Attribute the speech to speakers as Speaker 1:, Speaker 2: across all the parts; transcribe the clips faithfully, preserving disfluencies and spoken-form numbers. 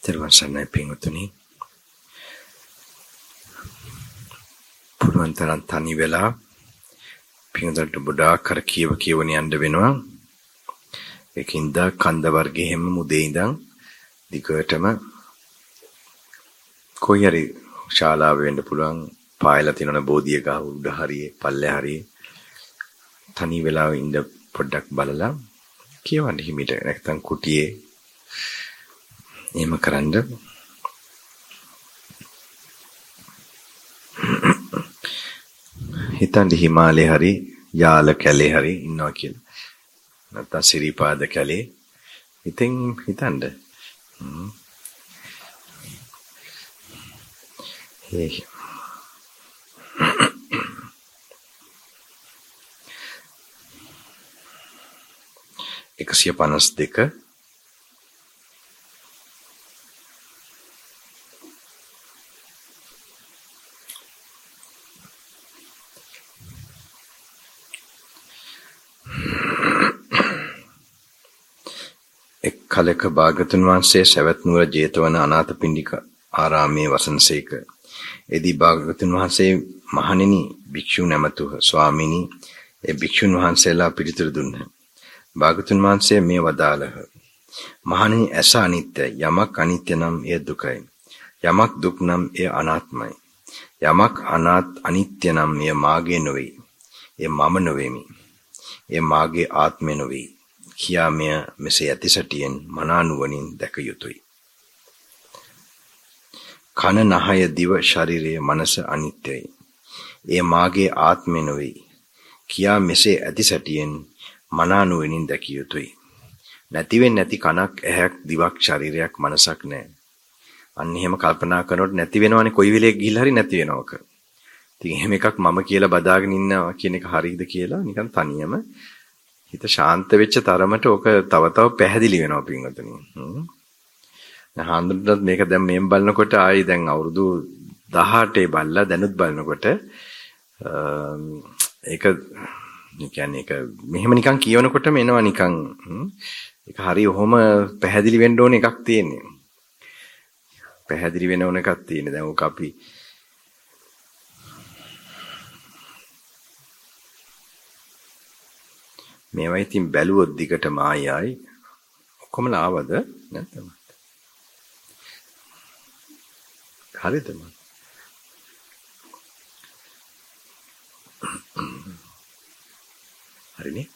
Speaker 1: තෙරුවන් සරණයි පින්වතුනි. පුළුවන් තරම් තනි වෙලා පින්වතුන්ට ගොඩාක් කර කියව කියවන යන්න වෙනවා. ඒකින්ද කන්ද වර්ගයේ හැම මුදේ ඉඳන් දිගටම කොයි හරි ශාලාව වෙන්න පුළුවන් පායලා තියෙන බෝධිය ගහ උඩ හරියේ පල්ලේ හරියේ තනි වෙලා ඉඳ පොඩ්ඩක් බලලා කියවන්න හිමිට නැත්නම් කුටියේ එහෙම කරන්න. හිතන්න හිමාලයේ හරි යාල කැලේ හරි ඉන්නවා කියලා. නැත්නම් සිරිපාද කැලේ. ඉතින් හිතන්න. හේ එකසිය පනස් දෙක කලක භාගතුන් වහන්සේ සවැත් නුවර ජේතවන අනාථපිණ්ඩික ආරාමයේ වසනසේක. එදී භාගතුන් වහන්සේ මහණෙනි භික්ෂු නැමතුහ. ස්වාමීනි ඒ භික්ෂුන් වහන්සේලා පිළිතුරු දුන්හ. භාගතුන් වහන්සේ මේ වදාළහ. මහණෙනි ඇස අනිත්‍යයි. යමක් අනිත්‍ය නම් එය දුකයි. යමක් දුක් නම් එය අනාත්මයි. යමක් අනාත් අනිත්‍ය නම් එය මාගේ නොවේ. එය මම නොවේමි. එය මාගේ ආත්මය නොවේ. කියා මෙය මෙසේ ඇතිසටියෙන් මනානුවණින් දැක යුතුය. කන නහය දිව ශරීරය මනස අනිත්‍යයි. ඒ මාගේ ආත්මය නොවේ. කියා මෙසේ ඇතිසටියෙන් මනානුවණින් දැක යුතුය. නැතිවෙන්නේ නැති කනක් ඇහැක් දිවක් ශරීරයක් මනසක් නැහැ. අන්න එහෙම කල්පනා කරනකොට නැති වෙනවනේ කොයි වෙලේ ගිහිල්ලා හරි නැති වෙනවක. ඉතින් එහෙම එකක් මම කියලා බදාගෙන ඉන්නවා කියන එක හරියද කියලා නිකන් තනියම හිත ශාන්ත වෙච්ච තරමට ඕක තව තව පැහැදිලි වෙනවා පින්වතුනි. හ්ම්. හාමුදුරුවෝත් මේක දැන් මෙම් බලනකොට ආයි දැන් අවුරුදු දහඅටේ බල්ලා දැනුත් බලනකොට ඒක කියන්නේ ඒක මෙහෙම නිකන් කියවනකොටම එනවා නිකන් ඒක හරි ඔහොම පැහැදිලි වෙන්න ඕන එකක් තියෙන්නේ. පැහැදිලි වෙන ඕන එකක් තියෙන්නේ. දැන් ඕක අපි මේවා ඉතින් බැලුවොත් දිගටම ආයි ආයි ඔක්කොම ආවද නැත්නම් හරිද මම හරිනේ.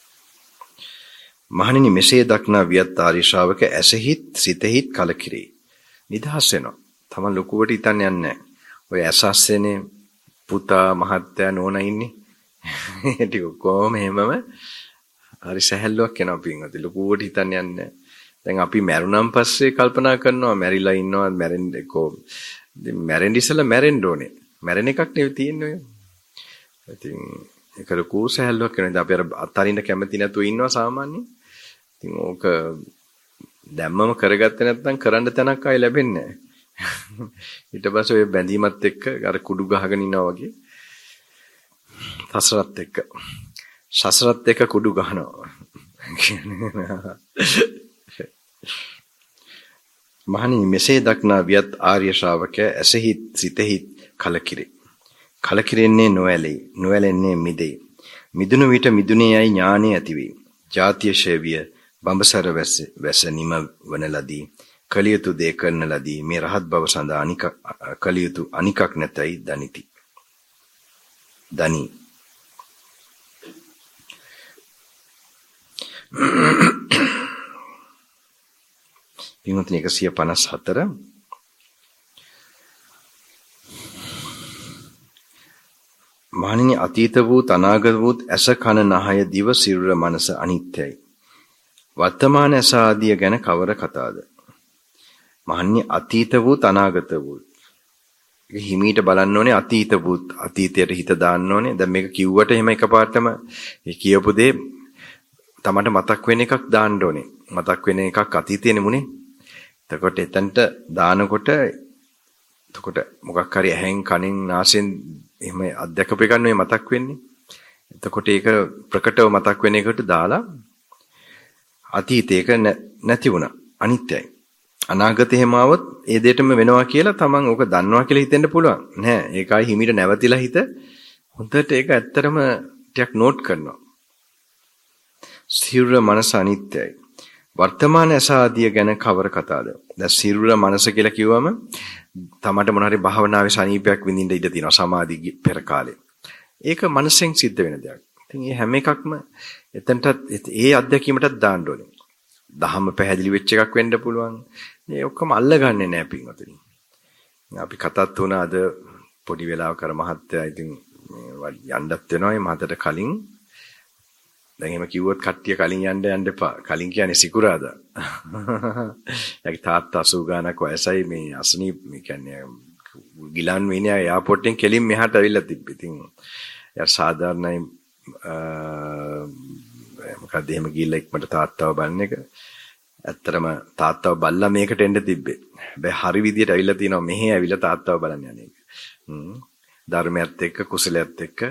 Speaker 1: මහණෙනි මෙසේ දක්නා වියත් ආර්ය ශ්‍රාවක ඇසෙහිත් සිතෙහිත් කලකිරේ. නිදහස් වෙනවා. තමන් ලොකුවට හිතන්න යන්නේ නැහැ. ඔය ඇසස්සනේ පුතා මහත්තයා නෝනා ඉන්නේ. ටික කොහොම හැමම හරි සැහැල්ලුවක් එනවා පින්වතුනි. ලොකුවට හිතන්න යන්නේ. දැන් අපි මැරුණන් පස්සේ කල්පනා කරනවා මැරිලා ඉන්නවා මැරෙන්න කො මැරෙන්න ඉස්සෙල්ලා මැරෙන්න ඕනේ. මැරෙන එකක් නෙවෙයි තියෙන්නේ ඔය. ඉතින් ඒක ලොකු සැහැල්ලුවක් වෙනවා. අපි අර අතරින්ද කැමති නැතුව ඉන්නවා සාමාන්‍යයෙන්. ඉතින් ඕක දැම්මම කරගත්තේ නැත්නම් කරන්න තැනක් ආයි ලැබෙන්නේ නැහැ. ඊට පස්සේ ඔය බැඳීමත් එක්ක අර කුඩු ගහගෙන ඉනවා වගේ. සසරත් එක්ක සසරත් එක්ක කුඩු ගහනවා. මහණෙනි මෙසේ දක්නා වියත් ආර්ය ශ්‍රාවකයා ඇසෙහිත් සිතෙහිත් කලකිරේ. කලකිරෙන්නේ නොඇලෙයි. නොඇලෙන්නේ මිදෙයි. මිදුණු විට මිදුනේ යයි ඥානෙ ඇතිවේ. ජාතිය ශේවිය බඹසර වැස වැස නිම වන ලදී. කලියුතු දේ කරන ලදී. මේ රහත් බව සඳහා අනික කලියුතු අනිකක් නැතයි දනිති. දනි පින්වත්නි එකසිය පනස් හතර මහණෙනි අතීත වූ අනාගත වූ ඇස කන නහය දිව සිරුර මනස අනිත්‍යයි. වර්තමාන ඇස ආදිය ගැන කවර කතාද? මහණෙනි අතීත වූ අනාගත වූ ඒක හිමීට බලන්න ඕනේ. අතීත වූ අතීතයට හිත දාන්න ඕනේ. දැන් මේක කිව්වට එහෙම එකපාරටම ඒ කියපු දේ තමන්ට මතක් වෙන එකක් දාන්න ඕනේ. මතක් වෙන එකක් අතීතයේනේ මුනේ. එතකොට එතනට දානකොට එතකොට මොකක් හරි ඇහෙන් කනෙන් නාසයෙන් එහෙම අත්දැකපු එකක් නෙවෙයි මතක් වෙන්නේ. එතකොට ඒක ප්‍රකටව මතක් වෙන එකට දාලා අතීතයක නැති වුණා. අනිත්‍යයි. අනාගතේ හැම આવොත් ඒ දෙයටම වෙනවා කියලා තමන් ඕක දන්නවා කියලා හිතෙන්න පුළුවන්. නෑ ඒකයි හිමීට නැවතිලා හිත හොඳට ඒක ඇත්තටම ටිකක් නෝට් කරනවා. සිරුර මනස අනිත්‍යයි. වර්තමාන අසාදිය ගැන කවර කතාවද? දැන් සිරුර මනස කියලා කිව්වම තමන්ට මොන හරි භාවනාවේ සනීපයක් විඳින්න ඉඩ තියෙනවා සමාධි පෙර කාලේ. ඒක මනසෙන් සිද්ධ වෙන දෙයක්. ඉතින් මේ හැම එකක්ම එතනටත් ඒ අත්දැකීමටත් දාන්න ඕනේ. දහම පැහැදිලි වෙච්ච එකක් වෙන්න පුළුවන්. මේ ඔක්කොම අල්ලගන්නේ නැහැ පින්වතුනි. අපි කතාත් වුණා අද පොඩි වෙලාවක අර මහත්තයා ඉතින් යන්නත් වෙනවා මේ මහතට කලින්. දැන් එහෙම කිව්වොත් කට්ටිය කලින් යන්න යන්න එපා. කලින් කියන්නේ සිකුරාදා. යාගේ තාත්තා අසූ ගානක් වයසයි මේ අසනීප මේ කියන්නේ ගිලන් වෙන්නේ එයාපෝට් එකෙන් කෙලින් මෙහාට ඇවිල්ලා තිබ්බේ. ඉතින් යා සාධාරණයි මොකද එහෙම ගිහිල්ලා ඉක්මනට තාත්තව බලන එක. ඇත්තටම තාත්තව බල්ලා මේකට එන්න තිබ්බේ. හැබැයි හරි විදියට ඇවිල්ලා තිනවා මෙහෙ ඇවිල්ලා තාත්තව බලන්න යන එක. හ්ම්. ධර්මයත් එක්ක කුසලයත් එක්ක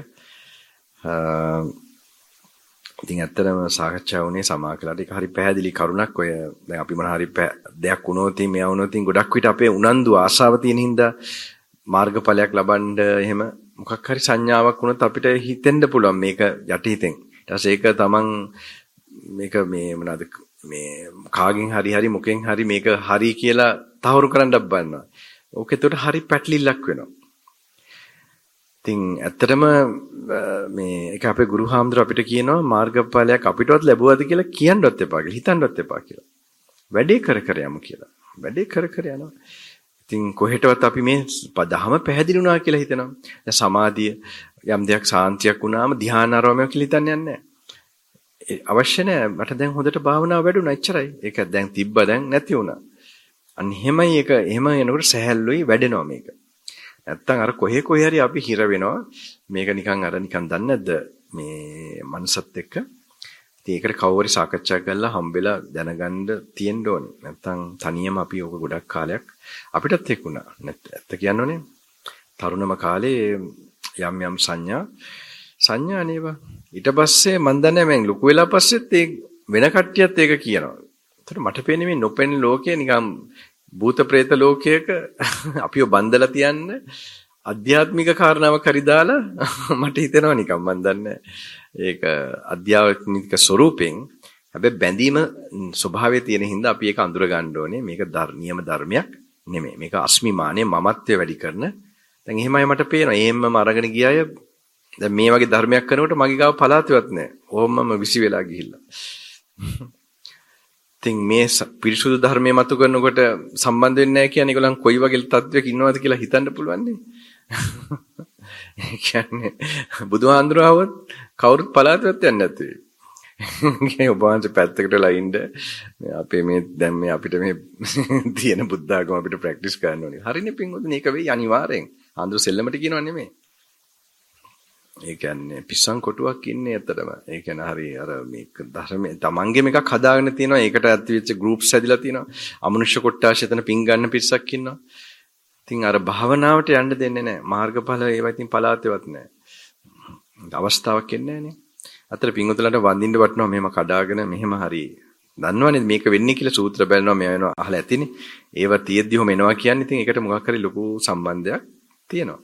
Speaker 1: ඉතින් ඇත්තටම සාකච්ඡා වුණේ සමාකලට ඒක හරි පැහැදිලි කරුණක්. ඔය දැන් අපි මොන හරි දෙයක් වුණොත් මෙයා වුණොත් ගොඩක් විට අපේ උනන්දු ආශාව තියෙන හින්දා මාර්ගඵලයක් ලබන්න එහෙම මොකක් හරි සංඥාවක් වුණොත් අපිට හිතෙන්න පුළුවන් මේක යටිහිතෙන්. ඊට පස්සේ ඒක තමන් මේක මේ මොනවාද මේ කාගෙන් හරි හරි මොකෙන් හරි මේක හරි කියලා තහවුරු කරන්නත් බලනවා. ඕක එතකොට හරි පැටලිල්ලක් වෙනවා. ඉතින් ඇත්තටම මේ ඒක අපේ ගුරු හාමුදුරුවෝ අපිට කියනවා මාර්ගඵලයක් අපිටවත් ලැබුවද කියලා කියන්නවත් එපා කියලා හිතන්නවත් එපා කියලා. වැඩේ කර කර යමු කියලා. වැඩේ කර කර යනවා. ඉතින් කොහෙටවත් අපි මේ දහම පැහැදිලි වුණා කියලා හිතනවා. දැන් සමාධිය යම් දෙයක් සාන්තියක් වුණාම ධ්‍යාන ආරෝමයක් කියලා හිතන්නේ නැහැ. අවශ්‍ය නැහැ. මට දැන් හොඳට භාවනාව වැඩුණා එච්චරයි. ඒක දැන් තිබ්බා දැන් නැති වුණා. අන්න එහෙමයි ඒක එහෙම එනකොට සහැල්ලුයි වැඩෙනවා මේක. නැත්තම් අර කොහේ කොහේ හරි අපි හිර වෙනවා. මේක නිකන් අර නිකන් දන්නේ නැද්ද මේ මනසත් එක්ක. ඉතින් ඒකට කවුරු හරි සාකච්ඡා කරලා හම්බෙලා දැනගන්න තියෙන්න ඕනේ. නැත්තම් තනියම අපි ඕක ගොඩක් කාලයක් අපිටත් එක්ුණා. නැත්ත කියන්නෝනේ. තරුණම කාලේ යම් යම් සංඥා සංඥා නේවා. ඊට පස්සේ මන් දන්නේ මම ලොකු වෙලා පස්සෙත් ඒ වෙන කට්ටියත් ඒක කියනවා. ඒතර මට පේන්නේ මේ නොපෙනෙන ලෝකය නිකම් භූත ප්‍රේත ලෝකයක අපිව බන්දලා තියන්න අධ්‍යාත්මික කාරණාවක් හරි දාලා මට හිතෙනවා නිකම් මන් දන්නේ ඒක අධ්‍යාත්මික ස්වරූපෙන් හැබැයි බැඳීම ස්වභාවයේ තියෙන හින්දා අපි ඒක අඳුර ගන්න ඕනේ. මේක නියම ධර්මයක් නෙමෙයි. මේක අස්මිමානයේ මමත්වයේ වැඩි කරන. දැන් එහෙමයි මට පේනවා. එහෙම්මම අරගෙන ගියාය. දැන් මේ වගේ ධර්මයක් කරනකොට මගේ ගාව පලාතෙවත් නැහැ. ඕම්මම විසි වෙලා ගිහිල්ලා. ඉතින් මේ පිරිසුදු ධර්මයේ මතු කරනකොට සම්බන්ධ වෙන්නේ නැහැ කියන්නේ ඒගොල්ලන් කොයි වගේ තත්වයක ඉන්නවද කියලා හිතන්න පුළුවන් නේ. ඒ කියන්නේ බුදුහාඳුරාවොත් කවුරුත් පලාතෙවත් යන්නේ නැත්තේ. ඒ ඔබ වහන්සේ පැත්තකට වෙලා ඉන්න අපේ මේ දැන් මේ අපිට මේ තියෙන බුද්ධ ආගම අපිට ප්‍රැක්ටිස් කරන්න ඕනේ. හරිනේ පින්වතුනි ඒක වෙයි අනිවාර්යෙන්. ආන්දර සෙල්ලමට කියනවා නෙමෙයි. ඒ කියන්නේ පිස්සන් කොටුවක් ඉන්නේ ඇත්තටම. ඒ කියන්නේ හරි අර මේක ධර්මයේ තමන්ගේ මේකක් හදාගෙන තියෙනවා. ඒකට ඇති වෙච්ච ගෲප්ස් හැදිලා තියෙනවා. අමනුෂ්‍ය කොට්ටාශය එතන පින් ගන්න පිරිසක් ඉන්නවා. ඉතින් අර භාවනාවට යන්න දෙන්නේ නැහැ. මාර්ගඵල ඒවා ඉතින් පලාතේවත් නැහැ. අවස්ථාවක් එන්නේ නැහනේ. අතර පින්වතුන්ලට වඳින්න වටනවා මෙහෙම කඩාගෙන මෙහෙම හරි. දන්නවනේ මේක වෙන්නේ කියලා සූත්‍ර බලනවා මෙයා වෙනවා අහලා ඇතිනේ. ඒව තියෙද්දි ඔහම එනවා කියන්නේ ඉතින් ඒකට මොකක් හරි ලොකු සම්බන්ධයක් තියෙනවා.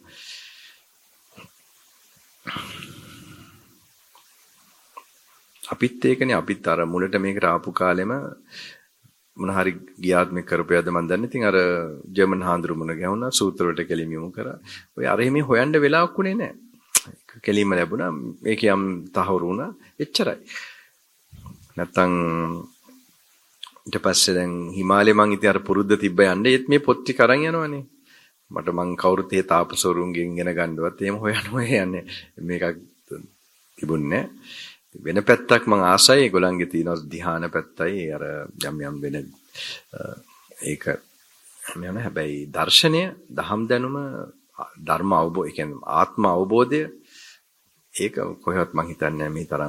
Speaker 1: අපිත් ඒකනේ අපිත් අර මුලට මේකට ආපු කාලෙම මොන හරි ගියාත් මේ කරපියද මන් දන්නේ. ඉතින් අර ජර්මන් හාඳුරු මුණ ගැහුණා සූත්‍ර වලට කෙලිම යොමු කරා. ඔය අර එහෙම හොයන්න වෙලාවක් උනේ නැහැ. කෙලිම ලැබුණා. මේක යම් තහවුරු වුණා. එච්චරයි. නැත්තම් ඊට පස්සේ දැන් හිමාලයේ මං ඉතින් අර පුරුද්ද තිබ්බ යන්නේ ඒත් මේ පොත් ටික අරන් යනවනේ. මට මං කවුරුත් ඒ තාපසවරුන්ගෙන් ඉගෙන ගන්නවත් එහෙම හොයනවා යන්නේ. මේකක් තිබුණේ වෙන පැත්තක් මං ආසයි ඒගොල්ලන්ගේ තියෙන ධ්‍යාන පැත්තයි අර යම් යම් වෙන ඒක මම හැබැයි දර්ශනය දහම් දැනුම ධර්ම අවබෝධය කියන්නේ ආත්ම අවබෝධය ඒක කොහෙවත් මං හිතන්නේ මේ තරම්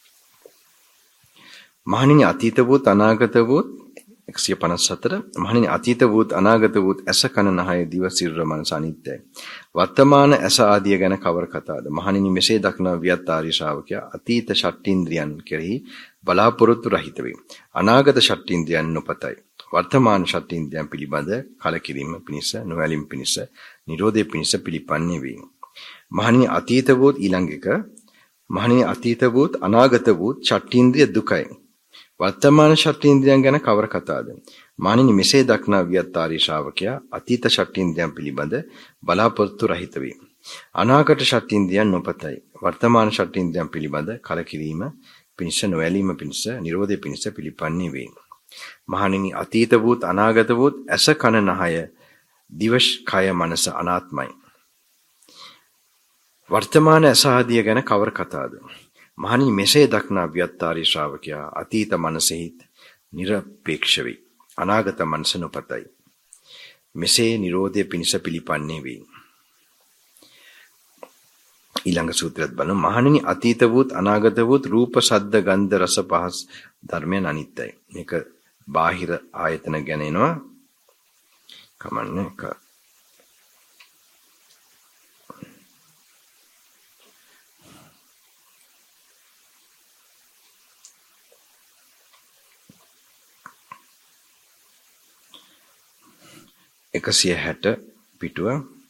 Speaker 1: මහණෙනි අතීත වූත් අනාගත වූත් එකසිය පනස් හතර මහණෙනි අතීත වූත් අනාගත වූත් ඇස කන නහය දිව සිරුර මනස අනිත්‍යයි. වර්තමාන ඇස ආදිය ගැන කවර කතාවද? මහණෙනි මෙසේ දක්නා වියත් ආර්ය ශ්‍රාවකයා අතීත ෂට්ඉන්ද්‍රියන් කෙරෙහි බලාපොරොත්තු රහිත වේ. අනාගත ෂට්ඉන්ද්‍රියන් නොපතයි. වර්තමාන ෂට්ඉන්ද්‍රියන් පිළිබඳ කලකිරීම පිණිස නොඇලීම පිණිස නිරෝධය පිණිස පිළිපන්නේ වේ. මහණෙනි අතීත වූත් ඊළඟ එක මහණෙනි අතීත වූත් අනාගත වූත් ෂට්ඉන්ද්‍රිය දුකයි. වර්තමාන ෂට්ඉන්ද්‍රියන් ගැන කවර කතාද? මහණෙනි මෙසේ දක්නා වියත්තාරී ශ්‍රාවකයා අතීත ෂට්ඉන්ද්‍රියන් පිළිබඳ බලාපොරොත්තු රහිත වේ. අනාගත ෂට්ඉන්ද්‍රියන් නොපතයි. වර්තමාන ෂට්ඉන්ද්‍රියන් පිළිබඳ කලකිරීම පිණිස නොඇලීම පිණිස නිරෝධය පිණිස පිළිපන්නේ වේ. මහණෙනි අතීත වූත් අනාගත වූත් ඇස කන නහය දිව කය මනස අනාත්මයි. වර්තමාන ඇස ආදිය ගැන කවර කතාද? මහණෙනි මෙසේ දක්නා වියත්තාරී ශ්‍රාවකයා අතීත මනසෙහිත් නිරපේක්ෂ වේ. අනාගත මනස නොපතයි. මෙසේ නිරෝධය පිණිස පිළිපන්නේ වේ. ඊළඟ සූත්‍රයත් බලමු. මහණෙනි අතීත වූත් අනාගත වූත් රූප ශබ්ද ගන්ධ රස පහස් ධර්මයන් අනිත්‍යයි. මේක බාහිර ආයතන ගැන එනවා. කමන්නේ එක එකසිය හැට පිටුව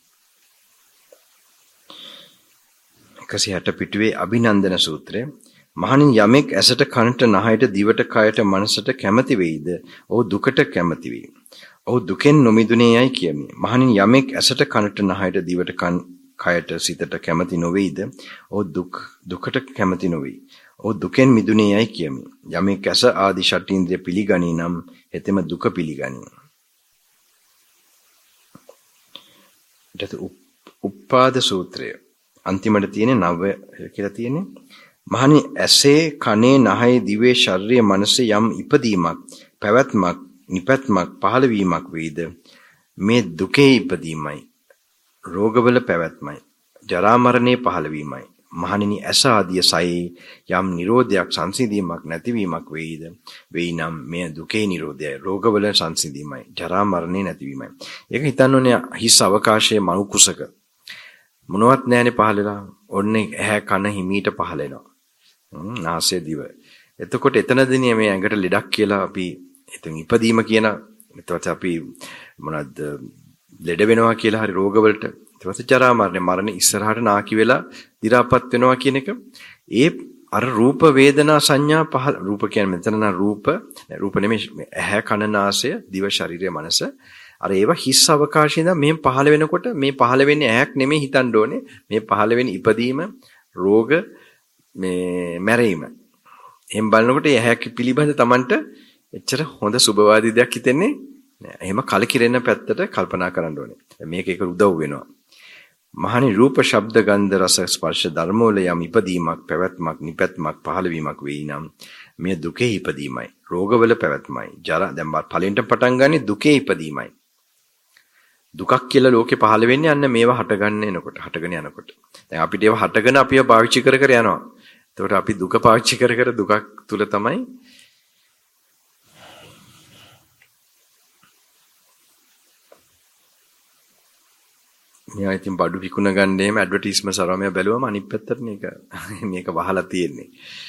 Speaker 1: එකසිය හැට පිටුවේ අභිනන්දන සූත්‍රය. මහණෙනි යමෙක් ඇසට කනට නහයට දිවට කයට මනසට කැමති වෙයිද? ඔහු දුකට කැමති වෙයි. ඔහු දුකෙන් නොමිදුනේ යයි කියමි. මහණෙනි යමෙක් ඇසට කනට නහයට දිවට කයට සිතට කැමති නොවේද? ඔහු දුක් දුකට කැමති නොවේ. ඔහු දුකෙන් මිදුනේ යයි කියමි. යමෙක් ඇස ආදී ෂට්ඉන්ද්‍රිය පිළිගනී නම් එතෙම දුක පිළිගනී. ඊට උප්පාද සූත්‍රය අන්තිමට තියෙන නව කියලා තියෙන්නේ. මහණනි ඇසේ කනේ නහයේ දිවේ ශරීරයේ මනසේ යම් ඉපදීමක් පැවැත්මක් නිපැත්මක් පහළවීමක් වේද මේ දුකේ ඉපදීමයි රෝගවල පැවැත්මයි ජරා මරණේ පහළවීමයි. මහණනි ඇස ආදිය සයි යම් නිරෝධයක් සංසිඳීමක් නැතිවීමක් වේද වෙයි නම් මේ දුකේ නිරෝධයයි රෝගවල සංසිඳීමයි ජරා මරණේ නැතිවීමයි. ඒක හිතන්න ඕනේ හිස් අවකාශයේ මනු කුසක මොනවත් නැහැනේ පහළලා. ඔන්නේ ඇහැ කන හිමීට පහළෙනවා. නාසය දිව. එතකොට එතනදී මේ ඇඟට ලෙඩක් කියලා අපි එතන ඉපදීම කියන එතකොට අපි මොනවද ලෙඩ වෙනවා කියලා හරි රෝගවලට ඊට ජරා මරණ මරණ ඉස්සරහට නාකි වෙලා දි รา පත් වෙනවා කියන එක ඒ අර රූප වේදනා සංඥා පහළ රූප කියන්නේ මෙතන නම් රූප රූප නෙමෙයි ඇහැ කන නාසය දිව ශරීරය මනස අර ඒවා හිස් අවකාශයේ ඉඳන් මෙහෙම පහළ වෙනකොට මේ පහළ වෙන්නේ ඇහැක් නෙමෙයි හිතන්න ඕනේ මේ පහළ වෙන්නේ ඉපදීම රෝග මේ මැරීම. එහෙම බලනකොට ඇහැක් පිළිබඳ Tamanට එච්චර හොඳ සුබවාදී දෙයක් හිතෙන්නේ නෑ. එහෙම කලකිරෙන පැත්තට කල්පනා කරන්න ඕනේ. මේක ඒක උදව් වෙනවා. මහණි රූප ශබ්ද ගන්ධ රස ස්පර්ශ ධර්මවල යම් ඉපදීමක් පැවැත්මක් නිපැත්මක් පහළවීමක් වෙයි නම් මේ දුකේ ඉපදීමයි රෝගවල පැවැත්මයි ජරා දැන් පළෙන්ට පටන් ගන්නේ දුකේ ඉපදීමයි. දුකක් කියලා ලෝකේ පහළ වෙන්නේ අන්න මේවා හටගන්න එනකොට හටගෙන යනකොට. දැන් අපිට ඒවා හටගෙන අපිව පාවිච්චි කර කර යනවා. එතකොට අපි දුක පාවිච්චි කර කර දුකක් තුල තමයි මෙයා ඉතින් බඩු විකුණ ගන්න එහෙම ඇඩ්වර්ටයිස්මන්ට් සරම බැලුවම අනිත් පැත්තට මේක මේක වහලා තියෙන්නේ.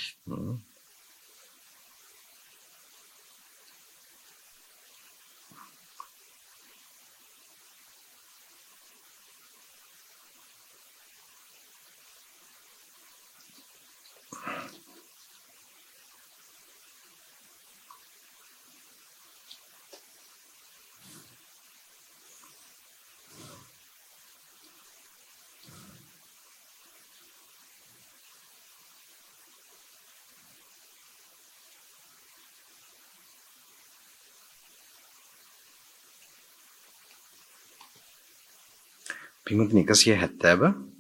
Speaker 1: පින්වත්නි එකසිය හැත්තෑව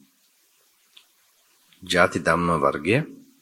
Speaker 1: ජාති ධම්ම වර්ගය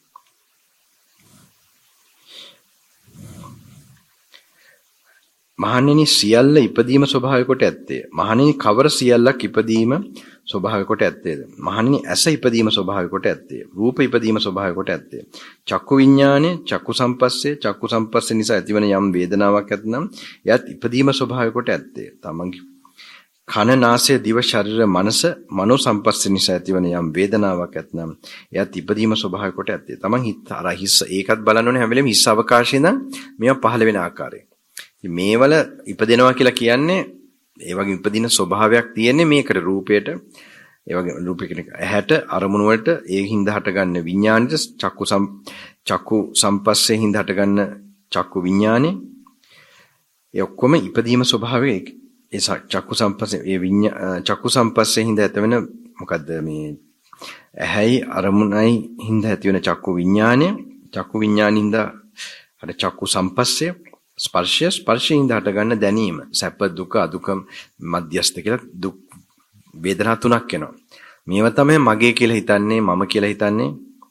Speaker 1: මහණෙනි සියල්ල ඉපදීම ස්වභාවය කොට ඇත්තේ. මහණෙනි කවර සියල්ලක් ඉපදීම ස්වභාවය කොට ඇත්තේද? මහණෙනි ඇස ඉපදීම ස්වභාවය කොට ඇත්තේ. රූප ඉපදීම ස්වභාවය කොට ඇත්තේ. චක්කු විඥානේ චක්කු සම්පස්සේ චක්කු සම්පස්සේ නිසා ඇතිවන යම් වේදනාවක් ඇතනම් එයත් ඉපදීම ස්වභාවය කොට ඇත්තේ. තමන්ගේ කන නාසය දිව ශරීර මනස මනෝ සම්පස්සේ නිසා ඇතිවන යම් වේදනාවක් ඇතනම් එයත් ඉපදීම ස්වභාවය කොට ඇත්තේ. තමන් හිත අර හිස් ඒකත් බලන්න ඕනේ හැම වෙලෙම හිස් අවකාශයේ ඉඳන් මේවා පහළ වෙන ආකාරය. මේවල ඉපදෙනවා කියලා කියන්නේ ඒ වගේ ඉපදින ස්වභාවයක් තියෙන්නේ මේකට රූපයට. ඒ වගේ රූපයකට ඇහැට අරමුණු වලට ඒ හින්දා හටගන්න විඥානෙට චක්කු සම් චක්කු සම්පස්සේ හින්දා හටගන්න චක්කු විඥානේ. ඒ ඔක්කොම ඉපදීම ස්වභාවය ඒ චක්කු සම්පස්සේ ඒ විඥා චක්කු සම්පස්සේ හින්දා ඇති වෙන මොකද්ද මේ ඇහැයි අරමුණයි හින්දා ඇති වෙන චක්කු විඥානය. චක්කු විඥානින්ද අර චක්කු සම්පස්සේ ස්පර්ශය ස්පර්ශයෙන් හටගන්න දැනීම සැප දුක අදුක මධ්‍යස්ථ කියලා දුක් වේදනා තුනක් එනවා. මේවා තමයි මගේ කියලා හිතන්නේ මම කියලා හිතන්නේ.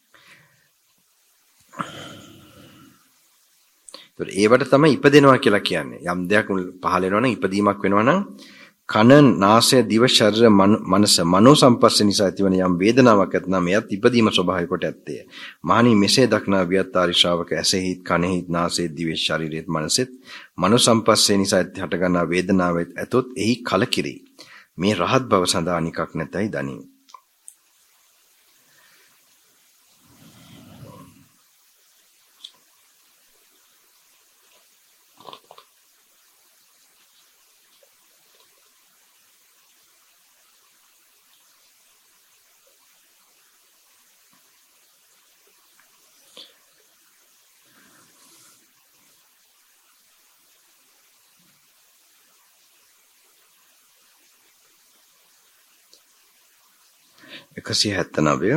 Speaker 1: ඒතර ඒවට තමයි ඉපදෙනවා කියලා කියන්නේ. යම් දෙයක් පහළ වෙනවා නම් ඉපදීමක් වෙනවා නම් කන නාසය දිව ශරීර මනස මනෝ සම්පස්ස නිසා ඇතිවන යම් වේදනාවක් ඇතනම් එයත් ඉපදීම ස්වභාවය කොට ඇත්තේ. මහණී මෙසේ දක්නා වියත්තාරි ශ්‍රාවක ඇසෙහි කනෙහි නාසයේ දිවේ ශරීරයේ මනසෙත් මනෝ සම්පස්සේ නිසා හටගන්නා වේදනාව ඇතොත් එහි කලකිරි. මේ රහත් බව සඳහා නිකක් නැතයි දනී. එකසිය හැත්තනවය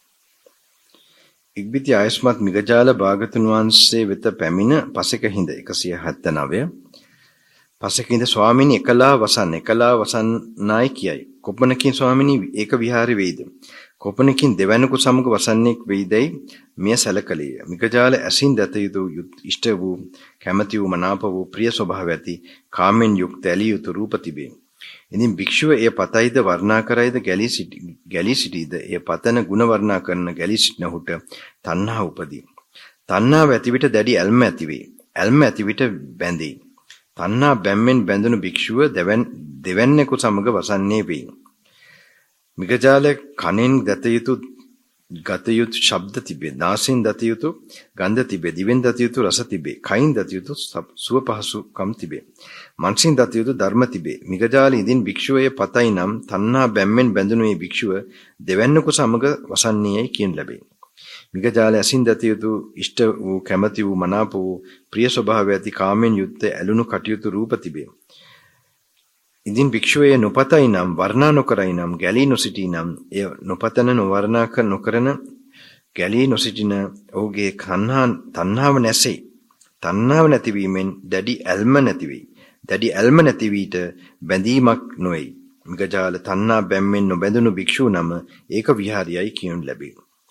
Speaker 1: ඉක්බිති ආයස්මත් මිගජාල භාගතුන් වහන්සේ වෙත පැමිණ පසෙක හිඳ එකසිය හැත්තනවය පසෙක හිඳ ස්වාමීනි එකලා වසන් එකලා වසන්නයි කියයි. කොපමණකින් ස්වාමීනි ඒක විහාරි වෙයිද? කොපමණකින් දෙවැනකු සමග වසන්නේක් වෙයිදයි මෙය සැලකලිය. මිගජාල ඇසින් දත යුතු ඉෂ්ට වූ කැමැති වූ මනාප වූ ප්‍රිය ස්වභාව ඇති කාමෙන් යුක්ත ඇලිය යුතු රූප තිබේ. ඉතින් භික්ෂුව එය පතයිද වර්ණා කරයිද ගැලී සිටි ගැලී සිටීද එය පතන ගුණ වර්ණා කරන ගැලී සිටනහුට තණ්හා උපදී. තණ්හාව ඇති විට දැඩි ඇල්ම ඇති වේ. ඇල්ම ඇති විට බැඳේ. තණ්හා බැම්මෙන් බැඳුණු භික්ෂුව දෙවැන් දෙවැන්නෙකු සමග වසන්නේ වේ. මිගජාල කනෙන් දත යුතු ගත යුතු ශබ්ද තිබේ. නාසයෙන් දත යුතු ගන්ධ තිබේ. දිවෙන් දත යුතු රස තිබේ. කයින් දත යුතු සුව පහසුකම් තිබේ. මනසින් දත යුතු ධර්ම තිබේ. මිගජාල ඉදින් භික්ෂුවය පතයි නම් තණ්හා බැම්මෙන් බැඳුණු මේ භික්ෂුව දෙවැන්නෙකු සමග වසන්නේයයි කියන ලැබේ. මිගජාල ඇසින් දත යුතු ඉෂ්ට වූ කැමැති වූ මනාප වූ ප්‍රිය ස්වභාවය ඇති කාමෙන් යුක්ත ඇලුණු කටයුතු රූප තිබේ. ඉදින් භික්ෂුවය නොපතයි නම් වර්ණා නොකරයි නම් ගැලී නොසිටී නම් එය නොපතන නොවර්ණා කර නොකරන ගැලී නොසිටින ඔහුගේ කන්හා තණ්හාව නැසෙයි. තණ්හාව නැතිවීමෙන් දැඩි ඇල්ම නැති වෙයි. දැඩි ඇල්ම නැති වීට බැඳීමක් නොවේ. මිගජාල තණ්හා බැම්මෙන් නොබැඳුණු භික්ෂුව නම ඒක විහාරියයි කියනු ලැබේ.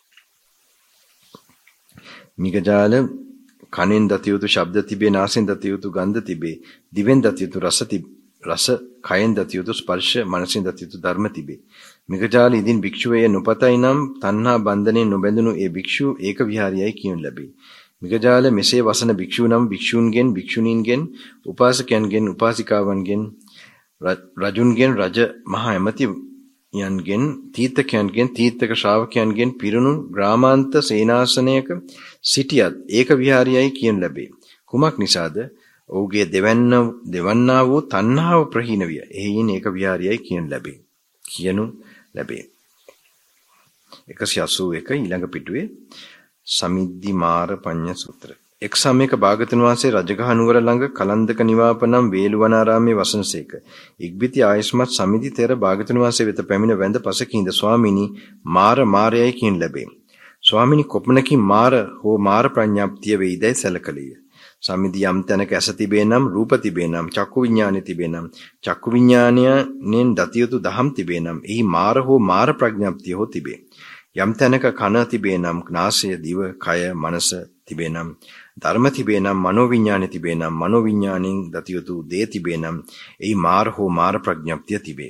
Speaker 1: මිගජාල කනෙන් දත යුතු ශබ්ද තිබේ, නාසයෙන් දත යුතු ගන්ධ තිබේ, දිවෙන් දත යුතු රස තිබේ. රස කයෙන් දත යුතු ස්පර්ශ මනසින් දත යුතු ධර්ම තිබේ. මිගජාල ඉදින් භික්ෂුවය නොපතයි නම් තණ්හා බන්ධනෙන් නොබැඳුණු ඒ භික්ෂුව ඒක විහාරියයි කියනු ලැබේ. මිගජාල මෙසේ වසන භික්ෂුව නම් භික්ෂුන්ගෙන් භික්ෂුණීන්ගෙන් උපාසකයන්ගෙන් උපාසිකාවන්ගෙන් රජුන්ගෙන් රජ මහා ඇමතියන්ගෙන් තීර්ථකයන්ගෙන් තීර්ථක ශ්‍රාවකයන්ගෙන් පිරුණු ග්‍රාමාන්ත සේනාසනයක සිටියත් ඒක විහාරියයි කියනු ලැබේ. කුමක් නිසාද? ඔහුගේ දෙවන්න දෙවන්නා වූ තණ්හාව ප්‍රහීන විය. එයින් ඒක විහාරියයි කියනු ලැබේ. කියනු ලැබේ. එකසිය අසූ එක ඊළඟ පිටුවේ සමිද්දි මාර පඤ්ඤ සූත්‍ර. එක් සමයක භාගතුන් වහන්සේ රජගහ නුවර ළඟ කලන්දක නිවාප නම් වේළුවනාරාමයේ වසනසේක. ඉක්බිති ආයස්මත් සමිදි තෙර භාගතුන් වහන්සේ වෙත පැමිණ වැඳ පසකින්ද ස්වාමීනි මාර මාරයයි කියනු ලැබේ. ස්වාමීනි කොපමණකින් මාර හෝ මාර ප්‍රඥාප්තිය වේදයි සැලකලිය. සමිදි යම් තැනක ඇස තිබේ නම් රූප තිබේ නම් චක්කු විඥානෙ තිබේ නම් චක්කු විඥානයෙන් දතියුතු දහම් තිබේ නම් එහි මාර හෝ මාර ප්‍රඥාප්තිය හෝ තිබේ. යම් තැනක කන තිබේ නම් නාසය දිව කය මනස තිබේ නම් ධර්ම තිබේ නම් මනෝ විඥානෙ තිබේ නම් මනෝ විඥාණයෙන් දතියුතු දේ තිබේ නම් එහි මාර හෝ මාර ප්‍රඥාප්තිය තිබේ.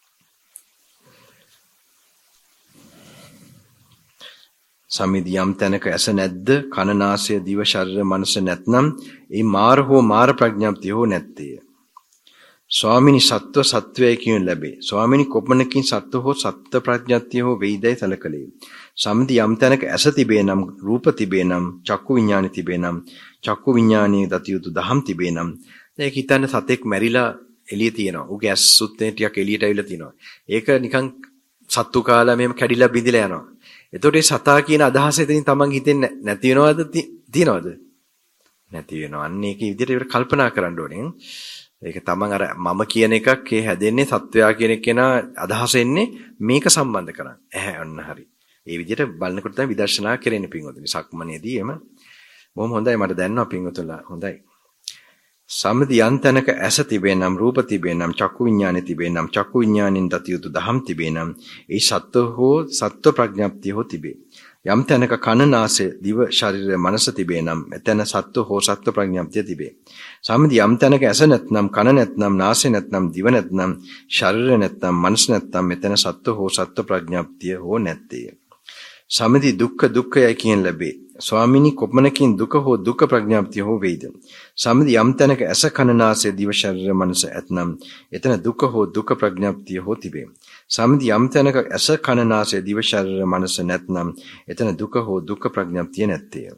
Speaker 1: සමිදි යම් තැනක ඇස නැද්ද කන නාසය දිව ශරීර මනස නැත්නම් ඒ මාර හෝ මාර ප්‍රඥාප්තිය හෝ නැත්තේය. ස්වාමිනී සත්ව සත්වයයි කියනු ලැබේ. ස්වාමිනී කොපමණකින් සත්ව හෝ සත්ව ප්‍රඥාප්තිය හෝ වේදයි සැලකලේ. සමිදි යම් තැනක ඇස තිබේ නම් රූප තිබේ නම් චක්කු විඥානෙ තිබේ නම් චක්කු විඥානයේ දතියුතු දහම් තිබේ නම් ඒක හිතන්න සතෙක් මැරිලා එළිය තියෙනවා. ඌගේ ඇස්සුත් ටිකක් එළියට ඇවිල්ලා තියෙනවා. ඒක නිකන් සත්තු කාලා මෙහෙම කැඩිලා බිඳිලා යනවා. එතකොට මේ සතා කියන අදහස එතනින් තමන් හිතෙන් නැති වෙනවද තියනවද? නැති වෙනවා. අන්න ඒකේ විදිහට ඒකට කල්පනා කරන්න ඕනේ. ඒක තමන් අර මම කියන එකක් ඒ හැදෙන්නේ සත්වයා කියන කෙනා අදහස එන්නේ මේක සම්බන්ධ කරන්. ඇහැ අන්න හරි. ඒ විදිහට බලනකොට තමයි විදර්ශනා කරන්නේ පින්වතුනි. සක්මනේදී එම බොහොම හොඳයි මට දැනෙනවා පින්වතුන්ලා. හොඳයි. සම්මති යන්තනක ඇස තිබෙනම් රූප තිබෙනම් චක්කු විඥානෙ තිබෙනම් චක්කු විඥානෙන් දති යුතු දහම් තිබෙනම් ඒ සත්ව හෝ සත්ව ප්‍රඥප්තිය හෝ තිබේ. යම් තැනක කන නාසය දිව ශරීරය මනස තිබෙනම් එතන සත්ව හෝ සත්ව ප්‍රඥප්තිය තිබේ. සම්මති යම් තැනක ඇස නැත්නම් කන නැත්නම් නාසය නැත්නම් දිව නැත්නම් ශරීරය නැත්නම් මනස නැත්නම් මෙතන සත්ව හෝ සත්ව ප්‍රඥප්තිය හෝ නැත්තේ. සම්මති දුක්ඛ දුක්ඛයයි කියන ලැබේ. ස්වාමිනී කොපමණකින් දුක හෝ දුක්ඛ ප්‍රඥාප්තිය හෝ වේද? සම්මති යම් තැනක ඇස කන නාසය දිව ශරීර මනස ඇතනම් එතන දුක හෝ දුක්ඛ ප්‍රඥාප්තිය හෝ තිබේ. සම්මති යම් තැනක ඇස කන නාසය දිව ශරීර මනස නැත්නම් එතන දුක හෝ දුක්ඛ ප්‍රඥාප්තිය නැත්තේ.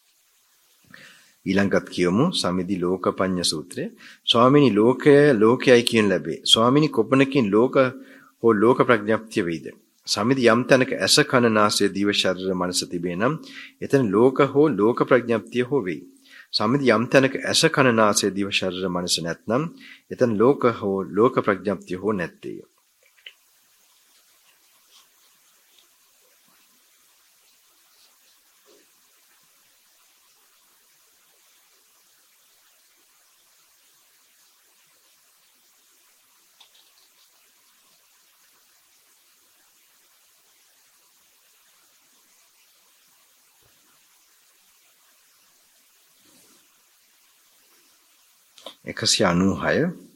Speaker 1: ඊළඟට කියමු සම්මිදි ලෝකපඤ්ඤ සූත්‍රය. ස්වාමිනී ලෝකය ලෝකයයි කියන ලැබේ. ස්වාමිනී කොපමණකින් ලෝක හෝ ලෝක ප්‍රඥාප්තිය වේද? සම්මිති යම් තැනක ඇස කන නාසය දිව ශරීර මනස තිබේ නම් එතන ලෝක හෝ ලෝක ප්‍රඥප්තිය හෝ වේ. සම්මිති යම් තැනක ඇස කන නාසය දිව ශරීර මනස නැත්නම් එතන ලෝක හෝ ලෝක ප්‍රඥප්තිය හෝ නැත්තේ. එකසිය අනූහය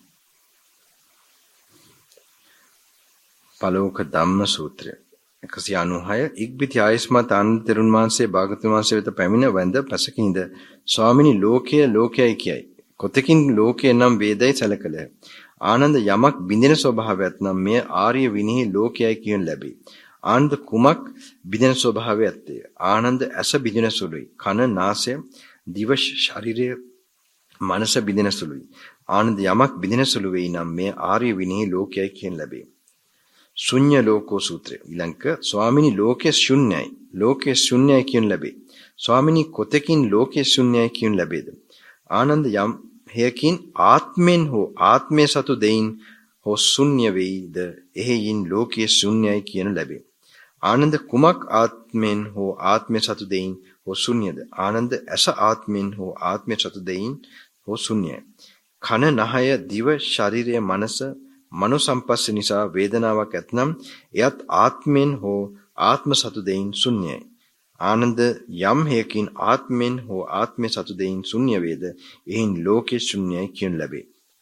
Speaker 1: පළෝක ධම්ම සූත්‍රය. එකසිය අනූහය ඉක්බිති ආයස්මත් ආනන්ද තෙරුන් වහන්සේ භාගතුන් වහන්සේ වෙත පැමිණ වැඳ පසකින්ද ස්වාමිනී ලෝකය ලෝකයයි කියයි. කොතකින් ලෝකය නම් වේදයි සැලකලහ. ආනන්ද යමක් බිඳෙන ස්වභාවයක් නම් මෙය ආර්ය විනෙහි ලෝකයයි කියන ලැබේ. ආනන්ද කුමක් බිඳෙන ස්වභාවය ඇත්තේ? ආනන්ද ඇස බිඳෙන සුළුයි. කන නාසය දිව ශරීරය මනස බිඳෙන සුළුයි. ආනන්ද යමක් බිඳෙන සුළු වෙයි නම් මේ ආර්ය විනෙහි ලෝකයයි කියන ලැබේ. ශුන්‍ය ලෝකෝ සූත්‍රය. ඊළඟ ස්වාමිනී ලෝකයේ ශුන්‍යයි. ලෝකයේ ශුන්‍යයි කියන ලැබේ. ස්වාමිනී කොතකින් ලෝකයේ ශුන්‍යයි කියන ලැබේද? ආනන්ද යම් හේකින් ආත්මෙන් හෝ ආත්මයේ සතු දෙයින් හෝ ශුන්‍ය වෙයිද එහෙයින් ලෝකයේ ශුන්‍යයි කියන ලැබේ. ආනන්ද කුමක් ආත්මෙන් හෝ ආත්මයේ සතු දෙයින් හෝ ශුන්‍යද? ආනන්ද ඇස ආත්මෙන් හෝ ආත්මයේ සතු දෙයින් හෝ ශුන්‍යයි. කන නහය දිව ශරීරය මනස මනෝ සම්පස්ස නිසා වේදනාවක් ඇතනම් එයත් ආත්මෙන් හෝ ආත්ම සතු දෙයින් ශුන්‍යයි. ආනන්ද යම් හේකින් ආත්මෙන් හෝ ආත්මයේ සතු දෙයින් ශුන්‍ය වේද එයින් ලෝකේ ශුන්‍යයි කියන ලැබේ.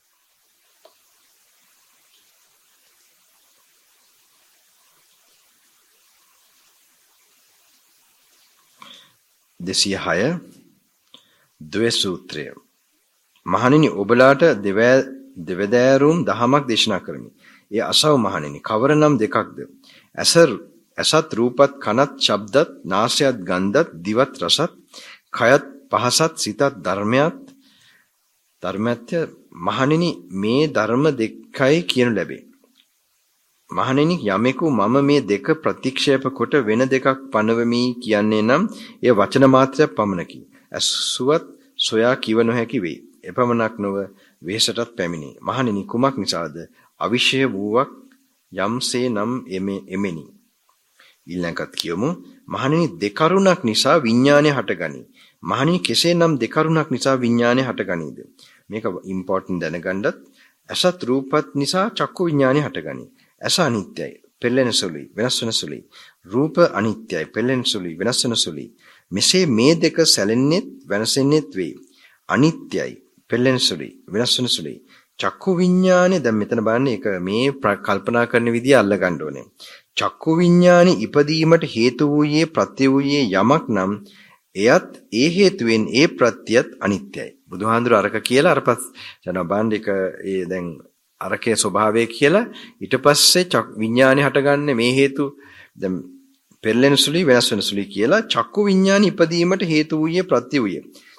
Speaker 1: දෙසිය හය ද්වේ සූත්‍රය. මහණෙනි ඔබලාට දෙවදෑරුම් දහමක් දේශනා කරමි. ඒ අසව මහණෙනි කවරනම් දෙකක්ද? ඇස ඇසත් රූපත් කනත් ශබ්දත් නාසයත් ගන්ධත් දිවත් රසත් කයත් පහසත් සිතත් ධර්මයත් ධර්මත්‍ය මහණෙනි මේ ධර්ම දෙකයි කියනු ලැබේ. මහණෙනි යමෙකු මම මේ දෙක ප්‍රතික්ෂේප කොට වෙන දෙකක් පනවමි කියන්නේ නම් ඒ වචන මාත්‍රයක් පමණකි. අසුවත් සොයා කිව නොහැකි වේ. එපමණක් නොව වෙහසටත් පැමිණි. මහණෙනි කුමක් නිසාද? අවිෂය වූවක් යම්සේ නම් එමෙනි. ඊළඟට කියමු මහණෙනි දෙකරුණක් නිසා විඥානය හටගනී. මහණෙනි කෙසේනම් දෙකරුණක් නිසා විඥානය හටගනීද? මේක ඉම්පෝටන්ට් දැනගන්නත්. අසත් රූපත් නිසා චක්කු විඥානය හටගනී. ඇස අනිත්‍යයි, පෙළෙන සුළුයි, වෙනස් වෙන සුළුයි. රූප අනිත්‍යයි, පෙළෙන සුළුයි, වෙනස් වෙන සුළුයි. මෙසේ මේ දෙක සැලෙන්නේත් වෙනසෙන්නේත් වේ. අනිත්‍යයි, පෙළෙන සුළුයි, වෙනස් වෙන සුළුයි. චක්කු විඥානේ දැන් මෙතන බලන්න ඒක මේ කල්පනා කරන විදිය අල්ල ගන්න ඕනේ. චක්කු විඥානේ ඉපදීමට හේතු වූයේ ප්‍රත්‍ය වූයේ යමක් නම් එයත් ඒ හේතුවෙන් ඒ ප්‍රත්‍යයත් අනිත්‍යයි. බුදුහාඳුර අරක කියලා අරපස් යන බණ්ඩික ඒ දැන් අරකේ ස්වභාවය කියලා ඊට පස්සේ විඥානේ හටගන්නේ මේ හේතු දැන් පෙරලෙන සුළුයි වෙනස් වෙන සුළුයි කියලා චක්කු විඥානේ ඉපදීමට හේතු වූයේ ප්‍රත්‍ය වූයේ.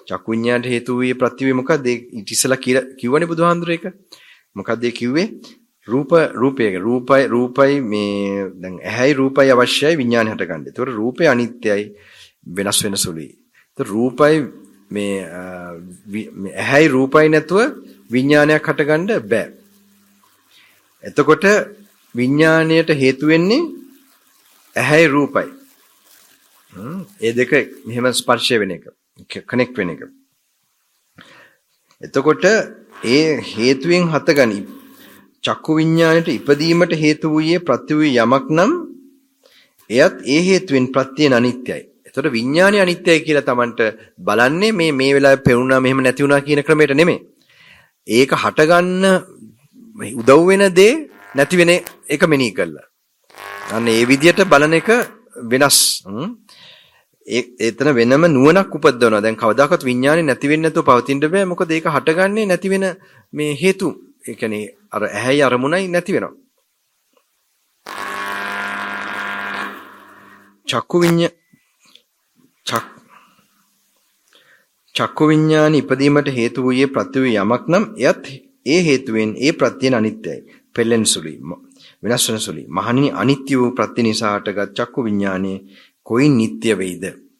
Speaker 1: චක්කු විඤ්ඤාණයට හේතු වූයේ ප්‍රත්‍ය වේ මොකද්ද? ඊට ඉස්සලා කිව්වනේ බුදුහාඳුර එක. මොකද්ද ඒ කිව්වේ? රූප රූපයක රූපයි රූපයි මේ දැන් ඇහැයි රූපයි අවශ්‍යයි විඥානය හටගන්න. ඒතකොට රූපය අනිත්‍යයි වෙනස් වෙන සුළුයි. ඒතකොට රූපයි මේ ඇහැයි රූපයි නැතුව විඥානයක් හටගන්න බෑ. එතකොට විඥාණයට හේතු වෙන්නේ ඇහැයි රූපයි. ඒ දෙක මෙහෙම ස්පර්ශය වෙන එක. කනෙක්ට් වෙන එක. එතකොට ඒ හේතුවෙන් හටගනි චක්කු විඤ්ඤාණයට ඉපදීමට හේතු වූයේ ප්‍රත්‍ය වූ යමක් නම් එයත් ඒ හේතුවෙන් ප්‍රත්‍යයෙන් අනිත්‍යයි. එතකොට විඤ්ඤාණය අනිත්‍යයි කියලා Tamanට බලන්නේ මේ මේ වෙලාවේ පෙරුණා මෙහෙම නැති වුණා කියන ක්‍රමයට නෙමෙයි. ඒක හටගන්න උදව් වෙන දේ නැති වෙන එක මෙනෙහි කළා. අන්න ඒ විදිහට බලන එක වෙනස්. ඒ එතන වෙනම නුවණක් උපද්දවනවා. දැන් කවදාකවත් විඤ්ඤාණය නැති වෙන්නේ නැතුව පවතින්න බෑ. මොකද ඒක හටගන්නේ නැති වෙන මේ හේතු. ඒ කියන්නේ අර ඇහැයි අරමුණයි නැති වෙනවා. චක්කු විඤ්ඤා චක් චක්කු විඤ්ඤාණි ඉපදීමට හේතු වූයේ ප්‍රත්‍ය වූ යමක් නම් එයත් ඒ හේතුවෙන් ඒ ප්‍රත්‍යයෙන් අනිත්‍යයි. පෙළෙන සුළුයි. වෙනස් වෙන සුළුයි. මහණෙනි අනිත්‍ය වූ ප්‍රත්‍ය නිසා හටගත් චක්කු විඤ්ඤාණය කොයි නිට්ටය වෙයිද?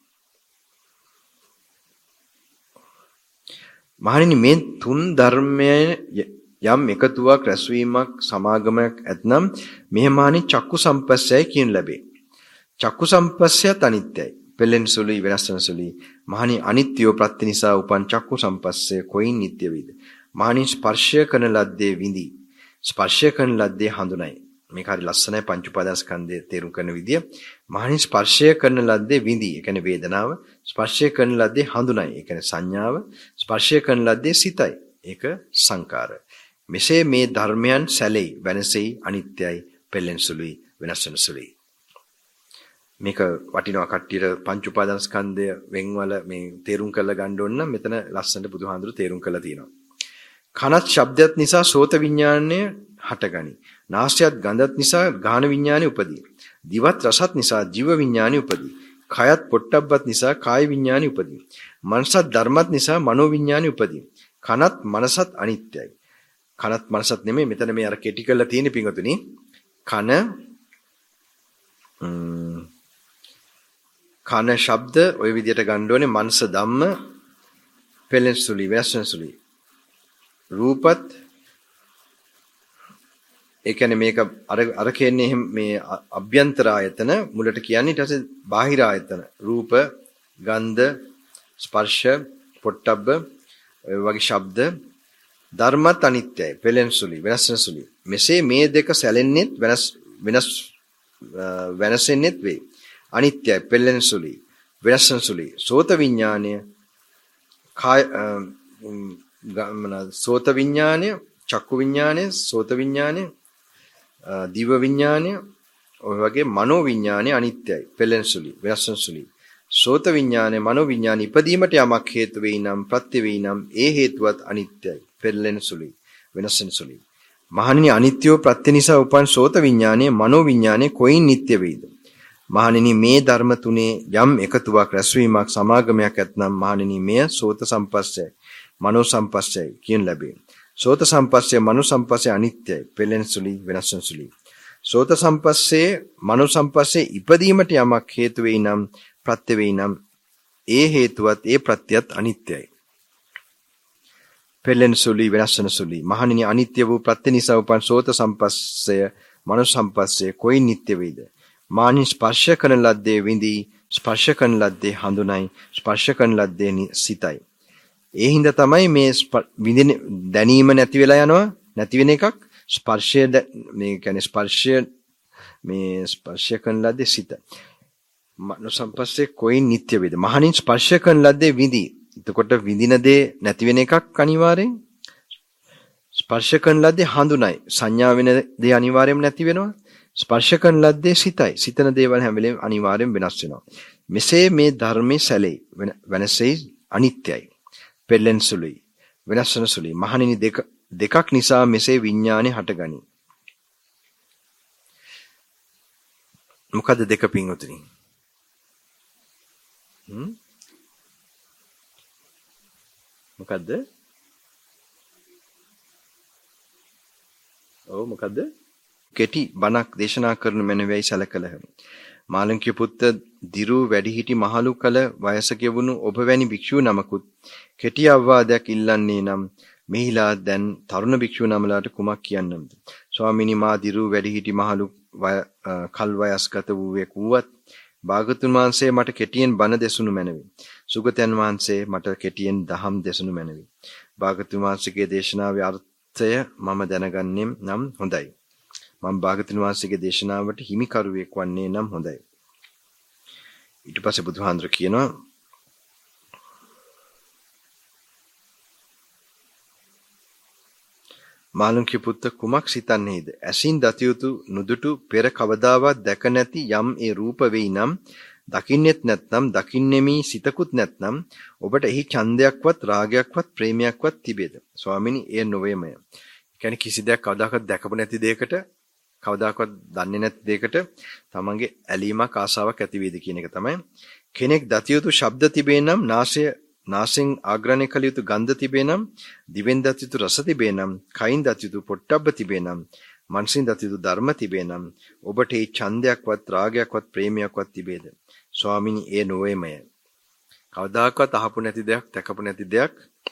Speaker 1: මහණෙනි මේ තුන් ධර්මයේ යම් එකතුවක් රැස්වීමක් සමාගමයක් ඇතනම් මෙහෙමානි චක්කු සම්පස්සයයි කියන ලැබේ. චක්කු සම්පස්සයත් අනිත්‍යයි. පෙළෙන සුළුයි වෙනස් වෙන සුළුයි. මහණෙනි අනිත්‍යව ප්‍රත්‍ය නිසා උපන් චක්කු සම්පස්සය කොයින් නිට්ටය වේද? මහණෙනි ස්පර්ශය කරන ලද්දේ විඳි. ස්පර්ශය කරන ලද්දේ හඳුනයි. මේක හරි ලස්සනයි පංච උපාදානස්කන්ධය තේරුම් කරන විදිය. මහණෙනි ස්පර්ශය කරන ලද්දේ විඳි. ඒ කියන්නේ වේදනාව. ස්පර්ශය කරන ලද්දේ හඳුනයි. ඒ කියන්නේ සංඥාව. ස්පර්ශය කරන ලද්දේ සිතයි. ඒක සංකාර. මෙසේ මේ ධර්මයන් සැලෙයි, වෙනසෙයි, අනිත්‍යයි, පෙළෙන සුළුයි, වෙනස් වෙන සුළුයි. මේක වටිනවා කට්ටියට පංච උපාදානස්කන්ධය වෙන්වල මේ තේරුම් කරලා ගන්න ඕන නම් මෙතන ලස්සනට බුදුහාඳුරු තේරුම් කරලා තියෙනවා. කනත් ශබ්දයක් නිසා සෝත විඥානය හටගනි. නාසයත් ගන්ධත් නිසා ගාහන විඥානය උපදී. දිවත් රසත් නිසා ජීව විඥානය උපදී. කයත් පොට්ටබ්බත් නිසා කාය විඥානය උපදී. මනසත් ධර්මත් නිසා මනෝ විඥානය උපදී. කනත් මනසත් අනිත්‍යයි. කනත් මනසත් නෙමෙයි මෙතන මේ අර කෙටි කරලා තියෙන පිංගුතුනි. කන කන ශබ්ද ওই විදිහට ගන්න ඕනේ. මනස ධම්ම පෙළෙන සුළුයි වෙනස් වෙන සුළුයි. රූපත් ඒ කියන්නේ මේක අර අර කියන්නේ මේ අභ්‍යන්තර ආයතන මුලට කියන්නේ ඊට පස්සේ බාහිර ආයතන රූප ගන්ධ ස්පර්ශ පොට්ටබ්බ ඔය වගේ ශබ්ද ධර්මත් අනිත්‍යයි පෙළෙන සුළුයි වෙනස් වෙන සුළුයි. මෙසේ මේ දෙක සැලෙන්නේත් වෙනස් වෙනස් වෙනසෙන්නේත් වේ. අනිත්‍යයි පෙළෙන සුළුයි වෙනස් වෙන සුළුයි. සෝත විඥානය කාය සෝත විඥානය චක්කු විඥානය සෝත විඥානය දිව විඥානය ඔය වගේ මනෝ විඥානය අනිත්‍යයි පෙළෙන සුළුයි වෙනස් වෙන සුළුයි. සෝත විඥානය මනෝ විඥානය ඉපදීමට යමක් හේතු වෙයි නම් ප්‍රත්‍ය වෙයි නම් ඒ හේතුවත් අනිත්‍යයි පෙළෙන සුළුයි වෙනස් වෙන සුළුයි. මහණෙනි අනිත්‍යව ප්‍රත්‍ය නිසා උපන් සෝත විඥානය මනෝ විඥානය කොයින් නිට්ටය වෙයිද? මහණෙනි මේ ධර්ම තුනේ යම් එකතුවක් රැස්වීමක් සමාගමයක් ඇතනම් මහණෙනි මෙය සෝත සම්පස්සයයි මනෝ සම්පස්සයයි කියන ලැබේ. සෝත සම්පස්සය මනෝ සම්පස්සය අනිත්‍යයි පෙළෙන සුළුයි වෙනස් වෙන සුළුයි. සෝත සම්පස්සේ මනෝ සම්පස්සේ ඉපදීමට යමක් හේතු වෙයි නම් ප්‍රත්‍ය වෙයි නම් ඒ හේතුවත් ඒ ප්‍රත්‍යයත් අනිත්‍යයි පෙළෙන සුළුයි වෙනස් වෙන සුළුයි. මහණෙනි අනිත්‍ය වූ ප්‍රත්‍ය නිසා උපන් සෝත සම්පස්සය මනෝ සම්පස්සය කොයි නිට්ටය වේද? මානි ස්පර්ශ කරන ලද්දේ විඳි ස්පර්ශ කරන ලද්දේ හඳුනයි ස්පර්ශ කරන ලද්දේ සිතයි. ඒ හින්දා තමයි මේ විඳින දැනීම නැති වෙලා යනවා නැති වෙන එකක් ස්පර්ශය මේ කියන්නේ ස්පර්ශය මේ ස්පර්ශ කරන ලද්දේ සිත. මනෝ සම්පස්සේ කොයි නිට්ටය වේද? මහණින් ස්පර්ශ කරන ලද්දේ විඳි. එතකොට විඳින දේ නැති වෙන එකක් අනිවාර්යෙන්. ස්පර්ශ කරන ලද්දේ හඳුනයි. සංඥා වෙන දේ අනිවාර්යෙන්ම නැති වෙනවා. ස්පර්ශ කරන ලද්දේ සිතයි. සිතන දේවල් හැම වෙලේම අනිවාර්යෙන් වෙනස් වෙනවා. මෙසේ මේ ධර්මයේ සැලෙයි වෙනසෙයි අනිත්‍යයි. පෙළෙන සුළුයි වෙනස් වෙන සුළුයි. මහණෙනි දෙක දෙකක් නිසා මෙසේ විඥානේ හටගනී. මොකද දෙක පින්වතුනි? හ්ම් මොකද්ද? ඔව් මොකද්ද? කෙටි බණක් දේශනා කරනු මැනවයි සැලකලහ. මාළුන්ගේ පුත්ත දිරු වැඩිහිටි මහලු කල වයස ගෙවුණු ඔබ වැනි භික්ෂූ නමකුත් කෙටි අවවාදයක් ඉල්ලන්නේ නම් මෙහිලා දැන් තරුණ භික්ෂූ නමලාට කුමක් කියන්නම්ද? ස්වාමීනි මා දිරු වැඩිහිටි මහලු කල් වයස්ගත වූවෙක් වුවත් භාගතුන් වහන්සේ මට කෙටියෙන් බණ දෙසුණු මැනවි. සුගතයන් වහන්සේ මට කෙටියෙන් දහම් දෙසුණු මැනවි. භාගතුන් වහන්සේගේ දේශනාවේ අර්ථය මම දැනගන්නේ නම් හොඳයි. මම භාගතුන් වහන්සේගේ දේශනාවට හිමිකරුවෙක් වන්නේ නම් හොඳයි. ඊට පස්සේ බුදුහාඳුර කියනවා මාළුන්ගේ පුත්ත කුමක් සිතන්නේද? ඇසින් දතියුතු නුදුටු පෙර කවදාවත් දැක නැති යම් ඒ රූප වෙයි නම් දකින්නෙත් නැත්නම් දකින්නෙමි සිතකුත් නැත්නම් ඔබට එහි ඡන්දයක්වත් රාගයක්වත් ප්‍රේමයක්වත් තිබේද? ස්වාමිනී එය නොවේමය. ඒ කියන්නේ කිසි දෙයක් කවදාකවත් දැකපු නැති දෙයකට කවදාකවත් දන්නේ නැති දෙයකට තමන්ගේ ඇලීමක් ආසාවක් ඇති වේද කියන එක තමයි. කෙනෙක් දතියුතු ශබ්ද තිබේ නම් නාසය නාසෙන් ආග්‍රහණය කළ යුතු ගන්ධ තිබේ නම් දිවෙන් දතියුතු රස තිබේ නම් කයින් දතියුතු පොට්ටබ්බ තිබේ නම් මනසින් දතියුතු ධර්ම තිබේ නම් ඔබට ඒ ඡන්දයක්වත් රාගයක්වත් ප්‍රේමයක්වත් තිබේද? ස්වාමිනී ඒ නොවේමය. කවදාකවත් අහපු නැති දෙයක් දැකපු නැති දෙයක්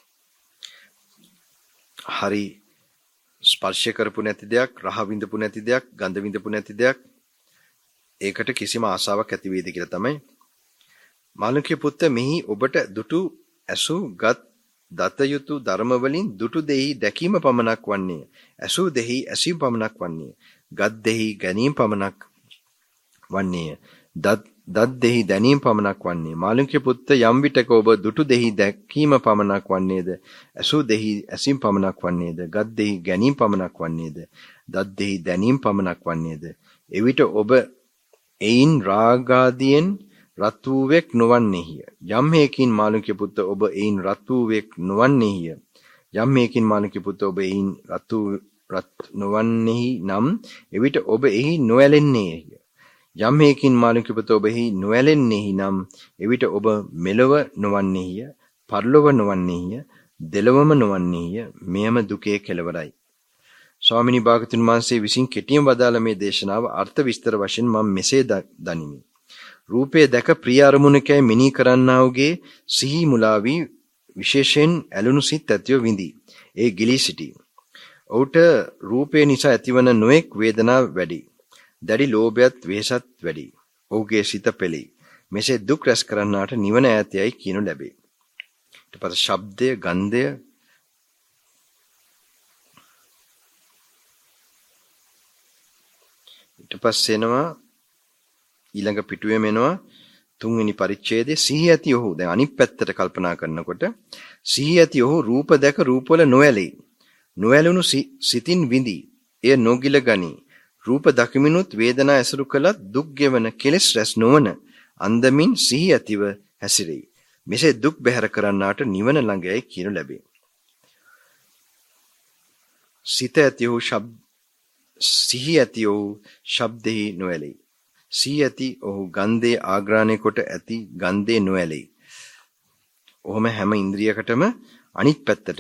Speaker 1: හරි ස්පර්ශ කරපු නැති දෙයක් රහ විඳපු නැති දෙයක් ගඳ විඳපු නැති දෙයක් ඒකට කිසිම ආසාවක් ඇති වේද කියලා තමයි. මාළුන්ගේ පුත්ත මෙහි ඔබට දුටු ඇසු ගත් දත යුතු ධර්ම වලින් දුටු දෙහි දැකීම පමණක් වන්නේ. ඇසු දෙහි ඇසීම පමණක් වන්නේ. ගත් දෙහි ගැනීම පමණක් වන්නේ. දත් දත් දෙහි දැනීම පමණක් වන්නේ. මාළුන්ගේ පුත්ත යම් විටක ඔබ දුටු දෙහි දැකීම පමණක් වන්නේද? ඇසු දෙහි ඇසීම පමණක් වන්නේද? ගත් දෙහි ගැනීම පමණක් වන්නේද? දත් දෙහි දැනීම පමණක් වන්නේද? එවිට ඔබ එයින් රාගාදීන් රත් වූවෙක් නොවන්නේය. යම් හේකින් මාළුන්ගේ පුත්ත ඔබ එයින් රත් වූවෙක් නොවන්නේය. යම් හේකින් මාළුන්ගේ පුත්ත ඔබ එයින් රත් වූ රත් නොවන්නේහි නම් එවිට ඔබ එහි නොඇලෙන්නේය. යම් හේකින් මාළුන්ගේ පුත්ත ඔබ එහි නොඇලෙන්නේහි නම් එවිට ඔබ මෙලොව නොවන්නේය, පරලොව නොවන්නේය, දෙලොවම නොවන්නේය. මෙයම දුකේ කෙලවරයි. ස්වාමිනී භාගතුන් වහන්සේ විසින් කෙටියෙන් වදාළ මේ දේශනාව අර්ථ විස්තර වශයෙන් මම මෙසේ දනිමි. රූපය දැක ප්‍රිය අරමුණකයි මෙනෙහි කරන්නාවුගේ සිහි මුලා වී විශේෂයෙන් ඇලුණු සිත් ඇතිව විඳි. ඒ ගිලී සිටි. ඔහුට රූපය නිසා ඇතිවන නොඑක් වේදනා වැඩි. දැඩි ලෝභයත් වෙහසත් වැඩි. ඔහුගේ සිත පෙළේ. මෙසේ දුක් රැස් කරන්නාට නිවන ඈතයි කියනු ලැබේ. ඊට පස්සේ ශබ්දය, ගන්ධය ඊට පස්සේ එනවා ඊළඟ පිටුවේම එනවා තුන්වෙනි පරිච්ඡේදයේ සිහි ඇති ඔහු. දැන් අනිත් පැත්තට කල්පනා කරනකොට සිහි ඇති ඔහු රූප දැක රූපවල නොඇලී. නොඇලුණු සිතින් විඳි. එය නොගිල ගනි. රූප දකිමිනුත් වේදනා ඇසුරු කළත් දුක් ගෙවන කෙලෙස් රැස් නොවන අන්දමින් සිහි ඇතිව හැසිරෙයි. මෙසේ දුක් බැහැර කරන්නාට නිවන ළඟයි කියනු ලැබේ. සිත ඇති ඔහු ශබ්ද සිහි ඇති ඔහු ශබ්දෙහි නොඇලී. සිහි ඇති ඔහු ගන්ධේ ආග්‍රහණය කොට ඇති ගන්ධේ නොඇලී. ඔහොම හැම ඉන්ද්‍රියකටම අනිත් පැත්තට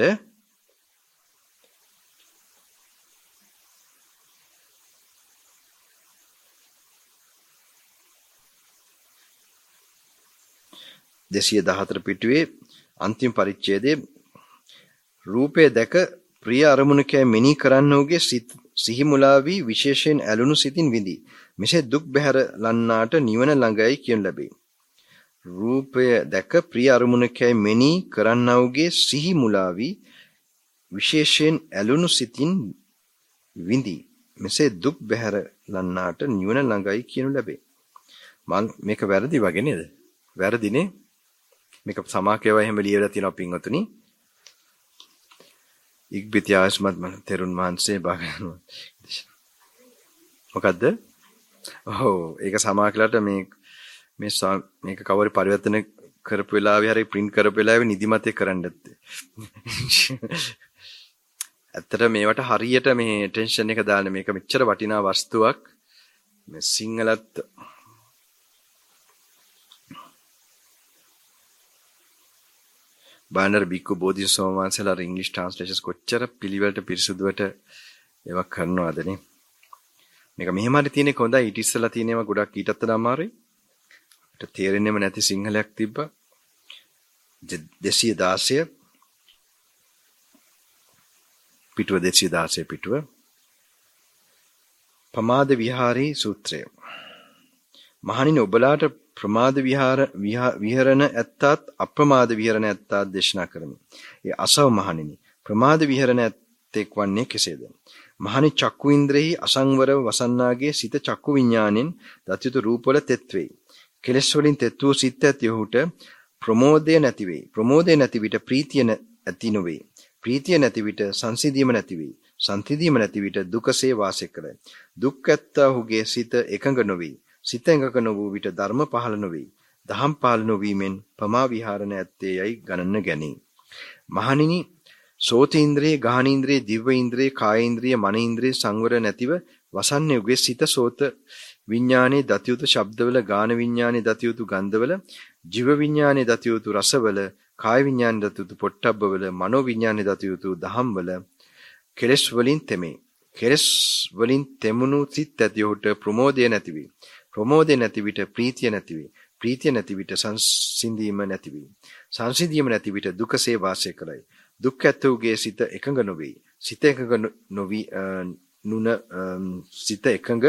Speaker 1: දෙසිය දහතර පිටුවේ අන්තිම පරිච්ඡේදයේ රූපය දැක ප්‍රිය අරමුණකයි මෙනෙහි කරන්නෝගේ සිහි මුලා වී විශේෂයෙන් ඇලුණු සිතින් විඳි. මෙසේ දුක් බැහැර ලන්නාට නිවන ළඟයි කියනු ලැබේ. රූපය දැක ප්‍රිය අරමුණකයි මෙනෙහි කරන්නෝගේ සිහි මුලා වී විශේෂයෙන් ඇලුණු සිතින් විඳි. මෙසේ දුක් බැහැර ලන්නාට නිවන ළඟයි කියනු ලැබේ. මම මේක වැරදි වගේ නේද? වැරදිනේ. මේක සමාකේව එහෙම ලියලා තියෙනවා පින්වතුනි. ඉක්බිති ආස්මත් මන තෙරුන් වහන්සේ භාගයන්. මොකද්ද? ඔව් ඒක සමාකලට මේ මේ මේක කවරි පරිවර්තන කරපු වෙලාවේ හරි print කරපු වෙලාවේ නිදිමතේ කරන්නත්. ඇත්තට මේවට හරියට මේ attention එක දාන්න මේක මෙච්චර වටිනා වස්තුවක් මේ සිංහලත් බානර් බික්කු බෝධිසත්ව වහන්සේලා ඉංග්‍රීසි ට්‍රාන්ස්ලේෂන්ස් කොච්චර පිළිවෙලට පිරිසුදුවට ඒවා කරනවදනේ. මේක මෙහෙම හරි තියෙන්නේ හොඳයි. ඊට ඉස්සෙල්ලා තියෙනවා ගොඩක් ඊටත් වඩා අමාරුයි. අපිට තේරෙන්නේම නැති සිංහලයක් තිබ්බා. දෙසිය දාසය පිටුව දෙසිය දාසය පිටුව ප්‍රමාද විහාරී සූත්‍රය. මහණෙනි ඔබලාට ප්‍රමාද විහාර විහරණ ඇත්තත් අප්‍රමාද විහරණ ඇත්තත් දේශනා කරමි. ඒ අසව මහණෙනි ප්‍රමාද විහරණ ඇත්තෙක් වන්නේ කෙසේද? මහණි චක්කු ඉන්ද්‍රෙහි අසංවරව වසන්නාගේ සිත චක්කු විඥාණයෙන් දත්‍යුතු රූපවල තෙත් වෙයි. කෙලෙස් වලින් තෙත් වූ සිත ඇතිවහුට ප්‍රමෝදය නැති වෙයි. ප්‍රමෝදය නැති විට ප්‍රීතිය ඇති නොවේ. ප්‍රීතිය නැති විට සංසිඳීම නැති වෙයි. සංසිඳීම නැති විට දුකසේ වාසය කරයි. දුක් ඇත්තහුගේ සිත එකඟ නොවේ. සිත එකඟ නොවූ විට ධර්ම පහළ නොවේ. දහම් පහළ නොවීමෙන් පමා විහරණ ඇත්තේ යයි ගණන ගැනී. මහණෙනි සෝතේන්ද්‍රයේ ගාහනේන්ද්‍රයේ දිව්වේන්ද්‍රයේ කායේන්ද්‍රයේ මනේන්ද්‍රයේ සංවර නැතිව වසන්නේ උගේ සිත සෝත විඥානයේ දතියුතු ශබ්දවල ගාන විඥානයේ දතියුතු ගන්ධවල ජීව විඥානයේ දතියුතු රසවල කාය විඥානයේ දතියුතු පොට්ටබ්බවල මනෝ විඥානයේ දතියුතු දහම්වල කෙලස් වලින් තෙමේ. කෙලස් වලින් තෙමුණු සිත් ඇතිවහුට ප්‍රමෝදය නැති වේ. ප්‍රමෝදය නැති විට ප්‍රීතිය නැති වේ. ප්‍රීතිය නැති විට සංසිඳීම නැති වේ. සංසිඳීම නැති විට දුකසේ වාසය කරයි. දුක් ඇත්තෝගේ සිත එකඟ නොවේ. සිත එකඟ නොවි නුන සිත එකඟ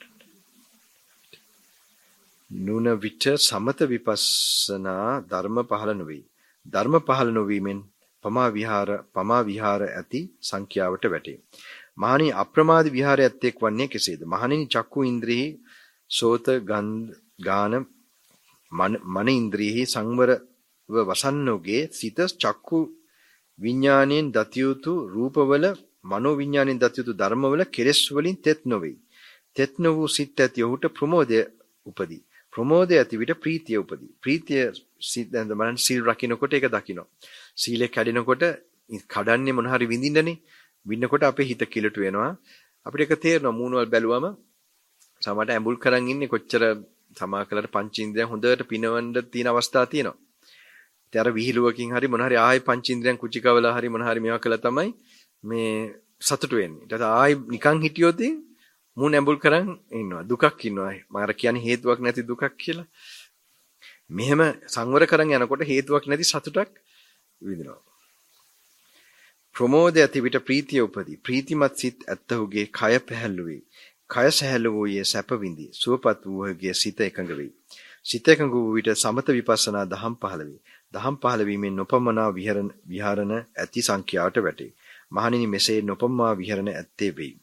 Speaker 1: නුන විට සමත විපස්සනා ධර්ම පහළ නොවේ. ධර්ම පහළ නොවීමෙන් පමා විහාර පමා විහාර ඇති සංඛ්‍යාවට වැටේ. මහණෙනි අප්‍රමාද විහාරය ඇත්තෙක් වන්නේ කෙසේද? මහණෙනි චක්කු ඉන්ද්‍රියෙහි සෝත ගන්ධ ගාන මන ඉන්ද්‍රියෙහි සංවරව වසන්නෝගේ සිත චක්කු විඥාණයෙන් දතියුතු රූපවල මනෝ විඥාණයෙන් දතියුතු ධර්මවල කෙලෙස් වලින් තෙත් නොවේ. තෙත් නොවූ සිත් ඇති ඔහුට ප්‍රමෝදය උපදී. ප්‍රමෝදය ඇති විට ප්‍රීතිය උපදී. ප්‍රීතිය සිතෙන්ද මනන් සීල් රකින්නකොට ඒක දකින්න. සීලය කැඩෙනකොට කඩන්නේ මොන හරි විඳින්නනේ. වින්නකොට අපේ හිත කිලට වෙනවා. අපිට ඒක තේරෙනවා මූණවල බැලුවම සමහරට ඇඹුල් කරන් ඉන්නේ කොච්චර සමාකලට පංචේන්ද්‍රයන් හොඳට පිනවන්න තියෙන අවස්ථා තියෙනවා. ඉතින් අර විහිළුවකින් හරි මොන හරි ආයි පංචේන්ද්‍රයන් කුචිකවලා හරි මොන හරි මේවා කළා තමයි මේ සතුටු වෙන්නේ. ඊට පස්සේ ආයි නිකන් හිටියොත් මූණ ඇඹුල් කරන් ඉන්නවා. දුකක් ඉන්නවා. මම අර කියන්නේ හේතුවක් නැති දුකක් කියලා. මෙහෙම සංවර කරන් යනකොට හේතුවක් නැති සතුටක් විඳිනවා. ප්‍රමෝදය ඇති විට ප්‍රීතිය උපදී. ප්‍රීතිමත් සිත් ඇත්තහුගේ කය පැහැල්ලු වේ. කය සැහැල්ලු වූයේ සැප විඳි. සුවපත් වූහුගේ සිත එකඟ වේ. සිත එකඟ වූ විට සමත විපස්සනා දහම් පහළ වේ. දහම් පහළ වීමෙන් නොපමනා විහරණ විහරණ ඇති සංඛ්‍යාවට වැටේ. මහණෙනි මෙසේ නොපමනා විහරණ ඇත්තේ වෙයි.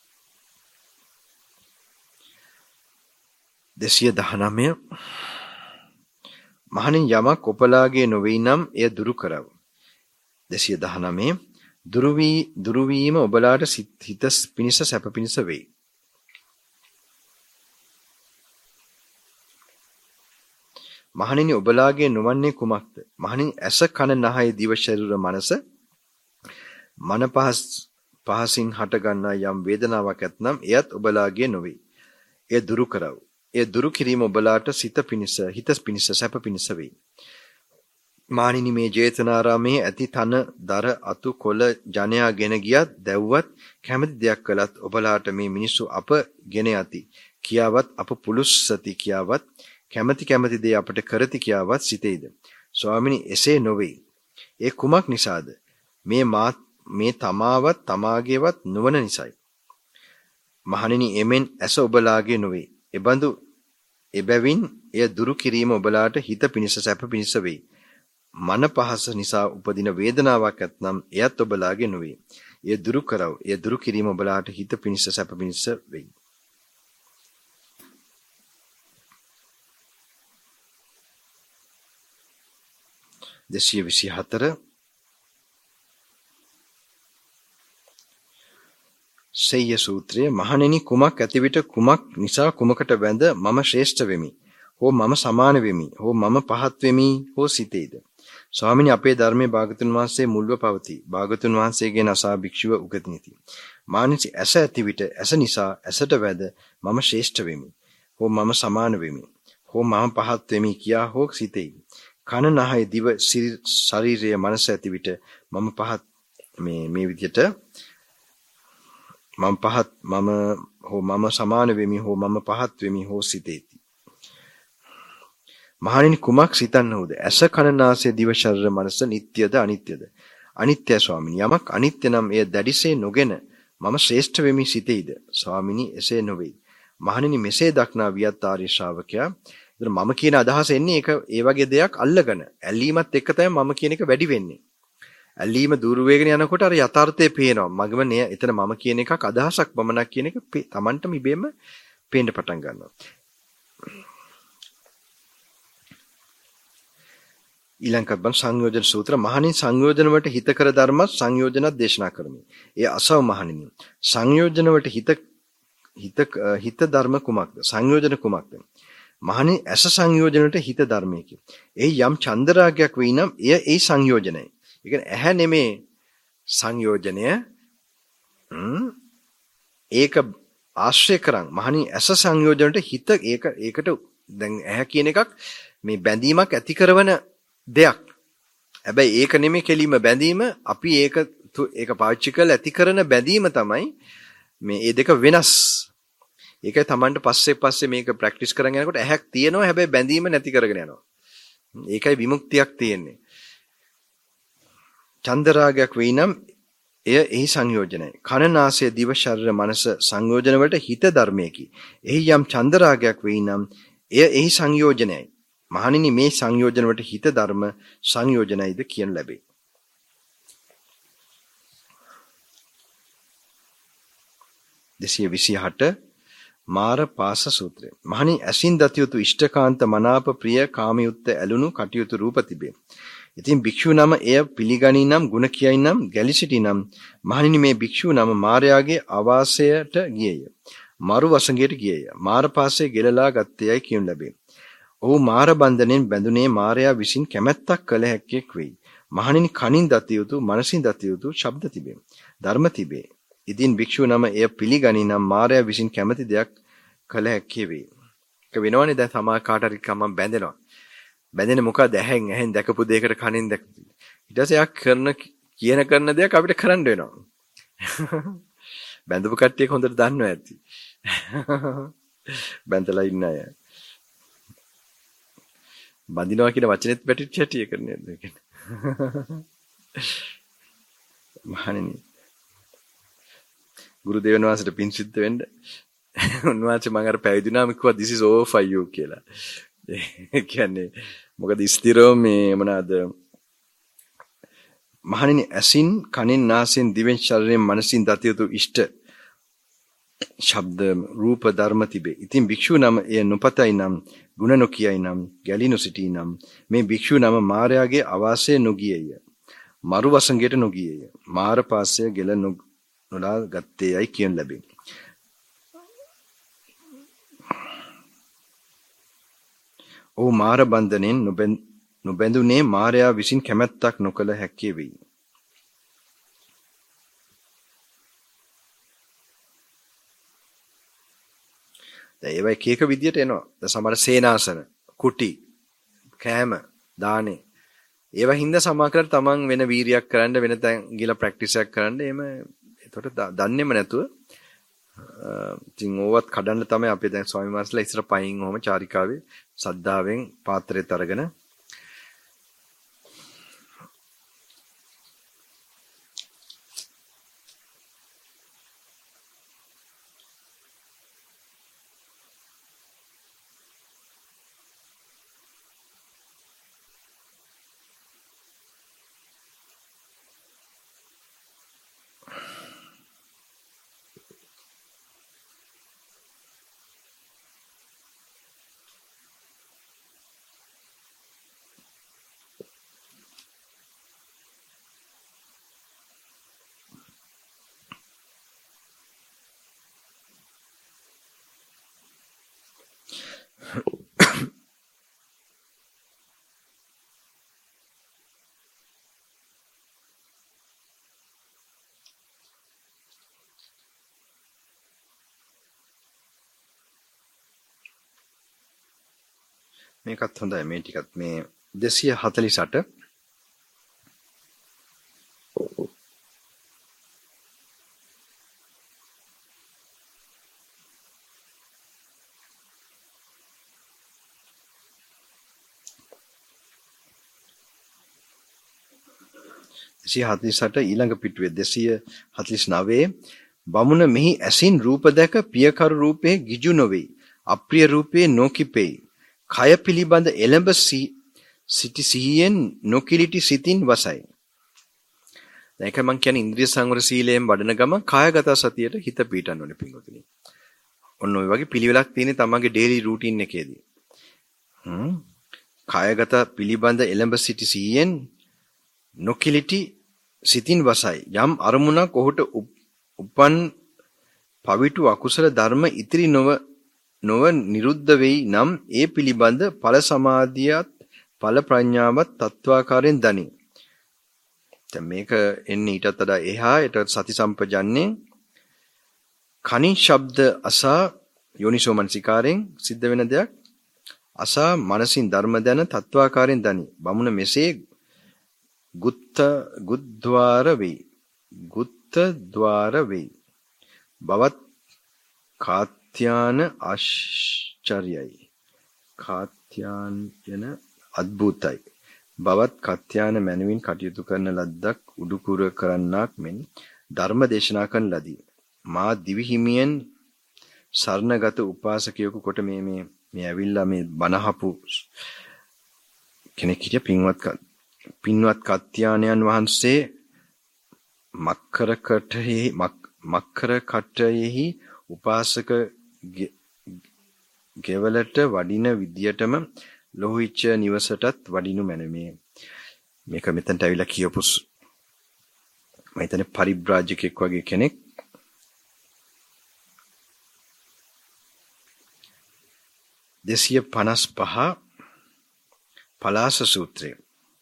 Speaker 1: දෙසිය දහනවය මහණෙනි යමක් ඔපලාගේ නොවේ නම් එය දුරු කරව. දෙසිය දහනවය දුරු වී දුරු වීම ඔබලාට හිත පිනිස සැප පිනිස වෙයි. මහණෙනි ඔබලාගේ නොවන්නේ කුමක්ද? මහණෙනි ඇස කන නහය දිව ශරීර මනස මන පහස් පහසින් හට ගන්නා යම් වේදනාවක් ඇතනම් එයත් ඔබලාගේ නොවේ. එය දුරු කරව. එය දුරු කිරීම ඔබලාට සිත පිනිස හිත පිනිස සැප පිනිස වෙයි. මානිනි මේ ජේතනාරාමයේ ඇති තන දර අතු කොළ ජනයා ගෙන ගියත් දැව්වත් කැමති දෙයක් කළත් ඔබලාට මේ මිනිස්සු අප ගෙන යති කියාවත් අප පුලුස්සති කියාවත් කැමති කැමති දේ අපට කරති කියාවත් සිතෙයිද? ස්වාමිනි එසේ නොවේ. ඒ කුමක් නිසාද? මේ මා මේ තමාවත් තමාගේවත් නොවන නිසයි. මහණෙනි එමෙන් ඇස ඔබලාගේ නොවේ. එබඳු එබැවින් එය දුරු කිරීම ඔබලාට හිත පිනිස සැප පිනිස වෙයි. මන පහස නිසා උපදින වේදනාවක් ඇතනම් එයත් ඔබලාගේ නොවේ. එය දුරු කරව. එය දුරු කිරීම ඔබලාට හිත පිනිස සැප පිනිස වෙයි. දෙසිය විසිහතර සෙය්‍ය සූත්‍රය මහණෙනි කුමක් ඇති විට කුමක් නිසා කුමකට වැඳ මම ශ්‍රේෂ්ඨ වෙමි හෝ මම සමාන වෙමි හෝ මම පහත් වෙමි හෝ සිතේද? ස්වාමිනී අපේ ධර්මයේ භාගතුන් වහන්සේ මුල්ව පවතී. භාගතුන් වහන්සේගේ නසා භික්ෂුව උගතිනිති. මානසි ඇස ඇති විට ඇස නිසා ඇසට වැඳ මම ශ්‍රේෂ්ඨ වෙමි හෝ මම සමාන වෙමි හෝ මම පහත් වෙමි කියා හෝ සිතේයි. කන නහය දිව ශරීරය මනස ඇති විට මම පහත් මේ මේ විදිහට මම පහත් මම හෝ මම සමාන වෙමි හෝ මම පහත් වෙමි හෝ සිතේති. මහණෙනි කුමක් සිතන්නහුද? ඇස කන නාසය දිව ශරීර මනස නිට්ටයද අනිත්‍යද? අනිත්‍ය ස්වාමිනී. යමක් අනිත්‍ය නම් එය දැඩිසේ නොගෙන මම ශ්‍රේෂ්ඨ වෙමි සිතෙයිද? ස්වාමිනී එසේ නොවේ. මහණෙනි මෙසේ දක්නා වියත් ආර්ය ශ්‍රාවකයා එතන මම කියන අදහස එන්නේ ඒක ඒ වගේ දෙයක් අල්ලගෙන ඇල්ලීමත් එක්ක තමයි මම කියන එක වැඩි වෙන්නේ. ඇල්ලීම දුර වේගෙන යනකොට අර යථාර්ථය පේනවා. මගම නේ එතන මම කියන එකක් අදහසක් බමනක් කියන එක Tamanටම ඉබේම පේන්න පටන් ගන්නවා. ඊළඟට බන් සංයෝජන සූත්‍ර මහණින් සංයෝජන වලට හිත කර ධර්ම සංයෝජනත් දේශනා කරමි. ඒ අසව මහණිනි සංයෝජන වලට හිත හිත හිත ධර්ම කුමක්ද? සංයෝජන කුමක්ද? මහණනි ඇස සංයෝජනට හිත ධර්මයකි. ඒ යම් චන්දරාගයක් වෙයි නම් එය ඒ සංයෝජනයි. ඒ කියන්නේ ඇහැ නෙමේ සංයෝජනය. ඒක ආශ්‍රය කරන් මහණනි ඇස සංයෝජනට හිත ඒක ඒකට දැන් ඇහැ කියන එකක් මේ බැඳීමක් ඇති කරන දෙයක්. හැබැයි ඒක නෙමේ කෙලිම බැඳීම අපි ඒක ඒක පාවිච්චි කරලා ඇති කරන බැඳීම තමයි මේ ඒ දෙක වෙනස්. ඒකයි Tamanට පස්සේ පස්සේ මේක ප්‍රැක්ටිස් කරගෙන යනකොට ඇහැක් තියෙනවා හැබැයි බැඳීම නැති කරගෙන යනවා. ඒකයි විමුක්තියක් තියෙන්නේ. චන්දරාගයක් වෙයි නම් එය එහි සංයෝජනයි. කන නාසය දිව ශරීර මනස සංයෝජන වලට හිත ධර්මයකි. එහි යම් චන්දරාගයක් වෙයි නම් එය එහි සංයෝජනයි. මහණෙනි මේ සංයෝජන වලට හිත ධර්ම සංයෝජනයිද කියන ලැබේ. දෙසිය විසිඅට මාර පාස සූත්‍රය. මහණි ඇසින් දතියුතු ඉෂ්ඨකාන්ත මනාප ප්‍රිය කාමයුක්ත ඇලුණු කටයුතු රූප තිබේ. ඉතින් භික්ෂු නම එය පිළිගනී නම් ගුණ කියයි නම් ගැලී සිටි නම් මහණෙනි මේ භික්ෂු නම මාර්යාගේ ආවාසයට ගියේය. මරු වසඟයට ගියේය. මාර පාසයේ ගෙලලා ගත්තේයයි කියනු ලැබේ. ඔහු මාර බන්ධනෙන් බැඳුනේ මාර්යා විසින් කැමැත්තක් කළ හැක්කෙක් වෙයි. මහණෙනි කනින් දතියුතු මනසින් දතියුතු ශබ්ද තිබේ. ධර්ම තිබේ. ඉතින් භික්ෂුව නම එය පිළිගනී නම් මාර්යා විසින් කැමති දෙයක් කළ හැක්කේ වේ. ඒක වෙනවනේ දැන් සමා කාට හරි කමක් බැඳෙනවා. බැඳෙන්නේ මොකද? ඇහෙන් ඇහෙන් දැකපු දෙයකට කනින් දැක. ඊට පස්සේ යා කරන කියන කරන දෙයක් අපිට කරන්න වෙනවා. බැඳපු කට්ටියක හොඳට දන්නවා ඇති. බැඳලා ඉන්න අය. බඳිනවා කියන වචනේත් පැටිච්ච හැටි ඒක නේද? මහණෙනි ගුරු දේවයන් වහන්සේට පින් සිද්ධ වෙන්න උන්වහන්සේ මම අර පැවිදිනාම කිව්වා this is all for you කියලා. ඒ කියන්නේ මොකද ස්ථිරව මේ මොනවාද මහණෙනි ඇසින් කනෙන් නාසයෙන් දිවෙන් ශරීරයෙන් මනසින් දතියුතු ඉෂ්ට ශබ්ද රූප ධර්ම තිබේ. ඉතින් භික්ෂු නම එය නොපතයි නම් ගුණ නොකියයි නම් ගැලී නොසිටී නම් මේ භික්ෂු නම මාර්යාගේ ආවාසයේ නොගියේය. මරු වසඟයට නොගියේය. මාර පාසය ගෙල නොලා ගත්තේයයි කියන ලැබේ. ඔහු මාර බන්ධනෙන් නොබැඳුනේ මාර්යා විසින් කැමැත්තක් නොකළ හැක්කේ වෙයි. දැන් ඒවා එක එක විදියට එනවා. දැන් සමහර සේනාසන, කුටි, කෑම, දානේ. ඒවා හින්දා සමාකරට තමන් වෙන වීරියක් කරන්න වෙන තැන් ගිහලා ප්‍රැක්ටිස් එකක් කරන්න එහෙම එතකොට දන්නේම නැතුව ඉතින් ඕවත් කඩන්න තමයි අපි දැන් ස්වාමීන් වහන්සේලා ඉස්සර පයින් ඔහම චාරිකාවේ සද්ධාවෙන් පාත්‍රෙත් අරගෙන මේකත් හොඳයි මේ ටිකත් මේ දෙසිය හතළිස් අට දෙසිය හතළිස් අට ඊළඟ පිටුවේ දෙසිය හතළිස් නවය බමුණ මෙහි ඇසින් රූප දැක පියකරු රූපේ ගිජු නොවේ අප්‍රිය රූපේ නොකිපෙයි කය පිළිබඳ එළඹ සිටි සිහියෙන් නොකිලිටි සිතින් වසයි. දැන් ඒක මම කියන්නේ ඉන්ද්‍රිය සංවර සීලයෙන් වඩන ගම කායගත සතියට හිත පීඩන්න ඕනේ පින්වතුනි. ඔන්න ඔය වගේ පිළිවෙලක් තියෙන තමන්ගේ ඩේලි රූටින් එකේදී. හ්ම් කායගත පිළිබඳ එළඹ සිටි සිහියෙන් නොකිලිටි සිතින් වසයි. යම් අරමුණක් ඔහුට උපන් පවිතු අකුසල ධර්ම ඉතිරි නොව නොව නිරුද්ධ වෙයි නම් ඒ පිළිබඳ ඵල සමාධියත් ඵල ප්‍රඥාවත් තත්වාකාරයෙන් දනි. දැන් මේක එන්නේ ඊටත් වඩා එහා ඊට සති සම්පජන්නේ කනින් ශබ්ද අසා යෝනිසෝ මනසිකාරයෙන් සිද්ධ වෙන දෙයක් අසා මනසින් ධර්ම දැන තත්වාකාරයෙන් දනි. බමුණ මෙසේ ගුත්ත ගුද්්වාර වෙයි. ගුත්ත ద్వාර වෙයි. බවත් කාත්‍යාන ආශ්චර්යයි. කාත්‍යාන යන අద్భుතයි. බවත් කත්‍යාන මනවින් කටයුතු කරන ලද්දක් උඩුකුර කරන්නාක් මෙන් ධර්ම දේශනා කරන ලදී. මා දිවි හිමියෙන් සරණගත උපාසකයෙකු කොට මේ මේ මේ ඇවිල්ලා මේ බණහපු කෙනෙක් හිටිය පින්වත් පින්වත් කත්‍යානයන් වහන්සේ මක්කර කටෙහි මක්කර කටෙහි උපාසක ගෙවලට වඩින විදියටම ලෝහිච්ච නිවසටත් වඩිනු මැනමේ. මේක මෙතනට ඇවිල්ලා කියපු මම හිතන්නේ පරිබ්‍රාජකෙක් වගේ කෙනෙක්. දෙසිය පනස් පහ පලාස සූත්‍රය.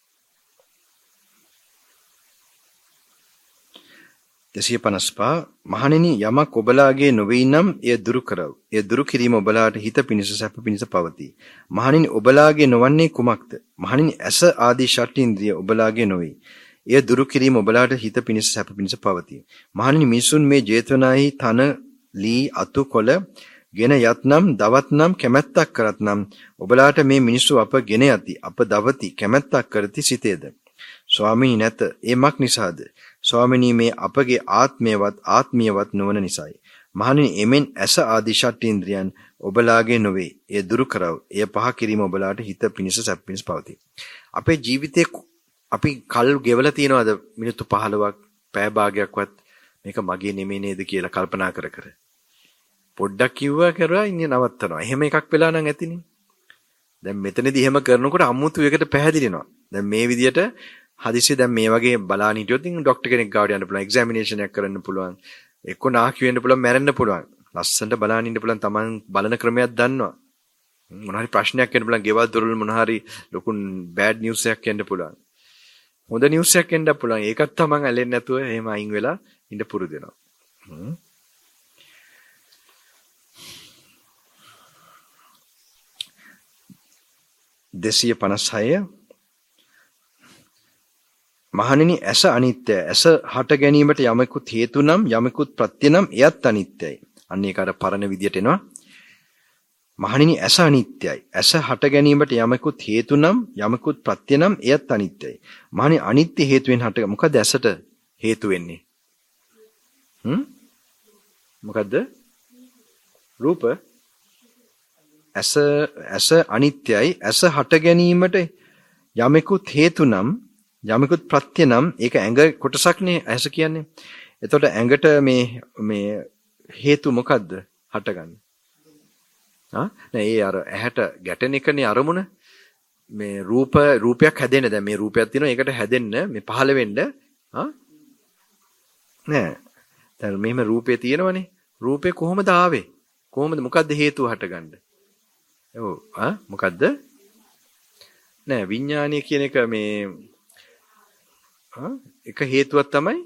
Speaker 1: දෙසිය පනස් පහ මහණෙනි යමක් ඔබලාගේ නොවේ නම් එය දුරු කරව. එය දුරු කිරීම ඔබලාට හිත පිණිස සැප පිණිස පවතී. මහණෙනි ඔබලාගේ නොවන්නේ කුමක්ද? මහණෙනි ඇස ආදී ෂට්ඉන්ද්‍රිය ඔබලාගේ නොවේ. එය දුරු කිරීම ඔබලාට හිත පිණිස සැප පිණිස පවතී. මහණෙනි මිනිසුන් මේ ජේතවනාහි තන ලී අතු කොළ ගෙන යත්නම් දවත්නම් කැමැත්තක් කරත්නම් ඔබලාට මේ මිනිස්සු අප ගෙන යති අප දවති කැමැත්තක් කරති සිතේද? ස්වාමීනි නැත. ඒ මක් නිසාද? ස්වාමිනී මේ අපගේ ආත්මයවත් ආත්මීයවත් නොවන නිසායි. මහණෙනි එමෙන් ඇස ආදී ෂට්ඉන්ද්‍රියන් ඔබලාගේ නොවේ. එය දුරු කරව. එය පහ කිරීම ඔබලාට හිත පිණිස සැප පිණිස පවතී. අපේ ජීවිතේ අපි කල් ගෙවලා තියනවාද මිනිත්තු පහළොවක් පැය භාගයක්වත් මේක මගේ නෙමෙයි නේද කියලා කල්පනා කර කර. පොඩ්ඩක් කිව්වා කරා ඉන්නේ නවත්තනවා. එහෙම එකක් වෙලා නම් ඇතිනේ. දැන් මෙතනදී එහෙම කරනකොට අමුතු එකට පැහැදිලිනවා. දැන් මේ විදියට හදිස්සිය දැන් මේ වගේ බලාන හිටියොත් ඉතින් ડોක්ටර් කෙනෙක් ගාවට යන්න පුළුවන්, එක්සැමිනේෂන් එකක් කරන්න පුළුවන්, එක්ක නාකි වෙන්න පුළුවන්, මැරෙන්න පුළුවන්. ලස්සනට බලාන ඉන්න පුළුවන්. Taman බලන ක්‍රමයක් දන්නවා. මොන හරි ප්‍රශ්නයක් එන්න පුළුවන්, ගෙවල් දොරවල් මොන හරි ලොකු බෑඩ් නිවුස් එකක් එන්න පුළුවන්. හොඳ නිවුස් එකක් එන්න පුළුවන්. ඒකත් Taman ඇලෙන්නේ නැතුව එහෙම අයින් වෙලා ඉඳ පුරුදු වෙනවා. දෙසිය පනස් හය මහණෙනි ඇස අනිත්‍යයි. ඇස හට ගැනීමට යමෙකුත් හේතු නම් යමෙකුත් ප්‍රත්‍ය නම් එයත් අනිත්‍යයි. අන්න ඒක අර පරණ විදියට එනවා. මහණෙනි ඇස අනිත්‍යයි. ඇස හට ගැනීමට යමෙකුත් හේතු නම් යමෙකුත් ප්‍රත්‍ය නම් එයත් අනිත්‍යයි. මහණෙනි අනිත්‍ය හේතුවෙන් හට මොකද ඇසට හේතු වෙන්නේ? හ්ම් මොකද්ද? රූප. ඇස ඇස අනිත්‍යයි. ඇස හට ගැනීමට යමෙකුත් හේතු නම් යමෙකුත් ප්‍රත්‍ය නම් ඒක ඇඟ කොටසක්නේ ඇස කියන්නේ. එතකොට ඇඟට මේ මේ හේතු මොකද්ද හටගන්නේ? ආ නෑ ඒ අර ඇහැට ගැටෙන එකනේ අරමුණ. මේ රූප රූපයක් හැදෙන්න දැන් මේ රූපයක් තියෙනවා ඒකට හැදෙන්න මේ පහළ වෙන්න ආ නෑ දැන් මෙහෙම රූපේ තියෙනවනේ. රූපේ කොහොමද ආවේ? කොහොමද මොකද්ද හේතුව හටගන්න? ඔව් ආ මොකද්ද? නෑ විඥානීය කියන එක මේ එක හේතුවක් තමයි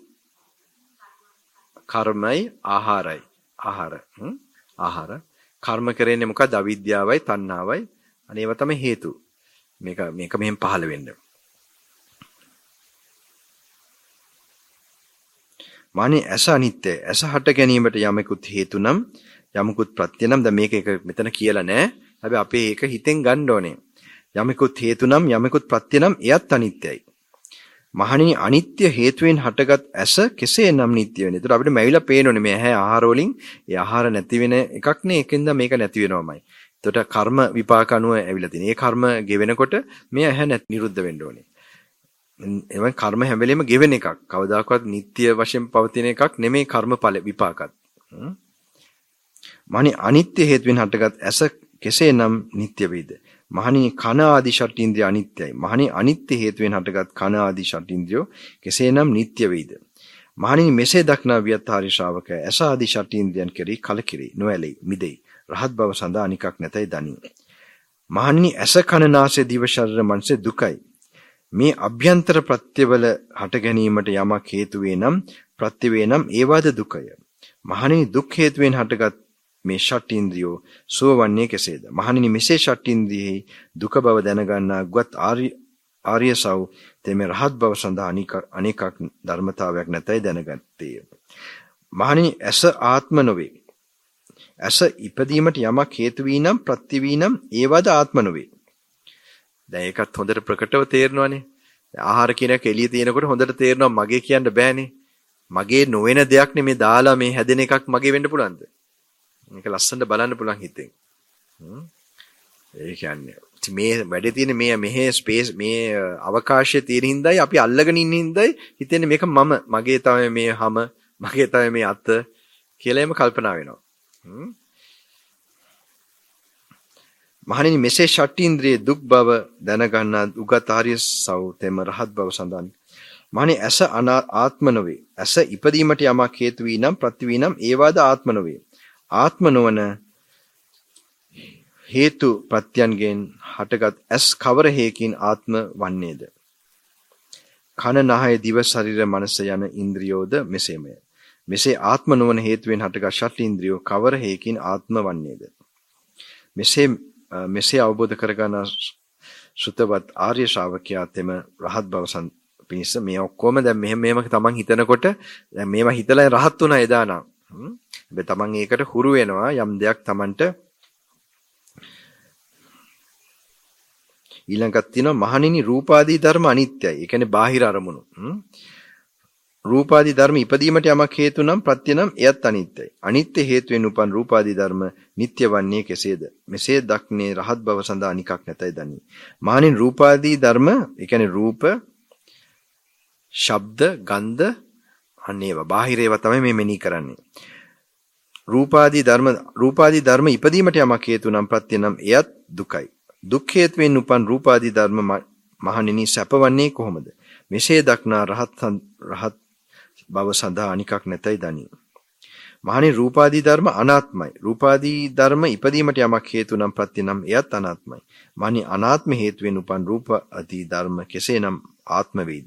Speaker 1: කර්මයි ආහාරයි. ආහාර ආහාර කර්ම කරන්නේ මොකද? අවිද්‍යාවයි තණ්හාවයි. අනේව තමයි හේතු. මේක මේක මෙහෙම පහළ වෙන්න. මානේ ඇස අනිත්‍යයි. ඇස හට ගැනීමට යමෙකුත් හේතු නම් යමෙකුත් ප්‍රත්‍ය නම් දැන් මේක එක මෙතන කියලා නෑ. හැබැයි අපේ ඒක හිතෙන් ගන්න ඕනේ. යමෙකුත් හේතු නම් යමෙකුත් ප්‍රත්‍ය නම් එයත් අනිත්‍යයි. මහණෙනි අනිත්‍ය හේතුවෙන් හටගත් ඇස කෙසේනම් නිට්ටය වෙන්නේ? ඒතර අපිට මැවිලා පේනෝනේ මේ ඇහැ ආහාර වලින් ඒ ආහාර නැති වෙන එකක් නේ. ඒකෙන්ද මේක නැති වෙනවමයි. එතකොට කර්ම විපාක අනුව ඇවිල්ලා තියෙන. ඒ කර්ම ගෙවෙනකොට මේ ඇහැ නැත් නිරුද්ධ වෙන්න ඕනේ. එවන් කර්ම හැම වෙලෙම ගෙවෙන එකක්. කවදාකවත් නිට්ටය වශයෙන් පවතින එකක් නෙමෙයි කර්මඵල විපාකත්. මහණෙනි අනිත්‍ය හේතුවෙන් හටගත් ඇස කෙසේනම් නිට්ටය වේද? මහණෙනි කන ආදී ෂට්ඉන්ද්‍රිය අනිත්‍යයි. මහණෙනි අනිත්‍ය හේතුවෙන් හටගත් කන ආදී ෂට්ඉන්ද්‍රියෝ කෙසේනම් නිට්ටය වේද? මහණෙනි මෙසේ දක්නා වියත්හාරි ශ්‍රාවකයා ඇස ආදී ෂට්ඉන්ද්‍රියන් කෙරෙහි කලකිරේ නොඇලෙයි මිදෙයි. රහත් බව සඳහා අනිකක් නැතයි දනි. මහණෙනි ඇස කන නාසය දිව ශරීර මනස දුකයි. මේ අභ්‍යන්තර ප්‍රත්‍යවල හට ගැනීමට යමක් හේතු වේ නම් ප්‍රත්‍ය වේ නම් ඒවාද දුකය. මහණෙනි දුක් හේතුවෙන් හටගත් මේ ෂට්ඉන්ද්‍රියෝ සුවවන්නේ කෙසේද? මහණෙනි මෙසේ ෂට්ඉන්ද්‍රියෙහි දුක බව දැනගන්නා ගුවත් ආර්ය ආර්යසව් තෙමේ රහත් බව සඳහා අනික අනිකක් ධර්මතාවයක් නැතයි දැනගත්තේය. මහණෙනි ඇස ආත්ම නොවේ. ඇස ඉපදීමට යමක් හේතු වී නම් ප්‍රත්‍ය වී නම් ඒවද ආත්ම නොවේ. දැන් ඒකත් හොඳට ප්‍රකටව තේරෙනවානේ. ආහාර කියන එක එළිය තියෙනකොට හොඳට තේරෙනවා මගේ කියන්න බෑනේ. මගේ නොවන දෙයක් නෙමේ දාලා මේ හැදෙන එකක් මගේ වෙන්න පුළුවන්ද? මේක ලස්සනට බලන්න පුළුවන් හිතෙන්. ඒ කියන්නේ මේ වැඩේ තියෙන මේ මෙහි ස්පේස් මේ අවකාශයේ තියෙන හින්දායි අපි අල්ලගෙන ඉන්න හින්දායි හිතෙන්නේ මේක මම මගේ තමයි මේ හැම මගේ තමයි මේ අත කියලා එම කල්පනා වෙනවා. මහණෙනි මෙසේ ෂට්ඉන්ද්‍රිය දුක් බව දැනගන්නා උගත් ආර්ය සෞතෙම රහත් බව සඳහන්. මහණෙනි ඇස ආත්ම නොවේ. ඇස ඉපදීමට යමක් හේතු වී නම් ප්‍රති වී නම් ඒවාද ආත්ම නොවේ. ආත්ම නොවන හේතු ප්‍රත්‍යයන්ගෙන් හටගත් ඇස් කවර හේකින් ආත්ම වන්නේද? කන නහය දිව ශරීර මනස යන ඉන්ද්‍රියෝද මෙසේමය. මෙසේ ආත්ම නොවන හේතුවෙන් හටගත් ෂට් ඉන්ද්‍රියෝ කවර හේකින් ආත්ම වන්නේද? මෙසේ මෙසේ අවබෝධ කරගන්න සුතවත් ආර්ය ශ්‍රාවකයා තෙම රහත් බව පිණිස මේ ඔක්කොම දැන් මෙහෙම මෙහෙම තමන් හිතනකොට දැන් මේවා හිතලා රහත් වුණා එදා නම් හැබැයි තමන් ඒකට හුරු වෙනවා යම් දෙයක් තමන්ට ඊළඟට තියෙනවා මහණෙනි රූපාදී ධර්ම අනිත්‍යයි. ඒ කියන්නේ බාහිර අරමුණු. රූපාදී ධර්ම ඉපදීමට යමක් හේතු නම් ප්‍රත්‍ය නම් එයත් අනිත්‍යයි. අනිත්‍ය හේතුවෙන් උපන් රූපාදී ධර්ම නිට්ටය වන්නේ කෙසේද? මෙසේ දක්නේ රහත් බව සඳහා අනිකක් නැතයි දනි. මහණෙනි රූපාදී ධර්ම, ඒ කියන්නේ රූප, ශබ්ද, ගන්ධ අනේවා බාහිර ඒවා තමයි මේ මෙනී කරන්නේ. රූපාදී ධර්ම රූපාදී ධර්ම ඉපදීමට යමක් හේතු නම් ප්‍රත්‍ය නම් එයත් දුකයි. දුක් හේතුවෙන් උපන් රූපාදී ධර්ම මහණෙනි සැපවන්නේ කොහොමද? මෙසේ දක්නා රහත් රහත් බව සඳහා අනිකක් නැතයි දනි. මහණෙනි රූපාදී ධර්ම අනාත්මයි. රූපාදී ධර්ම ඉපදීමට යමක් හේතු නම් ප්‍රත්‍ය නම් එයත් අනාත්මයි. මහණෙනි අනාත්ම හේතුවෙන් උපන් රූපාදී ධර්ම කෙසේනම් ආත්ම වේද?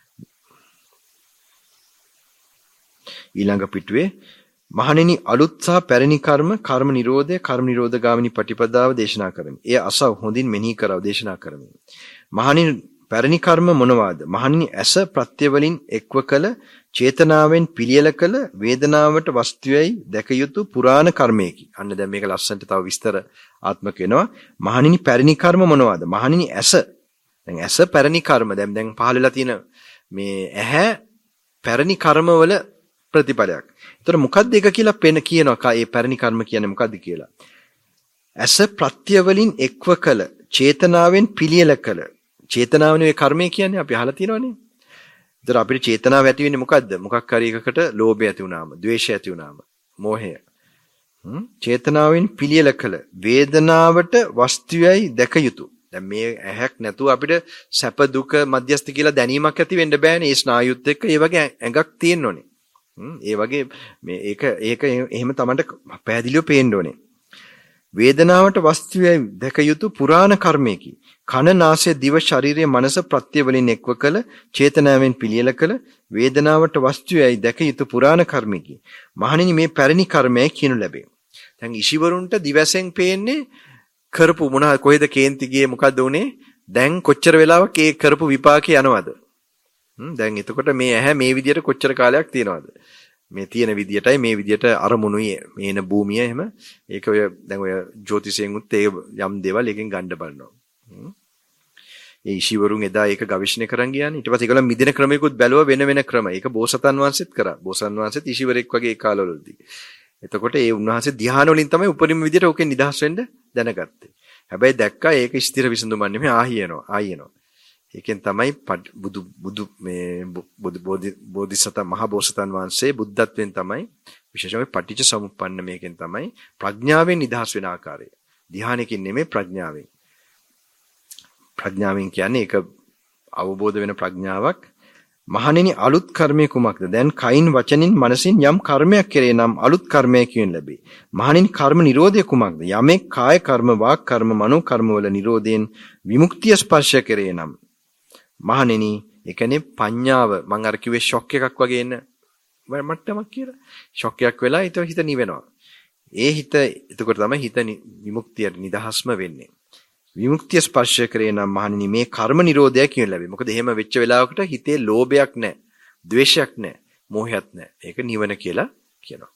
Speaker 1: ඊළඟ පිටුවේ මහණෙනි අලුත් සහ පැරණි කර්ම කර්ම නිරෝධය කර්ම නිරෝධ ගාමිනී පටිපදාව දේශනා කරමි. එය අසව හොඳින් මෙනෙහි කරව දේශනා කරමි. මහණෙනි පැරණි කර්ම මොනවාද? මහණෙනි ඇස ප්‍රත්‍ය වලින් එක්ව කළ චේතනාවෙන් පිළියෙල කළ වේදනාවට වස්තුවයි දැක යුතු පුරාණ කර්මයකි. අන්න දැන් මේක ලස්සනට තව විස්තර ආත්මක වෙනවා. මහණෙනි පැරණි කර්ම මොනවාද? මහණෙනි ඇස. දැන් ඇස පැරණි කර්ම දැන් දැන් පහළලා තියෙන මේ ඇහැ පැරණි කර්මවල ප්‍රතිපලයක්. ඒතර මොකද්ද ඒක කියලා පෙන කියනවා. ඒ පැරණි කර්ම කියන්නේ මොකද්ද කියලා. ඇස ප්‍රත්‍ය වලින් එක්ව කළ චේතනාවෙන් පිළියෙල කළ චේතනාවනේ කර්මය කියන්නේ අපි අහලා තියෙනවනේ. ඒතර අපිට චේතනාව ඇති වෙන්නේ මොකද්ද? මොකක් හරි එකකට ලෝභය ඇති වුණාම, ද්වේෂය ඇති වුණාම, මෝහය. හ්ම් චේතනාවෙන් පිළියෙල කළ වේදනාවට වස්තුවයි දැක යුතු. දැන් මේ ඇහැක් නැතුව අපිට සැප දුක මධ්‍යස්ථ කියලා දැනීමක් ඇති වෙන්න බෑනේ. ඒ ස්නායුත් එක්ක ඒ වගේ ඇඟක් තියෙන්න ඕනේ. ඒ වගේ මේ ඒක ඒක එහෙම තමයි පැහැදිලිව පේන්න ඕනේ. වේදනාවට වස්තුවේ දැක යුතු පුරාණ කර්මයකි. කන නාසය දිව ශරීරය මනස ප්‍රත්‍ය වලින් එක්ව කළ චේතනාවෙන් පිළියෙල කළ වේදනාවට වස්තුවේයි දැක යුතු පුරාණ කර්මයකි. මහණෙනි මේ පැරණි කර්මයයි කියනු ලැබේ. දැන් ඉෂිවරුන්ට දිවසෙන් පේන්නේ කරපු මොනවා කොහෙද කේන්ති ගියේ මොකද්ද උනේ දැන් කොච්චර වෙලාවක් ඒ කරපු විපාකේ යනවද? හ්ම් දැන් එතකොට මේ ඇහැ මේ විදියට කොච්චර කාලයක් තියනවද? මේ තියෙන විදියටයි මේ විදියට අරමුණුයි මේන භූමිය එහෙම ඒක ඔය දැන් ඔය ජ්‍යොතිෂයෙන් උත් ඒ යම් දේවල් එකෙන් ගන්න බලනවා. ඒ ඊශිවරුන් එදා ඒක ගවේෂණය කරන් ගියානේ. ඊට පස්සේ ඒගොල්ලන් මිදෙන ක්‍රමයකුත් බැලුවා වෙන වෙන ක්‍රම. ඒක බෝසතන් වහන්සේත් කරා. බෝසතන් වහන්සේත් ඊශිවරෙක් වගේ ඒ කාලවලදී. එතකොට ඒ උන්වහන්සේ ධ්‍යාන වලින් තමයි උපරිම විදියට ඕකෙන් නිදහස් වෙන්න දැනගත්තේ. හැබැයි දැක්කා ඒක ස්ථිර විසඳුමක් නෙමෙයි ආහියනවා ආහියනවා. ඒකෙන් තමයි බුදු බුදු මේ බුදු බෝධිසත්ව මහ බෝසතන් වහන්සේ බුද්ධත්වයෙන් තමයි විශේෂයෙන්ම පටිච්ච සමුප්පන්න මේකෙන් තමයි ප්‍රඥාවෙන් නිදහස් වෙන ආකාරය. ධ්‍යානකින් නෙමෙයි ප්‍රඥාවෙන්. ප්‍රඥාවෙන් කියන්නේ ඒක අවබෝධ වෙන ප්‍රඥාවක්. මහණෙනි අලුත් කර්මය කුමක්ද? දැන් කයින් වචනින් මනසින් යම් කර්මයක් කෙරේ නම් අලුත් කර්මයක් කියන ලැබේ. මහණෙනි කර්ම නිරෝධය කුමක්ද? යමෙක් කාය කර්ම, වාක් කර්ම, මනෝ කර්ම වල නිරෝධයෙන් විමුක්තිය ස්පර්ශ කෙරේ නම් මහණෙනි ඒ කියන්නේ පඤ්ඤාව මම අර කිව්වේ ෂොක් එකක් වගේ එන මට්ටමක් කියලා. ෂොක් එකක් වෙලා ඊට හිත නිවෙනවා. ඒ හිත එතකොට තමයි හිත විමුක්තිය නිදහස්ම වෙන්නේ. විමුක්තිය ස්පර්ශ කරේ නම් මහණෙනි මේ කර්ම නිරෝධය කියන ලැබේ. මොකද එහෙම වෙච්ච වෙලාවකට හිතේ ලෝභයක් නැහැ, ද්වේෂයක් නැහැ, මෝහයක් නැහැ. ඒක නිවන කියලා කියනවා.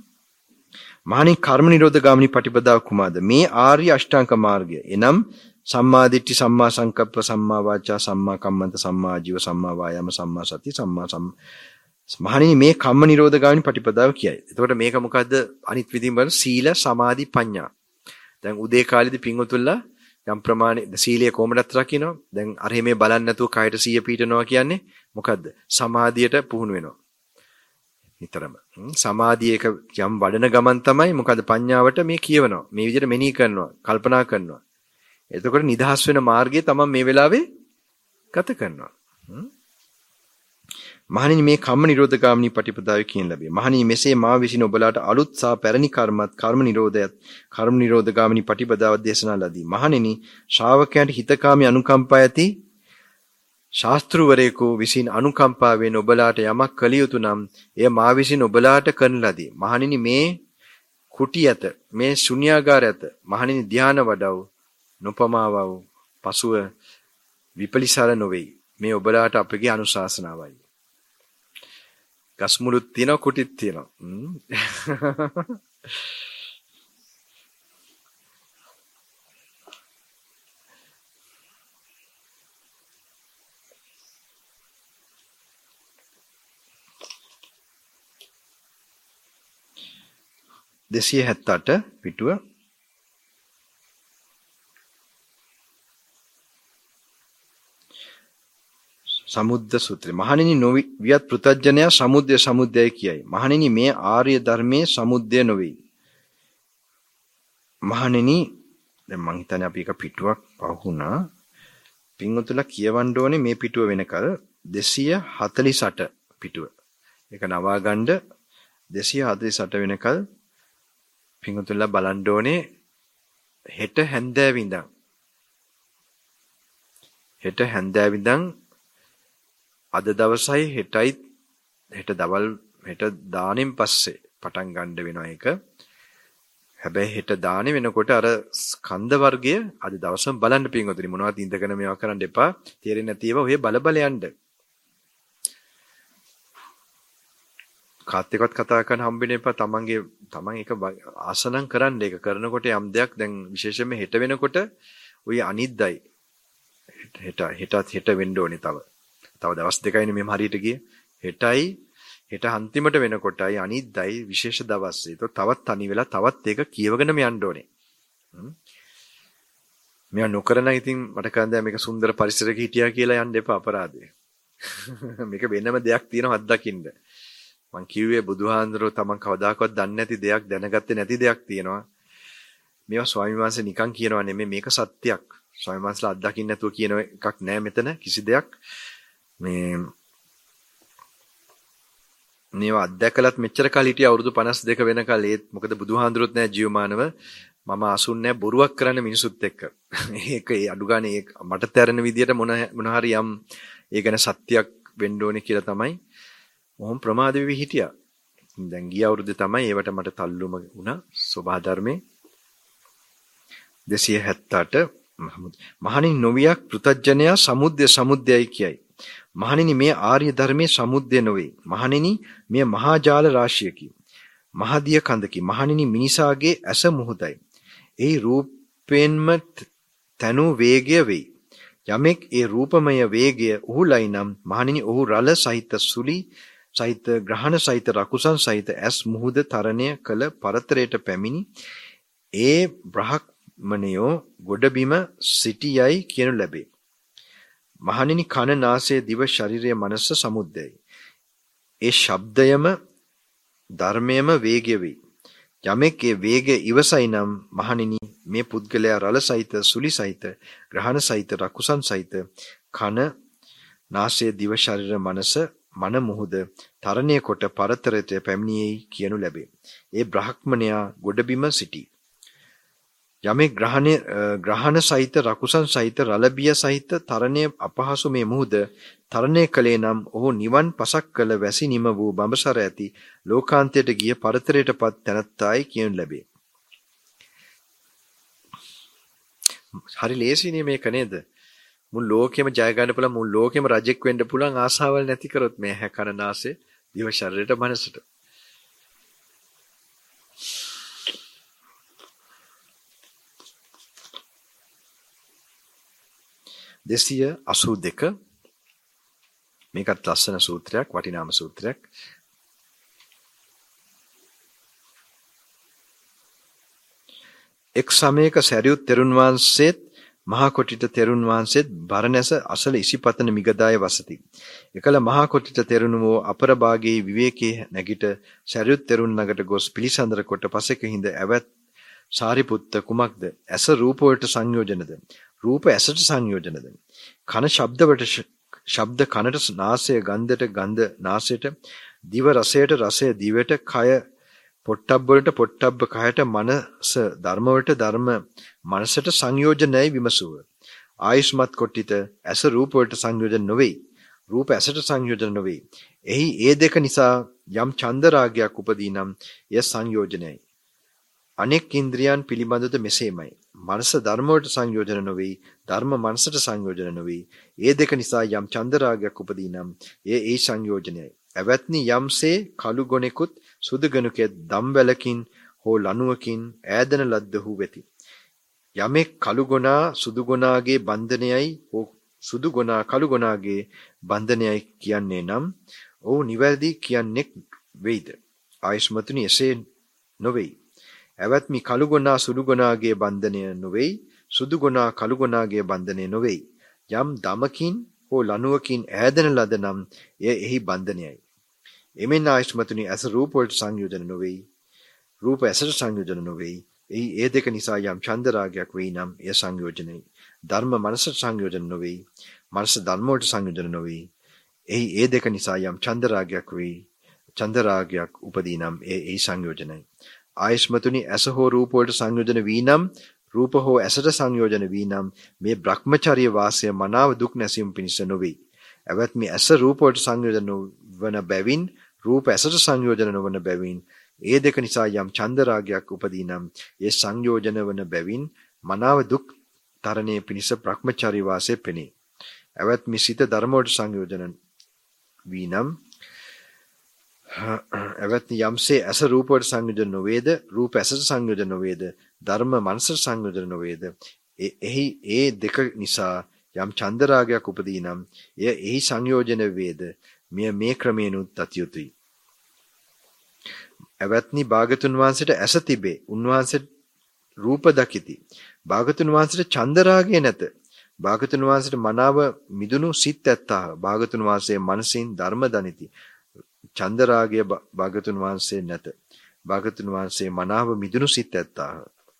Speaker 1: මහණෙනි කර්ම නිරෝධ ගාමිනී පටිපදාව කුමාද? මේ ආර්ය අෂ්ටාංග මාර්ගය. එනම් සම්මා දිට්ඨි, සම්මා සංකප්ප, සම්මා වාචා, සම්මා කම්මන්ත, සම්මා ආජීව, සම්මා වායාම, සම්මා සති, සම්මා සම් මහණෙනි මේ කම්ම නිරෝධ ගාමිනී පටිපදාව කියයි. එතකොට මේක මොකද්ද? අනිත් විදිහින් බලන සීල, සමාධි, ප්‍රඥා. දැන් උදේ කාලේදී පින්වතුන්ලා යම් ප්‍රමාණය සීලය කොහොමදත් රකින්නවා. දැන් අර මේ බලන්නේ නැතුව කයට සීය පීඩනවා කියන්නේ මොකද්ද? සමාධියට පුහුණු වෙනවා. නිතරම. සමාධිය එක යම් වඩන ගමන් තමයි මොකද්ද? ප්‍රඥාවට මේ කියවනවා. මේ විදිහට මෙනෙහි කරනවා, කල්පනා කරනවා. එතකොට නිදහස් වෙන මාර්ගය තමයි මේ වෙලාවේ ගත කරනවා. මහණෙනි මේ කම්ම නිරෝධ ගාමිනී පටිපදාව කියන ලැබේ. මහණෙනි මෙසේ මා විසින් ඔබලාට අලුත් සහ පැරණි කර්මත් කර්ම නිරෝධයත් කර්ම නිරෝධ ගාමිනී පටිපදාව දේශනා ලදී. මහණෙනි ශ්‍රාවකයන්ට හිතකාමී අනුකම්පා ඇති ශාස්ත්‍රවරයෙකු විසින් අනුකම්පාවෙන් ඔබලාට යමක් කළ යුතු නම් එය මා විසින් ඔබලාට කරන ලදී. මහණෙනි මේ කුටි ඇත, මේ ශුන්‍යාගාර ඇත. මහණෙනි ධ්‍යාන වඩව නොපමාවව පසුව විපලිසාර නොවේයි. මේ ඔබලාට අපගේ අනුශාසනාවයි. ගස්මුළුත් තියෙනවා කුටිත් තියෙනවා. දෙසිය හැත්තඅට පිටුව සමුද්ද සූත්‍රය. මහණෙනි නොවියත් පෘතජ්ජනයා සමුද්දය සමුද්දය කියයි. මහණෙනි මේ ආර්ය ධර්මයේ සමුද්දය නොවේ. මහණෙනි දැන් මං හිතන්නේ අපි එක පිටුවක් පහුණා. පින්වතුන්ලා කියවන්න ඕනේ මේ පිටුව වෙනකල් දෙසිය හතළිස් අට පිටුව. ඒක නවා ගන්න දෙසිය හතළිස් අට වෙනකල් පින්වතුන්ලා බලන්න ඕනේ හෙට හැන්දෑවේ ඉඳන්. හෙට හැන්දෑවේ ඉඳන් අද දවසයි හෙටයි හෙට දවල් හෙට දානෙන් පස්සේ පටන් ගන්න වෙනවා ඒක. හැබැයි හෙට දානෙ වෙනකොට අර ස්කන්ධ වර්ගය අද දවසම බලන්න පින්වතුනි මොනවද ඉඳගෙන මේවා කරන්න එපා. තේරෙන්නේ නැති ඒවා ඔය බල බල යන්න. කාත් එක්කත් කතා කරන්න හම්බෙන්න එපා. තමන්ගේ තමන් එක ආසනම් කරන්න ඒක කරනකොට යම් දෙයක් දැන් විශේෂයෙන්ම හෙට වෙනකොට ඔය අනිද්දයි හෙට හෙටත් හෙට වෙන්න ඕනේ තව. තව දවස් දෙකයිනේ මෙහෙම හරියට ගියේ. හෙටයි හෙට අන්තිමට වෙනකොටයි අනිද්දයි විශේෂ දවස්. ඒක තවත් තනි වෙලා තවත් ඒක කියවගෙනම යන්න ඕනේ. මෙයා නොකරන ඉතින් මට කන්දෑ මේක සුන්දර පරිසරයක හිටියා කියලා යන්න එපා අපරාධය. මේක වෙනම දෙයක් තියෙනවා අත්දකින්න. මං කිව්වේ බුදුහාඳුරෝ තමන් කවදාකවත් දන්නේ නැති දෙයක් දැනගත්තේ නැති දෙයක් තියෙනවා. මේවා ස්වාමීන් වහන්සේ නිකන් කියනවා නෙමෙයි මේක සත්‍යයක්. ස්වාමීන් වහන්සේලා අත්දකින්න නැතුව කියන එකක් නෑ මෙතන කිසි දෙයක්. මේ මේවා අත්දැකලත් මෙච්චර කල් හිටිය අවුරුදු පනස් දෙක වෙනකල් ඒත් මොකද බුදුහාඳුරුත් නැහැ ජීවමානව මම අසුන් නැහැ බොරුවක් කරන්න මිනිසුත් එක්ක ඒක ඒ අඩු ගානේ ඒක මට තැරෙන විදියට මොන මොන හරි යම් ඒ ගැන සත්‍යයක් වෙන්න ඕනේ කියලා තමයි මොහොම ප්‍රමාද වෙවි හිටියා. දැන් ගිය අවුරුද්දේ තමයි ඒවට මට තල්ලුම වුණා සෝභා ධර්මේ දෙසිය හැත්තඅට මහණෙනි නොවියක් පෘතජ්ජනයා සමුද්‍ය සමුද්‍යයි කියයි. මහණෙනි මේ ආර්ය ධර්මයේ සමුද්‍ය නොවේ. මහණෙනි මේ මහා ජාල රාශියකි. මහදිය කඳකි. මහණෙනි මිනිසාගේ ඇස මුහුදයි. ඒ රූපයෙන්ම තනු වේගය වෙයි. යමෙක් ඒ රූපමය වේගය උහුලයි නම් මහණෙනි ඔහු රළ සහිත සුලි සහිත ග්‍රහණ සහිත රකුසන් සහිත ඇස් මුහුද තරණය කළ පරතරයට පැමිණි ඒ බ්‍රහ්මණයෝ ගොඩබිම සිටියයි කියනු ලැබේ. මහණෙනි කන නාසය දිව ශරීරය මනස සමුද්දයයි. ඒ ශබ්දයම ධර්මයේම වේගය වෙයි. යමෙක් ඒ වේගය ඉවසයි නම් මහණෙනි මේ පුද්ගලයා රළ සහිත සුලි සහිත ග්‍රහණ සහිත රකුසන් සහිත කන නාසය දිව ශරීර මනස මන මුහුද තරණය කොට පරතරයට පැමිණියයි කියනු ලැබේ. ඒ බ්‍රහ්මණයා ගොඩබිම සිටි. යමෙක් ග්‍රහණ ග්‍රහණ සහිත රකුසන් සහිත රළබිය සහිත තරණය අපහසු මේ මුහුද තරණය කළේ නම් ඔහු නිවන් පසක් කළ වැසි නිම වූ බඹසර ඇති ලෝකාන්තයට ගිය පරතරයටපත් තැනැත්තායි කියනු ලැබේ. හරි ලේසිනේ මේක නේද? මුළු ලෝකෙම ජය ගන්න පුළුවන්, මුළු ලෝකෙම රජෙක් වෙන්න පුළුවන් ආසාවල් නැති කරොත් මේ හැකන නාසය දිව ශරීරයට මනසට. දෙසිය අසූ දෙක මේකත් ලස්සන සූත්‍රයක්, වටිනාම සූත්‍රයක්. එක් සමයක සැරියුත් තෙරුන් වහන්සේත් මහා කොටිත තෙරුන් වහන්සේත් බරණැස අසල ඉසිපතන මිගදාය වසති. එකල මහා කොටිත තෙරුන් වූ අපර භාගයේ විවේකයේ නැගිට සැරියුත් තෙරුන් ළඟට ගොස් පිළිසඳර කොට පසෙක හිඳ ඇවත් සාරිපුත්ත කුමක්ද? ඇස රූප වලට සංයෝජනද? රූප ඇසට සංයෝජනද? කන ශබ්ද වලට ශබ්ද කනට, නාසය ගන්ධයට, ගන්ධ නාසයට, දිව රසයට, රසය දිවට, කය පොට්ටබ්බ වලට, පොට්ටබ්බ කයට, මනස ධර්ම වලට, ධර්ම මනසට සංයෝජනයි විමසුව. ආයුෂ්මත් කොට්ටිත ඇස රූප වලට සංයෝජන නොවේ. රූප ඇසට සංයෝජන නොවේ. එහි ඒ දෙක නිසා යම් ඡන්ද රාගයක් උපදී නම් එය සංයෝජනයි. අනෙක් ඉන්ද්‍රියන් පිළිබඳද මෙසේමයි. මනස ධර්ම වලට සංයෝජන නොවේ. ධර්ම මනසට සංයෝජන නොවේ. ඒ දෙක නිසා යම් ඡන්ද රාගයක් උපදී නම් එය ඒ සංයෝජනයි. ඇවැත්නි යම්සේ කළු ගොනෙකුත් සුදු ගොනෙකුත් දම්වැලකින් හෝ ලණුවකින් ඈදන ලද්දහු වෙති. යමෙක් කළු ගොනා සුදු ගොනාගේ බන්ධනයයි හෝ සුදු ගොනා කළු ගොනාගේ බන්ධනයයි කියන්නේ නම් ඔහු නිවැරදි කියන්නෙක් වෙයිද? ආයුෂ්මතුනි එසේ නොවේයි. ඇවැත්නි කළු ගොනා සුදු ගොනාගේ බන්ධනය නොවේයි. සුදු ගොනා කළු ගොනාගේ බන්ධනය නොවේයි. යම් දමකින් හෝ ලණුවකින් ඈදන ලද නම් එය එහි බන්ධනයයි. එමෙන්න ආයුෂ්මතුනි ඇස රූප වලට සංයෝජන නොවේයි. රූප ඇසට සංයෝජන නොවේයි. එහි ඒ දෙක නිසා යම් ඡන්ද රාගයක් වෙයි නම් එය සංයෝජනයි. ධර්ම මනසට සංයෝජන නොවේයි. මනස ධර්ම වලට සංයෝජන නොවේයි. එහි ඒ දෙක නිසා යම් ඡන්ද රාගයක් වෙයි. ඡන්ද රාගයක් උපදී නම් ඒ ඒ සංයෝජනයි. ආයුෂ්මතුනි ඇස හෝ රූප වලට සංයෝජන වී නම්, රූප හෝ ඇසට සංයෝජන වී නම් මේ බ්‍රහ්මචර්ය වාසය මනාව දුක් නැසීම පිණිස නොවේ. එවත්මි ඇස රූප වලට සංයෝජන නොවන බැවින්, රූප ඇසට සංයෝජන නොවන බැවින්, ඒ දෙක නිසා යම් ඡන්ද රාගයක් උපදී නම් ඒ සංයෝජන වන බැවින් මනාව දුක් තරණය පිණිස බ්‍රහ්මචර්ය වාසය පෙනේ. එවත්මි සිත ධර්ම වලට සංයෝජන වී නම්, එවත්නි යම්සේ ඇස රූප වලට සංයෝජන නොවේද, රූප ඇසට සංයෝජන නොවේද, ධර්ම මනසට සංයෝජන නොවේද, එහි ඒ දෙක නිසා යම් ඡන්ද රාගයක් උපදී නම් එය එහි සංයෝජන වේද. මෙය මේ ක්‍රමයෙන්ුත් අතියුතුයි. එවත්නි භාගතුන් වහන්සේට ඇස තිබේ, උන්වහන්සේ රූප දකිති. භාගතුන් වහන්සේට ඡන්ද රාගය නැත. භාගතුන් වහන්සේට මනාව මිදුණු සිත් ඇත්තාහ. භාගතුන් වහන්සේ මනසින් ධර්ම දනිති. ඡන්ද රාගය භාගතුන් වහන්සේ නැත. භාගතුන් වහන්සේ මනාව මිදුණු සිත් ඇත්තාහ.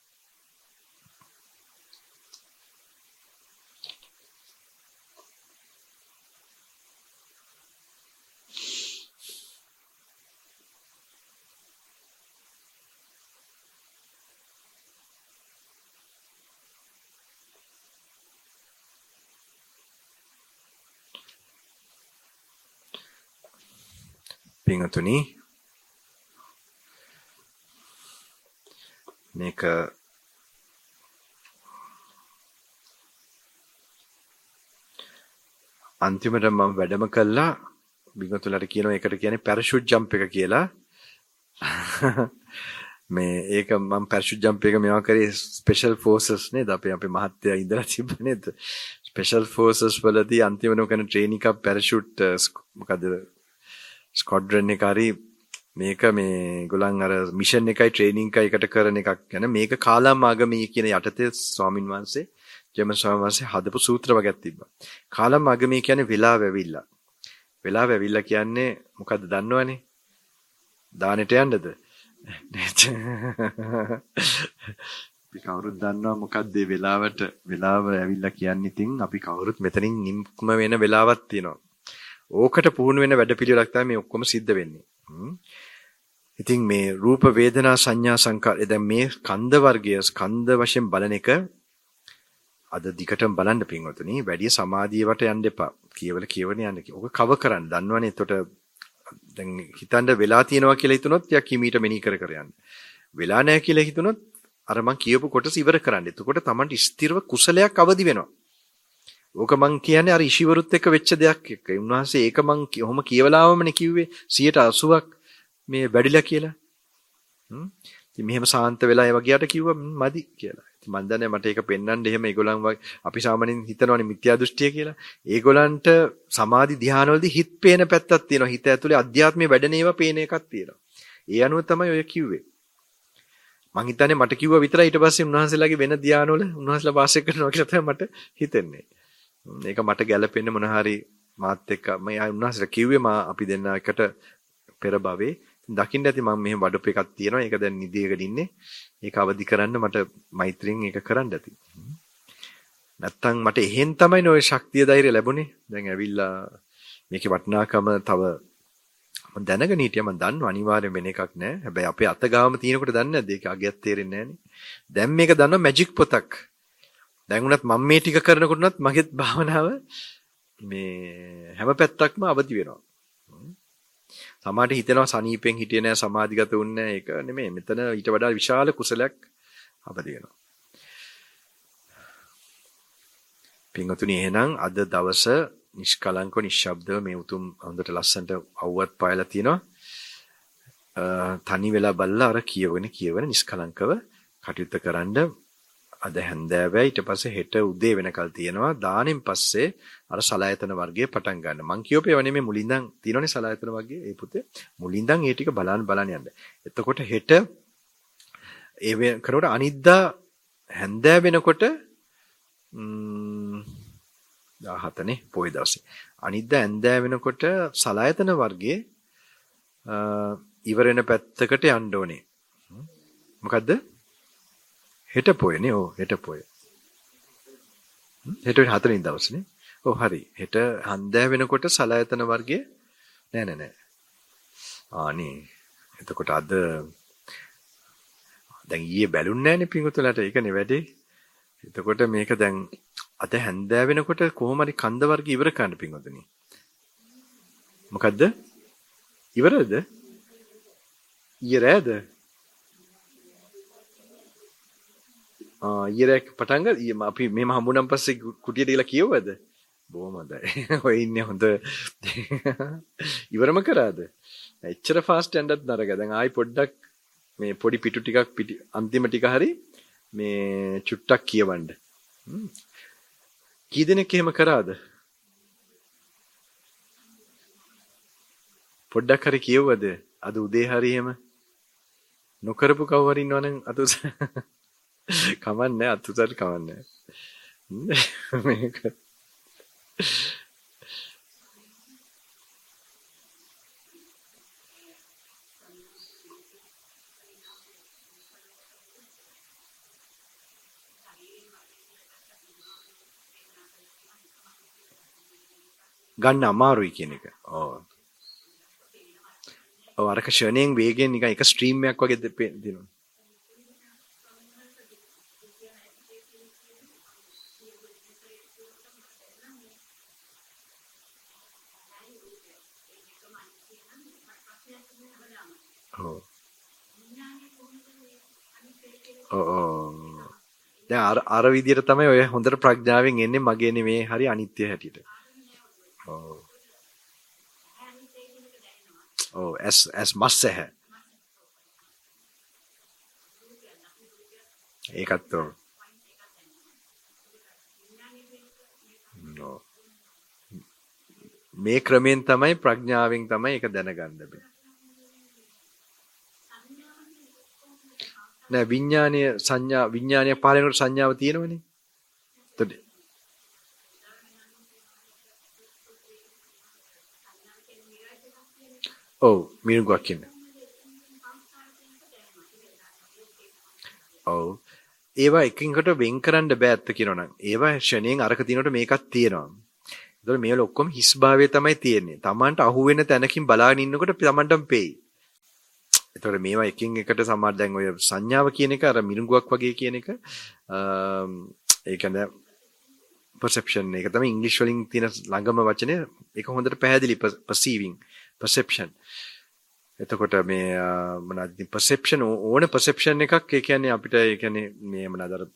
Speaker 1: පින්තුනි, මේක අන්තිමට මම වැඩම කළා බින්දුතුලට කියනවා ඒකට කියන්නේ පැරෂූට් ජම්ප් එක කියලා. මේ ඒක මම පැරෂූට් ජම්ප් එක මේවා කරේ ස්පෙෂල් ෆෝසස් නේද අපේ අපේ මහත්තයා ඉඳලා තිබ්බ නේද ස්පෙෂල් ෆෝසස් වලදී අන්තිමට කරන ට්‍රේනින් එකක් පැරෂූට් මොකද ස්ක්වොඩ්‍රන් එක හරි මේක මේ ගොල්ලන් අර මිෂන් එකයි ට්‍රේනින් එකයි එකට කරන එකක් ගැන මේක කාලම් ආගමී කියන යටතේ ස්වාමින් වහන්සේ ජෙමන් ස්වාමීන් වහන්සේ හදපු සූත්‍ර වර්ගයක් තිබ්බා. කාලම් ආගමී කියන්නේ වෙලාව ඇවිල්ලා. වෙලාව ඇවිල්ලා කියන්නේ මොකද්ද දන්නවනේ? දානෙට යන්නද? අපි කවුරුත් දන්නවා මොකක්ද මේ වෙලාවට වෙලාව ඇවිල්ලා කියන්නේ. ඉතින් අපි කවුරුත් මෙතනින් නිම්ක්ම වෙන වෙලාවක් තියෙනවා. ඕකට පුහුණු වෙන වැඩපිළිවෙලක් තමයි මේ ඔක්කොම සිද්ධ වෙන්නේ. ඉතින් මේ රූප වේදනා සංඥා සංකාර දැන් මේ ස්කන්ධ වර්ගය ස්කන්ධ වශයෙන් බලන එක අද දිගටම බලන්න පින්වතුනි වැඩි සමාධියට යන්න එපා. කියවල කියවන යන්න. ඔක කව කරන්න. දන්නවනේ එතකොට දැන් හිතන්න වෙලා තියෙනවා කියලා හිතුනොත් යා කිමීට මෙනි කර කර යන්න. වෙලා නැහැ කියලා හිතුනොත් අර මං කියපු කොටස ඉවර කරන්න. එතකොට Tamanට ස්ථිරව කුසලයක් අවදි වෙනවා. ඕක මං කියන්නේ අර ඉෂිවරුත් එක්ක වෙච්ච දෙයක් එක්ක. උන්වහන්සේ ඒක මං කොහොම කියවලාවමනේ කිව්වේ සියයට අසූවක් මේ වැඩිලා කියලා. හ්ම්. ඉතින් මෙහෙම සාන්ත වෙලා ඒ වගේට කිව්වා මදි කියලා. ඉතින් මන් දන්නේ මට ඒක පෙන්වන්න එහෙම ඒගොල්ලන් අපි සාමාන්‍යයෙන් හිතනවානේ මිත්‍යා දෘෂ්ටිය කියලා. ඒගොල්ලන්ට සමාධි ධ්‍යානවලදී හිත පේන පැත්තක් තියෙනවා. හිත ඇතුලේ අධ්‍යාත්මයේ වැඩෙන ඒවා පේන එකක් තියෙනවා. ඒ අනුව තමයි ඔය කිව්වේ. මං හිතන්නේ මට කිව්වා විතරයි ඊට පස්සේ උන්වහන්සේලාගේ වෙන ධ්‍යානවල උන්වහන්සේලා වාසය කරනවා කියලා තමයි මට හිතෙන්නේ. ඒක මට ගැළපෙන්නේ මොන හරි මාත් එක්ක මම උන්වහන්සේලා කිව්වේ මා අපි දෙන්න එකට පෙර භවයේ දකින්න ඇති මම මෙහෙම වඩපු එකක් තියෙනවා. ඒක දැන් නිදියකට ඉන්නේ. ඒක අවදි කරන්න මට මෛත්‍රියෙන් ඒක කරන්න ඇති. නැත්තම් මට එහෙන් තමයි ඔය ශක්තිය ධෛර්යය ලැබුණේ. දැන් ඇවිල්ලා මේකේ වටිනාකම තව මම දැනගෙන හිටියා මම දන්නවා අනිවාර්යෙන් වෙන එකක් නෑ. හැබැයි අපේ අත ගාවම තියෙනකොට දන්නේ නැද්ද? ඒක අගයක් තේරෙන්නේ නෑනේ. දැන් මේක දන්නවා මැජික් පොතක්. දැන් උනත් මම මේ ටික කරනකොට උනත් මගේත් භාවනාව මේ හැම පැත්තක්ම අවදි වෙනවා. සමාහට හිතෙනවා සනීපෙන් හිටියේ නෑ සමාධිගත වුන්නේ නෑ. ඒක නෙමෙයි. මෙතන ඊට වඩා විශාල කුසලයක් අවදි වෙනවා. පින්වතුනි එහෙනම් අද දවස නිෂ්කලංක නිශ්ශබ්දව මේ උතුම් හොඳට ලස්සනට අවුවත් පායලා තිනවා. තනි වෙලා බලලා අර කියවගෙන කියවන නිෂ්කලංකව කටයුත්ත කරන්න අද හැන්දෑවයි ඊට පස්සේ හෙට උදේ වෙනකල් තියෙනවා. දානෙන් පස්සේ අර සලායතන වර්ගයේ පටන් ගන්න. මං කියෝපේ වනේ මේ මුලින්දන් තියෙනනේ සලායතන වර්ගයේ ඒ පුතේ. මුලින්දන් ඒ ටික බලන්න බලන්න යන්න. එතකොට හෙට ඒ කරනකොට අනිද්දා හැන්දෑ වෙනකොට දාහත නේ පොයි දවසේ. අනිද්දා හැන්දෑ වෙනකොට සලායතන වර්ගයේ ඉවර වෙන පැත්තකට යන්න ඕනේ. මොකද්ද? හෙට පොයනේ. ඔව් හෙට පොය. හෙට හතරින් දවසනේ. ඔව් හරි. හෙට හන්දෑ වෙනකොට සලායතන වර්ගයේ නෑ නෑ නෑ. ආනේ. එතකොට අද දැන් ඊයේ බැලුන්නේ නෑනේ පිංගුතුලට. ඒකනේ වැඩේ. එතකොට මේක දැන් අද හන්දෑ වෙනකොට කොහොම හරි කන්ද වර්ගය ඉවර කරන්න පිංගුතුනි. මොකද්ද? ඉවරද? ඊයේ රෑද? ආ ඊයේ පටන් ගන්න අපි මේම හම්බුනන් පස්සේ කුටියට ගිහලා කියවුවද? බොහොම හොඳයි. ඔය ඉන්නේ හොඳ ඉවරම කරාද? එච්චර ෆාස්ට් යන්නත් නරක. දැන් ආයි පොඩ්ඩක් මේ පොඩි පිටු ටිකක් පිටි අන්තිම ටික හරි මේ චුට්ටක් කියවන්න. කී දෙනෙක් එහෙම කරාද? පොඩ්ඩක් හරි කියවුවද? අද උදේ හරි එහෙම නොකරපු කවුරු හරි ඉන්නවනම් අත උස කමන්නේ අත උසට කමන්නේ. මේක ගන්න අමාරුයි කියන එක. ඔව්. ඔව් අරක ෂණයෙන් වේගෙන් නිකන් එක ස්ට්‍රීම් එකක් වගේ දෙනවා. ඔව්. ඔව්. දැන් අර අර විදියට තමයි ඔය හොඳට ප්‍රඥාවෙන් එන්නේ මගේ නෙමේ හරි අනිත්‍ය හැටියට. ඔව්. ඔව් ඇස් ඇස් මස් ඇහැ. ඒකත් ඔව්. නෝ. මේ ක්‍රමෙන් තමයි ප්‍රඥාවෙන් තමයි ඒක දැනගන්න බෑ. නෑ විඥානීය සංඥා විඥානීය පාලනකට සංඥාව තියෙනවනේ. එතකොට ඔව් මිනුගක් කියන. ඔව් ඒවා එකින්කට වෙන් කරන්න බෑ ඇත්ත කියනවනම්. ඒවා ෂණයෙන් අරක තිනකොට මේකක් තියෙනවා. ඒතකොට මේවල ඔක්කොම හිස් භාවය තමයි තියෙන්නේ. Tamanට අහු වෙන තැනකින් බලාගෙන ඉන්නකොට Tamanටම පේයි. ඒතකොට මේවා එකින් එකට සමහර දැන් ඔය සංඥාව කියන එක අර මිනුගුවක් වගේ කියන එක ඒ කියන්නේ perception එක තමයි ඉංග්‍රීසි වලින් තියෙන ළඟම වචනේ. ඒක හොඳට පැහැදිලි perceiving perception. එතකොට මේ මොනවාද perception ඕන perception එකක් ඒ කියන්නේ අපිට ඒ කියන්නේ මේ මොනවාද අර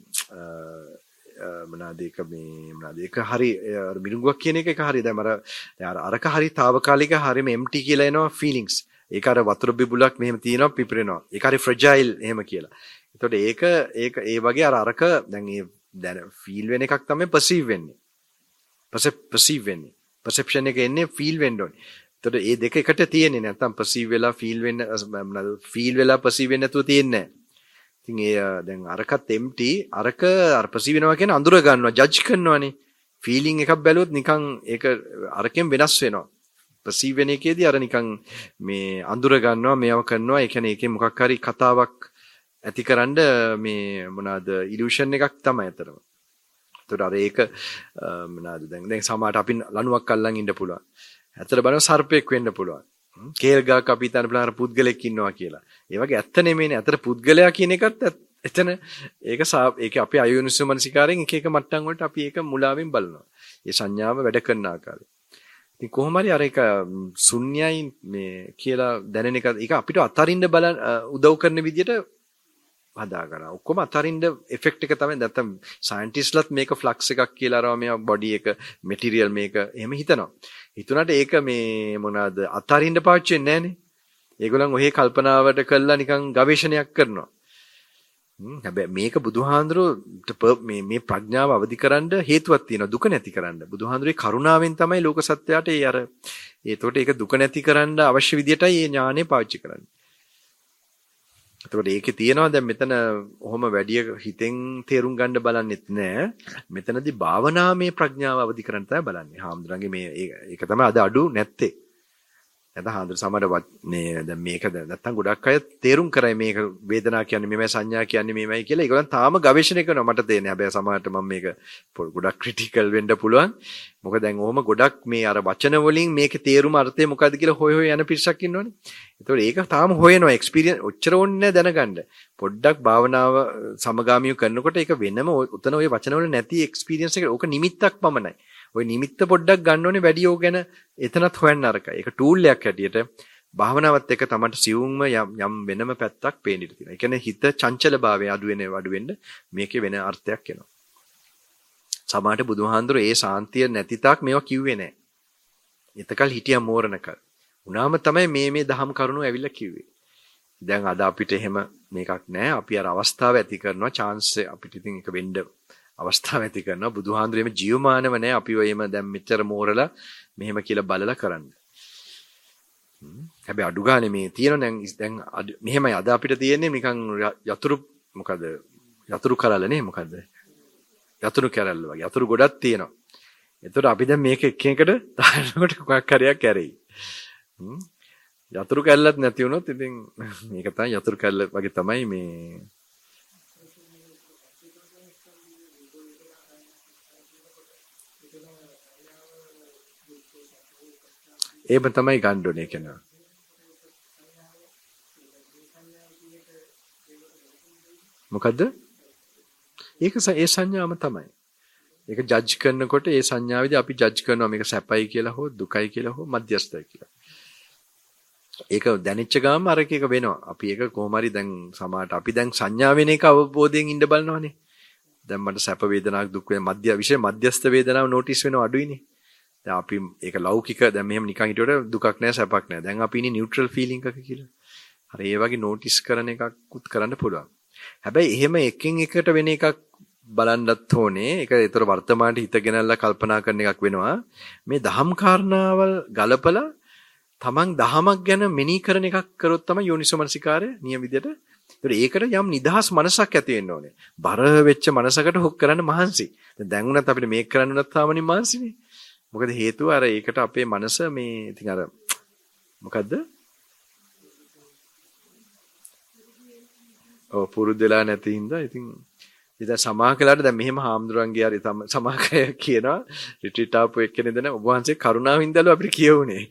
Speaker 1: මොනවාද ඒක මේ මොනවාද ඒක හරි අර මිනුගුවක් කියන එක එක හරි දැන් අර අරක හරි తాවකාලික හරිම empty කියලා එනවා feelings. ඒක අර වතුර බිබුලක් මෙහෙම තියෙනවා පිපිරෙනවා. ඒක හරි fragile එහෙම කියලා. එතකොට ඒක ඒක ඒ වගේ අර අරක දැන් ඒ දැන් feel වෙන එකක් තමයි perceive වෙන්නේ. perceive වෙන්නේ. perception එක එන්නේ feel වෙන්න ඕනේ. එතකොට මේ දෙක එකට තියෙන්නේ නැත්නම් perceive වෙලා feel වෙන්න මොනවාද feel වෙලා perceive වෙන්න නැතුව තියෙන්නේ නැහැ. ඉතින් ඒ දැන් අරකත් empty අරක අර perceive වෙනවා කියන්නේ අඳුර ගන්නවා judge කරනවානේ. feeling එකක් බැලුවොත් නිකන් ඒක අරකින් වෙනස් වෙනවා. perceive වෙන එකේදී අර නිකන් මේ අඳුර ගන්නවා මේව කරනවා ඒ කියන්නේ ඒකේ මොකක් හරි කතාවක් ඇතිකරන්න මේ මොනවාද illusion එකක් තමයි අතරම. ඒතකොට අර ඒක මොනවාද දැන් දැන් සමහරට අපි ලණුවක් අල්ලන් ඉන්න පුළුවන්. ඇත්තට බලන සර්පෙක් වෙන්න පුළුවන්. කේල් ගහක් අපි හිතන්න පුළුවන් අර පුද්ගලෙක් ඉන්නවා කියලා. ඒ වගේ ඇත්ත නෙමෙයිනේ. අතට පුද්ගලයා කියන එකත් එතන ඒක ඒක අපි අයෝනිසෝ මනසිකාරයෙන් එක එක මට්ටම් වලට අපි ඒක මුලාවෙන් බලනවා. ඒ සංඥාව වැඩ කරන ආකාරය. ඉතින් කොහොම හරි අර ඒක ශුන්‍යයි මේ කියලා දැනෙන එක ඒක අපිට අතරින්න බලන උදව් කරන විදිහට හදා ගන්න. ඔක්කොම අතරින්න ඉෆෙක්ට් එක තමයි නැත්තම් සයන්ටිස්ට්ලත් මේක ෆ්ලක්ස් එකක් කියලා අරවා මේ බොඩි එක මැටීරියල් මේක එහෙම හිතනවා. හිතුණාට ඒක මේ මොනවාද අතරින්න පාවිච්චි වෙන්නේ නැහනේ. ඒගොල්ලන් ඔහේ කල්පනාවට කළා නිකන් ගවේෂණයක් කරනවා. හැබැයි මේක බුදුහාඳුරෝ මේ මේ ප්‍රඥාව අවදිකරන්න හේතුවක් තියෙනවා දුක නැති කරන්න. බුදුහාඳුරේ කරුණාවෙන් තමයි ලෝක සත්‍යයට ඒ අර ඒතකොට ඒක දුක නැති කරන්න අවශ්‍ය විදියටයි මේ ඥානෙ පාවිච්චි කරන්නේ. එතකොට ඒකේ තියෙනවා දැන් මෙතන ඔහොම වැඩි හිතෙන් තේරුම් ගන්න බලන්නෙත් නෑ. මෙතනදී භාවනාමය ප්‍රඥාව අවදි කරන්න තමයි බලන්නේ. හාමුදුරන්ගේ මේ ඒක තමයි අද අඩු නැත්තේ. නැත්නම් හාමුදුර සමහර මේ දැන් මේක නැත්තම් ගොඩක් අය තේරුම් කරයි මේක වේදනාව කියන්නේ මෙමය සංඥා කියන්නේ මෙමයයි කියලා. ඒගොල්ලන් තාම ගවේෂණය කරනවා මට තේරෙන්නේ. හැබැයි සමහරට මම මේක ගොඩක් ක්‍රිටිකල් වෙන්න පුළුවන්. මොකද දැන් ඔහොම ගොඩක් මේ අර වචන වලින් මේකේ තේරුම අර්ථය මොකද්ද කියලා හොය හොය යන පිරිසක් ඉන්නවනේ. ඒතකොට ඒක තාම හොයනවා එක්ස්පීරියන්ස් ඔච්චර ඕනේ දැනගන්න. පොඩ්ඩක් භාවනාව සමගාමීව කරනකොට ඒක වෙනම උතන ওই වචන වල නැති එක්ස්පීරියන්ස් එක ඕක නිමිත්තක් පමණයි. ওই නිමිත්ත පොඩ්ඩක් ගන්න ඕනේ වැඩි ඕක ගැන එතනත් හොයන්න අරකයි. ඒක ටූල් එකක් හැටියට භාවනාවත් එක්ක තමයි සියුම්ම යම් වෙනම පැත්තක් පේන්න ඉඩ තියෙනවා. ඒ කියන්නේ හිත චංචල භාවය අඩු වෙන අඩු වෙන්න මේකේ වෙන අර්ථයක් එනවා. සමහරට බුදුහාඳුරෝ ඒ සාන්තිය නැති තාක් මේවා කිව්වේ නැහැ. එතකල් හිටියා මෝරණකල්. උනාම තමයි මේ මේ දහම් කරුණු ඇවිල්ලා කිව්වේ. දැන් අද අපිට එහෙම මේකක් නැහැ. අපි අර අවස්ථාව ඇති කරනවා chance අපිට ඉතින් ඒක වෙන්න අවස්ථාව ඇති කරනවා. බුදුහාඳුරේම ජීවමානව නැහැ. අපි ඔයම දැන් මෙච්චර මෝරලා මෙහෙම කියලා බලලා කරන්න. හැබැයි අඩු ගානේ මේ තියෙන දැන් දැන් මෙහෙමයි අද අපිට තියෙන්නේ නිකන් යතුරු මොකද යතුරු කරල්ල නේ මොකද යතුරු කරල්ල වගේ යතුරු ගොඩක් තියෙනවා. ඒතකොට අපි දැන් මේක එක එකට දානකොට මොකක් හරියක් කැරෙයි. යතුරු කැල්ලක් නැති වුණොත් ඉතින් මේක තමයි යතුරු කැල්ල වගේ තමයි මේ ඒව තමයි ගන්න ඕනේ කියනවා. මොකද්ද? ඒක ඒ සංඥාම තමයි. ඒක ජජ් කරනකොට ඒ සංඥාවේදී අපි ජජ් කරනවා මේක සැපයි කියලා හෝ දුකයි කියලා හෝ මධ්‍යස්ථයි කියලා. ඒක දැනෙච්ච ගාම අර එක වෙනවා. අපි ඒක කොහොම හරි දැන් සමාහට අපි දැන් සංඥා වෙන එක අවබෝධයෙන් ඉන්න බලනවානේ. දැන් මට සැප වේදනාවක් දුක් වේදනා මධ්‍ය විශේෂ මධ්‍යස්ථ වේදනාව නොටිස් වෙනව අඩුයිනේ. දැන් අපි ඒක ලෞකික දැන් මෙහෙම නිකන් හිටියට දුකක් නැහැ සැපක් නැහැ. දැන් අපි ඉන්නේ නියුට්‍රල් ෆීලිං එකක කියලා. හරි ඒ වගේ නෝටිස් කරන එකකුත් කරන්න පුළුවන්. හැබැයි එහෙම එකින් එකට වෙන එකක් බලන්නත් ඕනේ. ඒක ඒතර වර්තමානයේ හිත ගෙනල්ලා කල්පනා කරන එකක් වෙනවා. මේ දහම් කාරණාවල් ගලපලා තමන් දහමක් ගැන මෙනෙහි කරන එකක් කරොත් තමයි යෝනිසෝමනසිකාරය නියම විදියට. ඒකට යම් නිදහස් මනසක් ඇති වෙන්න ඕනේ. බර වෙච්ච මනසකට හොක් කරන්න මහන්සි. දැන් උනත් අපිට මේක කරන්න උනත් තාමනේ මහන්සිනේ. මොකද හේතුව අර ඒකට අපේ මනස මේ ඉතින් අර මොකද්ද? ඔව් පුරුදු වෙලා නැති හින්දා ඉතින් ඉතින් සමාකලාට දැන් මෙහෙම හාමුදුරන්ගේ හරි සමාකය කියනවා රිට්‍රීට් ආපු එක්කෙනෙක් දැන ඔබ වහන්සේ කරුණාවින්දලු අපිට කියවුනේ.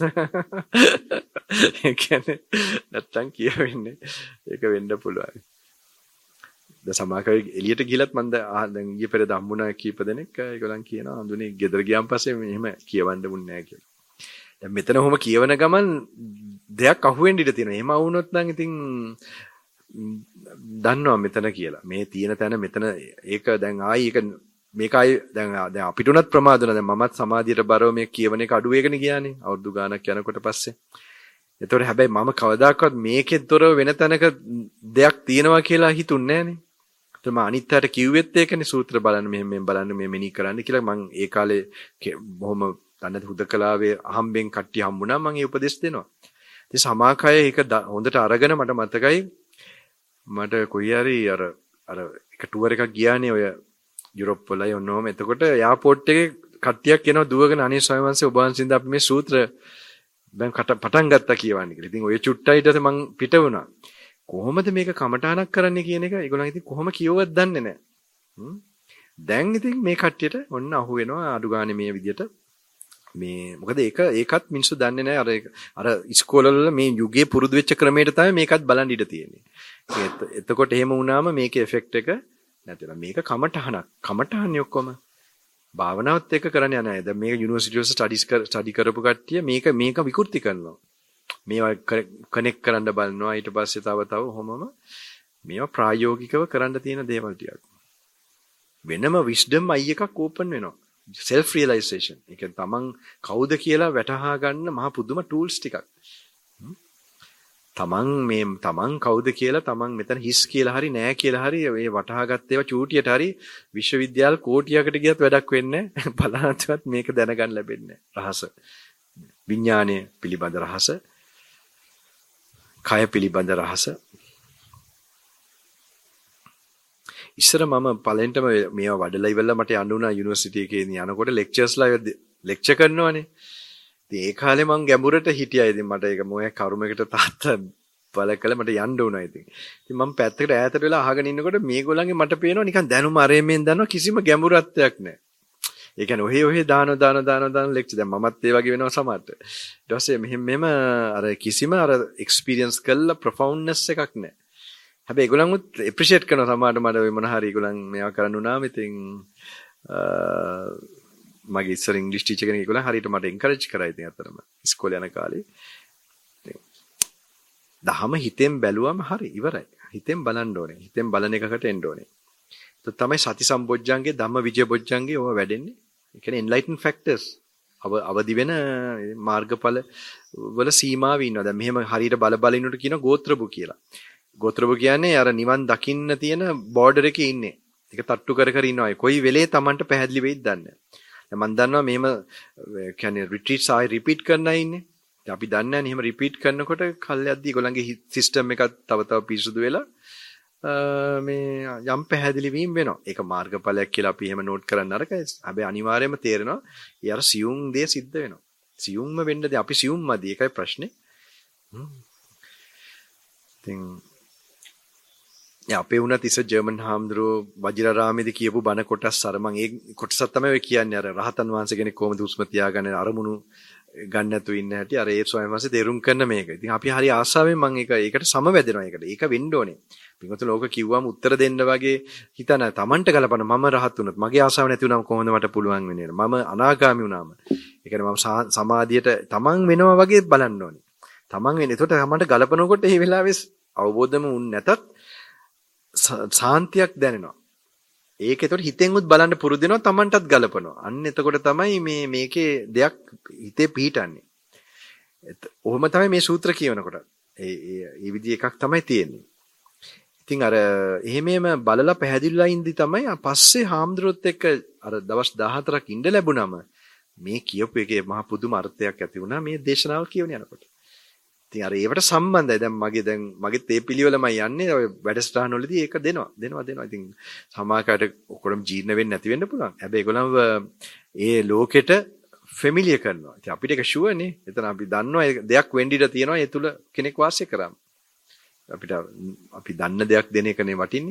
Speaker 1: ඒ කියන්නේ නැත්තම් කියවෙන්නේ ඒක වෙන්න පුළුවන්. දැන් සමාකය එළියට ගිහලත් මම දැන් ඊයේ පෙරේද හම්බුණා කීප දෙනෙක් ඒගොල්ලන් කියනවා හඳුනේ ගෙදර ගියාන් පස්සේ මෙහෙම කියවන්න මුන්නේ නැහැ කියලා. දැන් මෙතන ඔහොම කියවන ගමන් දෙයක් අහුවෙන්න ඉඩ තියෙනවා. එහෙම වුණොත් නම් ඉතින් දන්නවා මෙතන කියලා. මේ තියෙන තැන මෙතන ඒක දැන් ආයි ඒක මේක ආයි දැන් දැන් අපිට උනත් ප්‍රමාද වෙනවා. දැන් මමත් සමාධියට බරව මේ කියවන එක අඩු වෙගෙන ගියානේ. අවුරුදු ගාණක් යනකොට පස්සේ. ඒතකොට හැබැයි මම කවදාකවත් මේකෙත් තොරව වෙන තැනක දෙයක් තියෙනවා කියලා හිතුන්නේ නැහනේ. ඒතර මම අනිත් අයට කිව්වෙත් ඒකනේ සූත්‍ර බලන්න මෙහෙම මෙහෙම බලන්න මේ මෙනි කරන්න කියලා මම ඒ කාලේ බොහොම දන්න හුදකලාවේ අහම්බෙන් කට්ටිය හම්බුණා මම ඒ උපදෙස් දෙනවා. ඉතින් සමාකය ඒක හොඳට අරගෙන මට මතකයි මට කොයි හරි අර අර එක ටුවර් එකක් ගියානේ ඔය යුරෝප් වලයි ඔන්නෝම. එතකොට එයාපෝට් එකේ කට්ටියක් එනවා දුවගෙන අනේ ස්වාමීන් වහන්සේ ඔබ වහන්සේද අපි මේ සූත්‍ර දැන් පටන් ගත්තා කියවන්නේ කියලා. ඉතින් ඔය චුට්ටයිට මං පිට වුණා. කොහොමද මේක කමටහනක් කරන්නේ කියන එක ඒගොල්ලන් ඉතින් කොහොම කියවුවත් දන්නේ නැහැ. දැන් ඉතින් මේ කට්ටියට ඔන්න අහු වෙනවා අඩු ගානේ මේ විදියට මේ මොකද ඒක ඒකත් මිනිස්සු දන්නේ නැහැ. අර අර ඉස්කෝලවල මේ යුගයේ පුරුදු වෙච්ච ක්‍රමයට තමයි මේකත් බලන් ඉඳ තියෙන්නේ. එතකොට එහෙම වුණාම මේකේ ඉෆෙක්ට් එක නැතිලා මේක කමටහනක්. කමටහන්නේ ඔක්කොම භාවනාවත් එක්ක කරන්නේ නැහැ. දැන් මේක යුනිවර්සිටි වල ස්ටඩිස් කර ස්ටඩි කරපු කට්ටිය මේක මේක විකෘති කරනවා. මේවා කනෙක්ට් කරන්න බලනවා. ඊට පස්සේ තව තව කොහොමම මේවා ප්‍රායෝගිකව කරන්න තියෙන දේවල් ටිකක්. වෙනම විස්ඩම් අයි එකක් ඕපන් වෙනවා. self realization. ඒ කියන්නේ තමන් කවුද කියලා වැටහා ගන්න මහ පුදුම tools ටිකක්. තමන් මේ තමන් කවුද කියලා තමන් මෙතන හිස් කියලා හරි නෑ කියලා හරි මේ වටහාගත්ත ඒවා චූටියට හරි විශ්වවිද්‍යාල කෝටියකට ගියත් වැඩක් වෙන්නේ නැහැ. බලන්නවත් මේක දැනගන්න ලැබෙන්නේ නැහැ. රහස. විඥානය පිළිබඳ රහස. කය පිළිබඳ රහස. ඉස්සර මම පළවෙනිටම මේවා වඩලා ඉවරලා මට යන්න උනා යුනිවර්සිටි එකේ යනකොට ලෙක්චර්ස්ලා ලෙක්චර් කරනවානේ. ඉතින් ඒ කාලේ මම ගැඹුරට හිටියා. ඉතින් මට ඒක මොකක් කරුමයකට තාත්තා බල කළ මට යන්න උනා ඉතින්. ඉතින් මම පැත්තකට ඈතට වෙලා අහගෙන ඉන්නකොට මේගොල්ලන්ගේ මට පේනවා නිකන් දැනුම අරෙමෙන් දන්නවා කිසිම ගැඹුරත්වයක් නැහැ. ඒ කියන්නේ ඔහේ ඔහේ දාන දාන දාන දාන ලෙක්චර් දැන් මමත් ඒ වගේ වෙනවා සමහරට. ඊට පස්සේ මෙහෙම මෙහෙම අර කිසිම අර එක්ස්පීරියන්ස් කළා ප්‍රොෆවුන්ඩ්නස් එකක් නැහැ. හැබැයි ඒගොල්ලන් උත් ඇප්‍රීෂিয়েට් කරනවා සමහරට මට මොන හරි ඒගොල්ලන් මේවා කරන්න උනාම ඉතින් මගේ ඉස්සර ඉංග්‍රීසි ටීචර් කෙනෙක් ඒගොල්ලන් හරියට මට එන්කරේජ් කරා ඉතින් අතරම ඉස්කෝලේ යන කාලේ. දහම හිතෙන් බැලුවම හරි ඉවරයි. හිතෙන් බලන්න ඕනේ. හිතෙන් බලන එකකට එන්න ඕනේ. ඒක තමයි සති සම්බොජ්ජංගේ ධම්ම විජය බොජ්ජංගේ ඕවා වැඩෙන්නේ. ඒ කියන්නේ enlighten factors. අව අවදි වෙන මාර්ගඵල වල සීමාව ඉන්නවා. දැන් මෙහෙම හරියට බල බල ඉන්නකොට කියන ගෝත්‍රබු කියලා. ගෝත්‍රබු කියන්නේ අර නිවන් දකින්න තියෙන බෝඩර් එකේ ඉන්නේ. ඒක තට්ටු කර කර ඉන්නවා. කොයි වෙලේ Tamanට පැහැදිලි වෙයිද දන්නේ නැහැ. දැන් මම දන්නවා මෙහෙම කියන්නේ රිට්‍රීට්ස් ආයි රිපීට් කරන්න ඉන්නේ. අපි දන්නේ නැහැ එහෙම රිපීට් කරනකොට කල්යද්දී ඒගොල්ලන්ගේ සිස්ටම් එකත් තව තව පිරිසුදු වෙලා මේ යම් පැහැදිලි වීම වෙනවා. ඒක මාර්ගඵලයක් කියලා අපි එහෙම නෝට් කරන්න අරකයි. හැබැයි අනිවාර්යයෙන්ම තේරෙනවා ඒ අර සියුම් දේ සිද්ධ වෙනවා. සියුම්ම වෙන්න දේ අපි සියුම්මදි. ඒකයි ප්‍රශ්නේ. ඉතින් යා අපේ උනත් ඉස්ස ජර්මන් හාමුදුරුවෝ වජිරාරාමේදී කියපු බණ කොටස් අර මම ඒ කොටසක් තමයි ඔය කියන්නේ. අර රහතන් වහන්සේ කෙනෙක් කොහොමද හුස්ම තියාගන්නේ අරමුණු ගන්න නැතුව ඉන්න හැටි අර ඒ ස්වාමීන් වහන්සේ දෙරුම් කරන මේක. ඉතින් අපි හරි ආසාවෙන් මම ඒක ඒකට සමවැදෙනවා. ඒකට ඒක වෙන්න ඕනේ. පින්වතුන් ලෝක කිව්වම උත්තර දෙන්න වගේ හිතන තමන්ට ගලපන මම රහත් වුණොත් මගේ ආසාව නැති වුණාම කොහොමද මට පුළුවන් වෙන්නේ? මම අනාගාමී වුණාම. ඒ කියන්නේ මම සමාධියට තමන් වෙනවා වගේ බලන්න ඕනේ. තමන් වෙන්නේ. එතකොට තමන්ට ගලපනකොට මේ වෙලාවේ අවබෝධම වුණ නැතත් සාන්තියක් දැනෙනවා. ඒක ඒතකොට හිතෙන් උත් බලන්න පුරුදු වෙනවා Tamanටත් ගලපනවා. අන්න එතකොට තමයි මේ මේකේ දෙයක් හිතේ පිහිටන්නේ. ඔහොම තමයි මේ සූත්‍ර කියවනකොට. ඒ ඒ විදිහ එකක් තමයි තියෙන්නේ. ඉතින් අර එහෙමම බලලා පැහැදිලිලා ඉඳි තමයි පස්සේ හාමුදුරුවොත් එක්ක අර දවස් දාහතරක් ඉඳ ලැබුණම මේ කියපු එකේ මහ පුදුම අර්ථයක් ඇති වුණා මේ දේශනාව කියවන යනකොට. ඉතින් අර ඒවට සම්බන්ධයි. දැන් මගේ දැන් මගේ තේ පිළිවෙලමයි යන්නේ ඔය වැඩසටහන වලදී ඒක දෙනවා. දෙනවා දෙනවා. ඉතින් සමාජයට ඔක්කොම ජීර්ණ වෙන්නේ නැති වෙන්න පුළුවන්. හැබැයි ඒගොල්ලන්ව ඒ ලෝකෙට ෆැමිලියර් කරනවා. ඉතින් අපිට ඒක ෂුවර් නේ. එතන අපි දන්නවා දෙයක් වෙන්ඩිට තියෙනවා. ඒ තුල කෙනෙක් වාසය කරාම. අපිට අපි දන්න දෙයක් දෙන එකනේ වටින්නේ.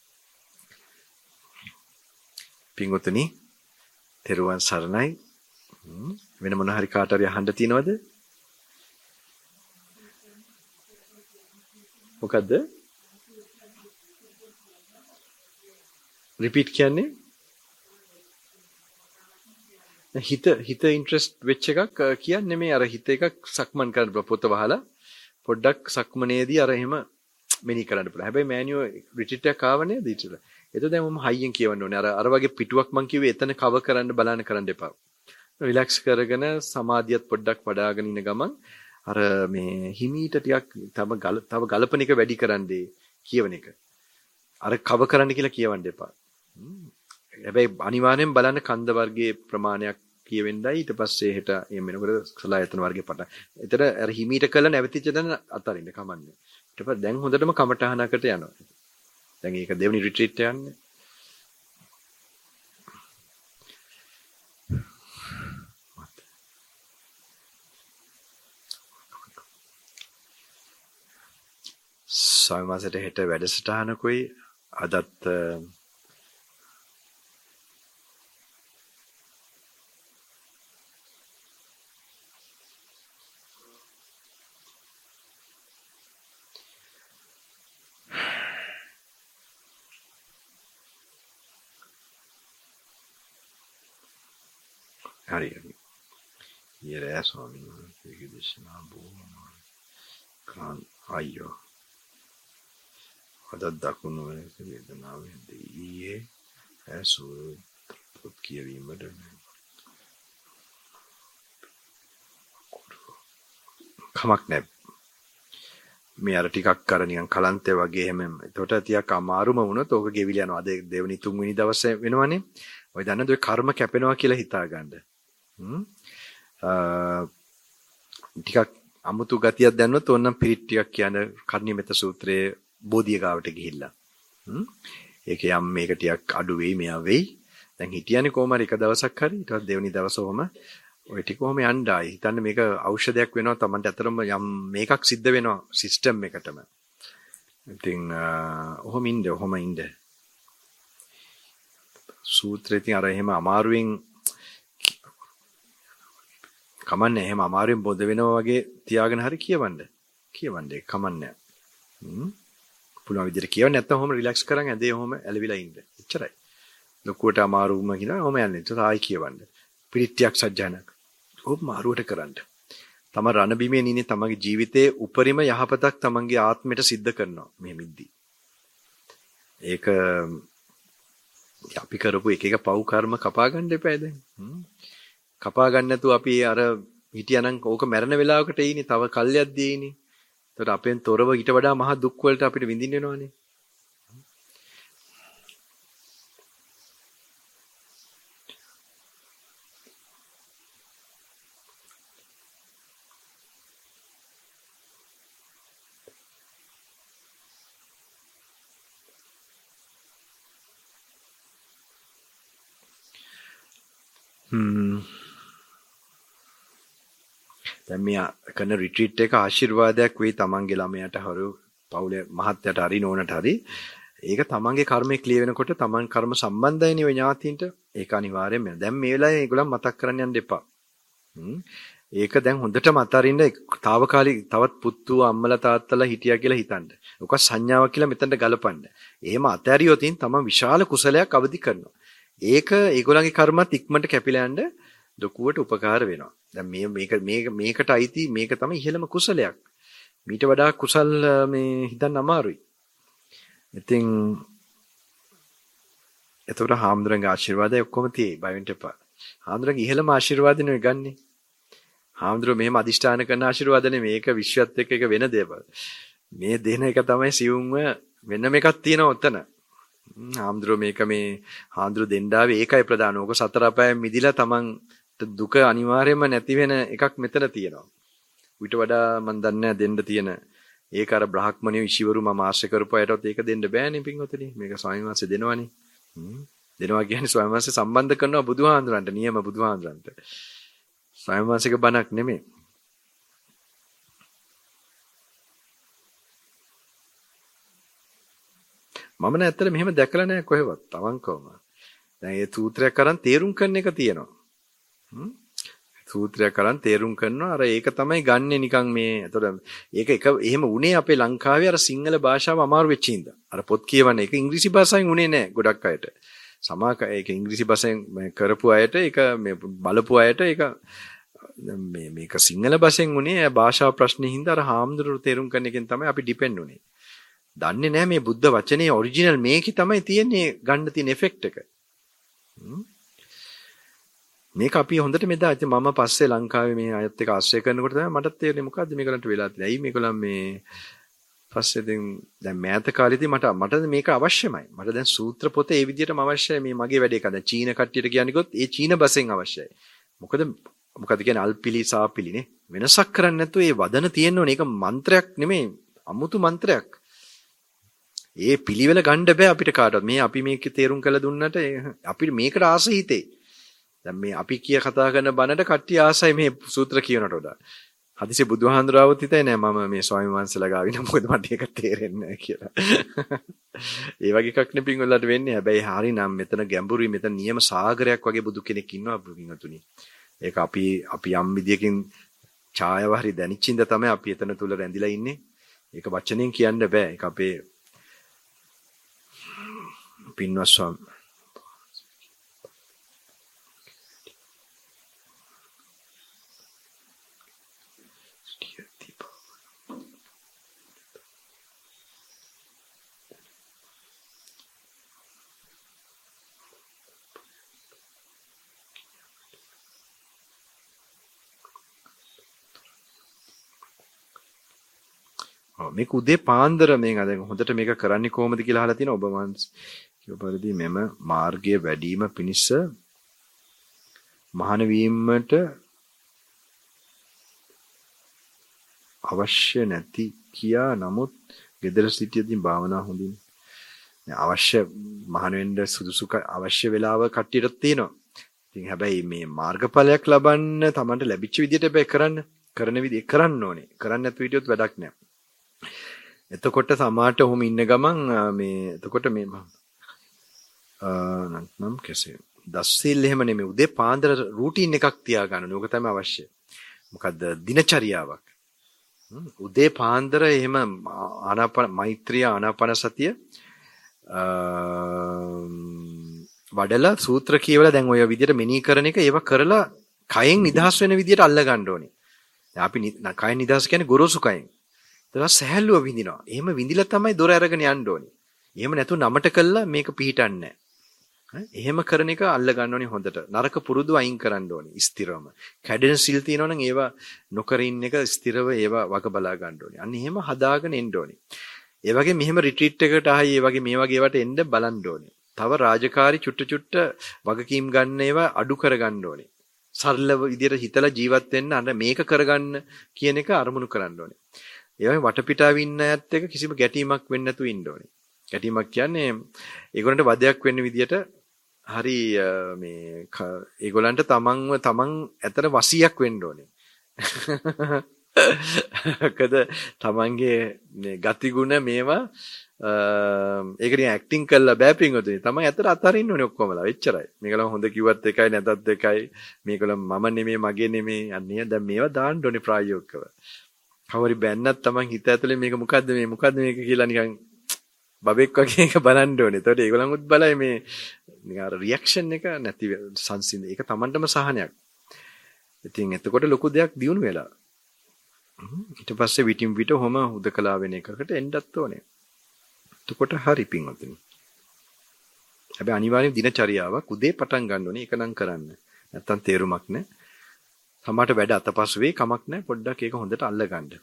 Speaker 1: පින්වතුනි, තෙරුවන් සරණයි. වෙන මොන හරි කාට හරි අහන්න තියෙනවද? මොකද්ද? රිපීට් කියන්නේ? හිත හිත ඉන්ට්‍රෙස්ට් වෙච්ච එකක් කියන්නේ මේ අර හිත එකක් සක්මන් කරන්න පොත වහලා පොඩ්ඩක් සක්මනේදී අර එහෙම මෙනි කරන්න පුළුවන්. හැබැයි මෑනියෝ රිට්‍රීට් එකක් ආව නේද ඊටල. ඒක දැන් මම හයියෙන් කියවන්න ඕනේ. අර අර වගේ පිටුවක් මං කිව්වේ එතන කව කරන්න බලන්න කරන්න එපා. රිලැක්ස් කරගෙන සමාධියත් පොඩ්ඩක් වඩාගෙන ඉන්න ගමන් අර මේ හිමීට ටිකක් තව ගල තව ගලපන එක වැඩි කරන්නේ කියවන එක. අර කව කරන්න කියලා කියවන්න එපා. හැබැයි අනිවාර්යෙන් බලන්න කන්ද වර්ගයේ ප්‍රමාණයක් කියවෙන්නයි ඊට පස්සේ හෙට එම් වෙනකොට සලායතන වර්ගයේ පටන්. ඒතර අර හිමීට කළා නැවතිච්ච දැන අතරින්න කමන්නේ. ඊට පස්සේ දැන් හොඳටම කමටහනකට යනවා. දැන් ඒක දෙවෙනි රිට්‍රීට් එක යන්නේ. සාමාසයට හෙට වැඩසටහනකුයි අදත් හරි හරි. ඊයේ ස්වාමීන් වහන්සේගේ දේශනා බොහොම කාන් අයියෝ. අද දකුණු වේදනාවෙන් ඊයේ ඇසුර පොත් කියවීමට කමක් නැහැ. මේ අර ටිකක් කර නිකන් කලන්තය වගේ එහෙම. ඒකට ටිකක් අමාරුම වුණොත් ඕක ගෙවිල යනවා. අද දෙවෙනි තුන්වෙනි දවසේ වෙනවනේ. ඔය දන්නද ඔය කර්ම කැපෙනවා කියලා හිතාගන්න. හ්ම්. ටිකක් අමුතු ගතියක් දැන්නොත් ඕනනම් පිරිත් ටිකක් කියන කර්ණියමෙත සූත්‍රයේ බෝධිය ගාවට ගිහිල්ලා. හ්ම්. ඒකේ යම් මේක ටිකක් අඩු වෙයි මෙයා වෙයි. දැන් හිටියනේ කොහම හරි එක දවසක් හරි ඊට පස්සේ දෙවෙනි දවස ඔහම ඔය ටික කොහම යන්න ආයි. හිතන්න මේක ඖෂධයක් වෙනවා Tamanට අතරම යම් මේකක් සිද්ධ වෙනවා සිස්ටම් එකටම. ඉතින් ඔහොම ඉන්න ඔහොම ඉන්න. සූත්‍රයෙන් අර එහෙම අමාරුවෙන් කමන්නේ එහෙම අමාරුවෙන් බොද වෙනවා වගේ තියාගෙන හරි කියවන්න. කියවන්න ඒක කමන්නේ. හ්ම්. පුළුවන් විදිහට කියවන්න නැත්නම් ඔහොම රිලැක්ස් කරන් ඇඳේ ඔහොම ඇලවිලා ඉන්න. එච්චරයි. ලොකුවට අමාරුවම කියනවා ඔහොම යන්නේ. ඒක ආයි කියවන්න. පිළිත්‍යක් සජ්ජනක. ඔබ මාරුවට කරන්න. තම රණබිමේ නිනේ තමගේ ජීවිතයේ උපරිම යහපතක් තමන්ගේ ආත්මයට සිද්ධ කරනවා මේ මිද්දී. ඒක අපි කරපු එක එක පව් කර්ම කපා ගන්න එපා දැන්. කපා ගන්න නැතුව අපි අර හිටියානම් ඕක මැරෙන වෙලාවකට එයිනේ තව කල්යක් දෙයිනේ. ඒකට අපෙන් තොරව ඊට වඩා මහ දුක් වලට අපිට විඳින්න වෙනවනේ. හ්ම්. දැන් මේ කරන රිට්‍රීට් එක ආශිර්වාදයක් වෙයි තමන්ගේ ළමයාට හරු පවුලේ මහත්යට හරි නෝනට හරි. ඒක තමන්ගේ කර්මය ක්ලියර් වෙනකොට තමන් කර්ම සම්බන්ධයිනේ ඔය ඥාතීන්ට. ඒක අනිවාර්යයෙන්ම. දැන් මේ වෙලාවේ ඒගොල්ලන් මතක් කරන්න යන්න එපා. හ්ම්. ඒක දැන් හොඳටම අතාරින්න తాවකාලික තවත් පුතු අම්මලා තාත්තලා හිටියා කියලා හිතන්න. ඔක සංඥාවක් කියලා මෙතනට ගලපන්න. එහෙම අතාරියොත් තමන් විශාල කුසලයක් අවදි කරනවා. ඒක ඒගොල්ලන්ගේ කර්මත් ඉක්මනට කැපිලා යන්න ලොකුවට උපකාර වෙනවා. දැන් මේ මේක මේක මේකට අයිති මේක තමයි ඉහළම කුසලයක්. මීට වඩා කුසල් මේ හිතන්න අමාරුයි. ඉතින් එතකොට හාමුදුරන්ගේ ආශිර්වාදය ඔක්කොම තියෙයි. බය වෙන්න එපා. හාමුදුරන්ගේ ඉහළම ආශිර්වාදය නෙවෙයි ගන්නෙ. හාමුදුරුවෝ මෙහෙම අදිෂ්ඨාන කරන ආශිර්වාද නෙමෙයි. මේක විශ්වත් එක්ක එක වෙන දේවල්. මේ දෙන එක තමයි සිවුම්ව වෙනම එකක් තියෙනවා උතන. හාමුදුරුවෝ මේක මේ හාමුදුරුවෝ දෙන්නාවේ ඒකයි ප්‍රධාන. ඕක සතර අපායෙන් මිදිලා තමන් දුක අනිවාර්යයෙන්ම නැති වෙන එකක් මෙතන තියෙනවා. ඊට වඩා මන් දන්නේ දෙන්න තියෙන ඒක අර බ්‍රහ්මණිය ඉෂිවරු මම ආශ්‍රය කරපු අයටත් ඒක දෙන්න බෑනේ පින්වතුනි. මේක ස්වාමීන් වහන්සේ දෙනවනේ. දෙනවා කියන්නේ ස්වාමීන් වහන්සේ සම්බන්ධ කරනවා බුදුහාඳුරන්ට, නියම බුදුහාඳුරන්ට. ස්වාමීන් වහන්සේගේ බණක් නෙමෙයි. මම නෑ ඇත්තට මෙහෙම දැකලා නෑ කොහෙවත් අවංකවම. දැන් මේ සූත්‍රයක් අරන් තේරුම් කරන එක තියෙනවා. හ්ම් සූත්‍රයක් අරන් තේරුම් කරනවා. අර ඒක තමයි ගන්නෙ නිකන් මේ. එතකොට ඒක එක එහෙම උනේ අපේ ලංකාවේ අර සිංහල භාෂාව අමාරු වෙච්ච හින්දා. අර පොත් කියවන එක ඉංග්‍රීසි භාෂාවෙන් උනේ නෑ ගොඩක් අයට. සමාක ඒක ඉංග්‍රීසි භාෂෙන් කරපු අයට ඒක මේ බලපු අයට ඒක මේ මේක සිංහල භාෂෙන් උනේ භාෂා ප්‍රශ්නේ හින්දා අර හාමුදුරුවෝ තේරුම් කරන එකෙන් තමයි අපි ඩිපෙන්ඩ් උනේ. දන්නේ නැහැ මේ බුද්ධ වචනේ ඔරිජිනල් මේකේ තමයි තියෙන්නේ ගන්න තියෙන ඉෆෙක්ට් එක. මේක අපි හොඳට මෙදා ඉතින් මම පස්සේ ලංකාවේ මේ අයත් එක්ක ආශ්‍රය කරනකොට තමයි මටත් තේරෙන්නේ මොකද්ද මේකලන්ට වෙලා තියෙන්නේ. ඇයි මේකලන් මේ පස්සේ දැන් දැන් මෑත කාලේදී මට මට මේක අවශ්‍යමයි. මට දැන් සූත්‍ර පොත ඒ විදිහටම අවශ්‍යයි මේ මගේ වැඩේ කරන්න. දැන් චීන කට්ටියට කියන්නේ ගොත් ඒ චීන බසෙන් අවශ්‍යයි. මොකද මොකද කියන්නේ අල්පිලි සාපිලිනේ. වෙනසක් කරන්නේ නැතුව ඒ වදන තියෙන්න ඕනේ. ඒක මන්ත්‍රයක් නෙමෙයි. අමුතු මන්ත්‍රයක්. ඒ පිළිවෙල ගන්න බෑ අපිට කාටවත්. මේ අපි මේක තේරුම් කරලා දුන්නට අපිට මේකට ආස හිතේ. දැන් මේ අපි කිය කතා කරන බණට කට්ටිය ආසයි මේ සූත්‍ර කියනට වඩා. හදිසි බුදුහාඳුරාවොත් හිතයි නෑ මම මේ ස්වාමීන් වහන්සේලා ගාවින මොකද මට ඒක තේරෙන්නේ නෑ කියලා. ඒ වගේ එකක් නේ පින්වලට වෙන්නේ. හැබැයි හරිනම් මෙතන ගැඹුරුයි මෙතන නියම සාගරයක් වගේ බුදු කෙනෙක් ඉන්නවා පින්වතුනි. ඒක අපි අපි යම් විදියකින් ඡායාව හරි දැනිච්චින්ද තමයි අපි එතන තුල රැඳිලා ඉන්නේ. ඒක වචනෙන් කියන්න බෑ. ඒක අපේ පින්වත් ස්වාමී මේක උදේ පාන්දර මේ අද හොඳට මේක කරන්නේ කොහොමද කියලා අහලා තියෙනවා ඔබ වහන්සේ. කිව්ව පරිදි මෙම මාර්ගයේ වැඩිම පිණිස මහාන වීමට අවශ්‍ය නැති කියා නමුත් gedara සිටියදී භාවනා හොඳින් අවශ්‍ය මහාන වෙන්න සුදුසු අවශ්‍ය වෙලාව කට්ටියට තියෙනවා. ඉතින් හැබැයි මේ මාර්ගඵලයක් ලබන්න Tamanට ලැබිච්ච විදිහට බෑ කරන්න. කරන විදිහ කරන්න ඕනේ. කරන්න නැති විදිහට වැඩක් නෑ. එතකොට සමාට ඔහොම ඉන්න ගමන් මේ එතකොට මේ නම් කෙසේ දස්සිල් එහෙම නෙමෙයි උදේ පාන්දර රූටින් එකක් තියාගන්න ඕනේ. ඕක තමයි අවශ්‍ය. මොකද්ද දිනචරියාවක්. උදේ පාන්දර එහෙම ආනාපාන මෛත්‍රිය ආනාපාන සතිය වඩලා සූත්‍ර කියවලා දැන් ඔය විදිහට මෙනෙහි කරන එක ඒව කරලා කයෙන් නිදහස් වෙන විදිහට අල්ල ගන්න ඕනේ. දැන් අපි කයෙන් නිදහස් කියන්නේ ගොරෝසු කයෙන්. ඒක සහැල්ලුව විඳිනවා. එහෙම විඳිලා තමයි දොර අරගෙන යන්න ඕනේ. එහෙම නැතු නමට කළා මේක පිහිටන්නේ නැහැ. එහෙම කරන එක අල්ල ගන්න ඕනේ හොඳට. නරක පුරුදු අයින් කරන්න ඕනේ ස්ථිරවම. කැඩෙන සිල් තියෙනවා නම් ඒවා නොකර ඉන්න එක ස්ථිරව ඒවා වග බලා ගන්න ඕනේ. අන්න එහෙම හදාගෙන එන්න ඕනේ. ඒ වගේ මෙහෙම රිට්‍රීට් එකකට ආයි ඒ වගේ මේ වගේ ඒවට එන්න බලන්න ඕනේ. තව රාජකාරි චුට්ට චුට්ට වගකීම් ගන්න ඒවා අඩු කර ගන්න ඕනේ. සරල විදියට හිතලා ජීවත් වෙන්න අර මේක කරගන්න කියන එක අරමුණු කරන්න ඕනේ. ඒ වගේ වටපිටාවේ ඉන්න අයත් එක්ක කිසිම ගැටීමක් වෙන්නේ නැතුව ඉන්න ඕනේ. ගැටීමක් කියන්නේ ඒගොල්ලන්ට වදයක් වෙන්න විදියට හරි මේ ඒගොල්ලන්ට තමන්ව තමන් ඇතර වසියක් වෙන්න ඕනේ. කද තමන්ගේ මේ ගතිගුණ මේවා ඒක නිකන් ඇක්ටිං කරලා බෑ පින්වතුනි. තමයි ඇතර අතරින්න ඕනේ ඔක්කොමලා. එච්චරයි. මේකලම හොඳ කිව්වත් එකයි නැතත් එකයි. මේකලම මම නෙමෙයි මගේ නෙමෙයි. අන්නේ දැන් මේවා දාන්න ඕනේ ප්‍රායෝගිකව. කවරි බැන්නත් තමන් හිත ඇතුලේ මේක මොකද්ද මේ මොකද්ද මේක කියලා නිකන් බබෙක් වගේ එක බලන්න ඕනේ. එතකොට ඒගොල්ලන්වත් බලයි මේ නිකන් අර රියැක්ෂන් එක නැති සංසිඳ. ඒක තමන්ටම සහනයක්. ඉතින් එතකොට ලොකු දෙයක් දියුණු වෙලා. ඊට පස්සේ විටින් විට ඔහම හුදකලා වෙන එකකට එන්නත් ඕනේ. එතකොට හරි පින්වතුනි. හැබැයි අනිවාර්යෙන් දිනචරියාවක් උදේ පටන් ගන්න ඕනේ. ඒක නම් කරන්න. නැත්තම් තේරුමක් නැහැ. සමහරට වැඩ අතපසු වෙයි කමක් නැහැ. පොඩ්ඩක් ඒක හොඳට අල්ල ගන්න.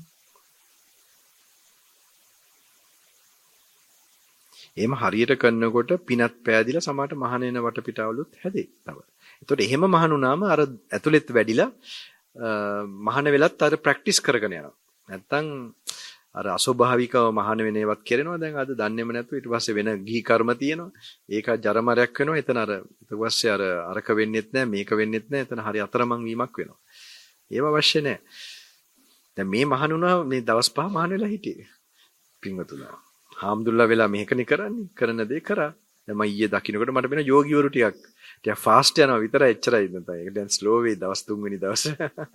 Speaker 1: එහෙම හරියට කරනකොට පිනත් පෑදිලා සමහරට මහාන වෙන වටපිටාවලුත් හැදේ. තව. ඒතකොට එහෙම මහානුනාම අර ඇතුළෙත් වැඩිලා මහාන වෙලත් අර ප්‍රැක්ටිස් කරගෙන යනවා. නැත්තම් අර අස්වභාවිකව මහාන වෙන ඒවත් කරනවා. දැන් අද දන්නේම නැතුව ඊට පස්සේ වෙන ගිහි කර්ම තියෙනවා. ඒක ජරමරයක් වෙනවා. එතන අර ඊට පස්සේ අර අරක වෙන්නෙත් නැහැ මේක වෙන්නෙත් නැහැ. එතන හරි අතරමං වීමක් වෙනවා. ඒව අවශ්‍ය නැහැ. දැන් මේ මහානුනා මේ දවස් පහ මහාන වෙලා හිටියේ. පින්වතුනා. හාමුදුරුවෝ වෙලා මේකනේ කරන්නේ. කරන දේ කරා. දැන් මම ඊයේ දකින්නකොට මට වෙන යෝගිවරු ටිකක් ටිකක් ෆාස්ට් යනවා විතරයි එච්චරයි නැත්නම් ඒක දැන් ස්ලෝ වෙයි දවස් තුන් වෙනි දවසේ.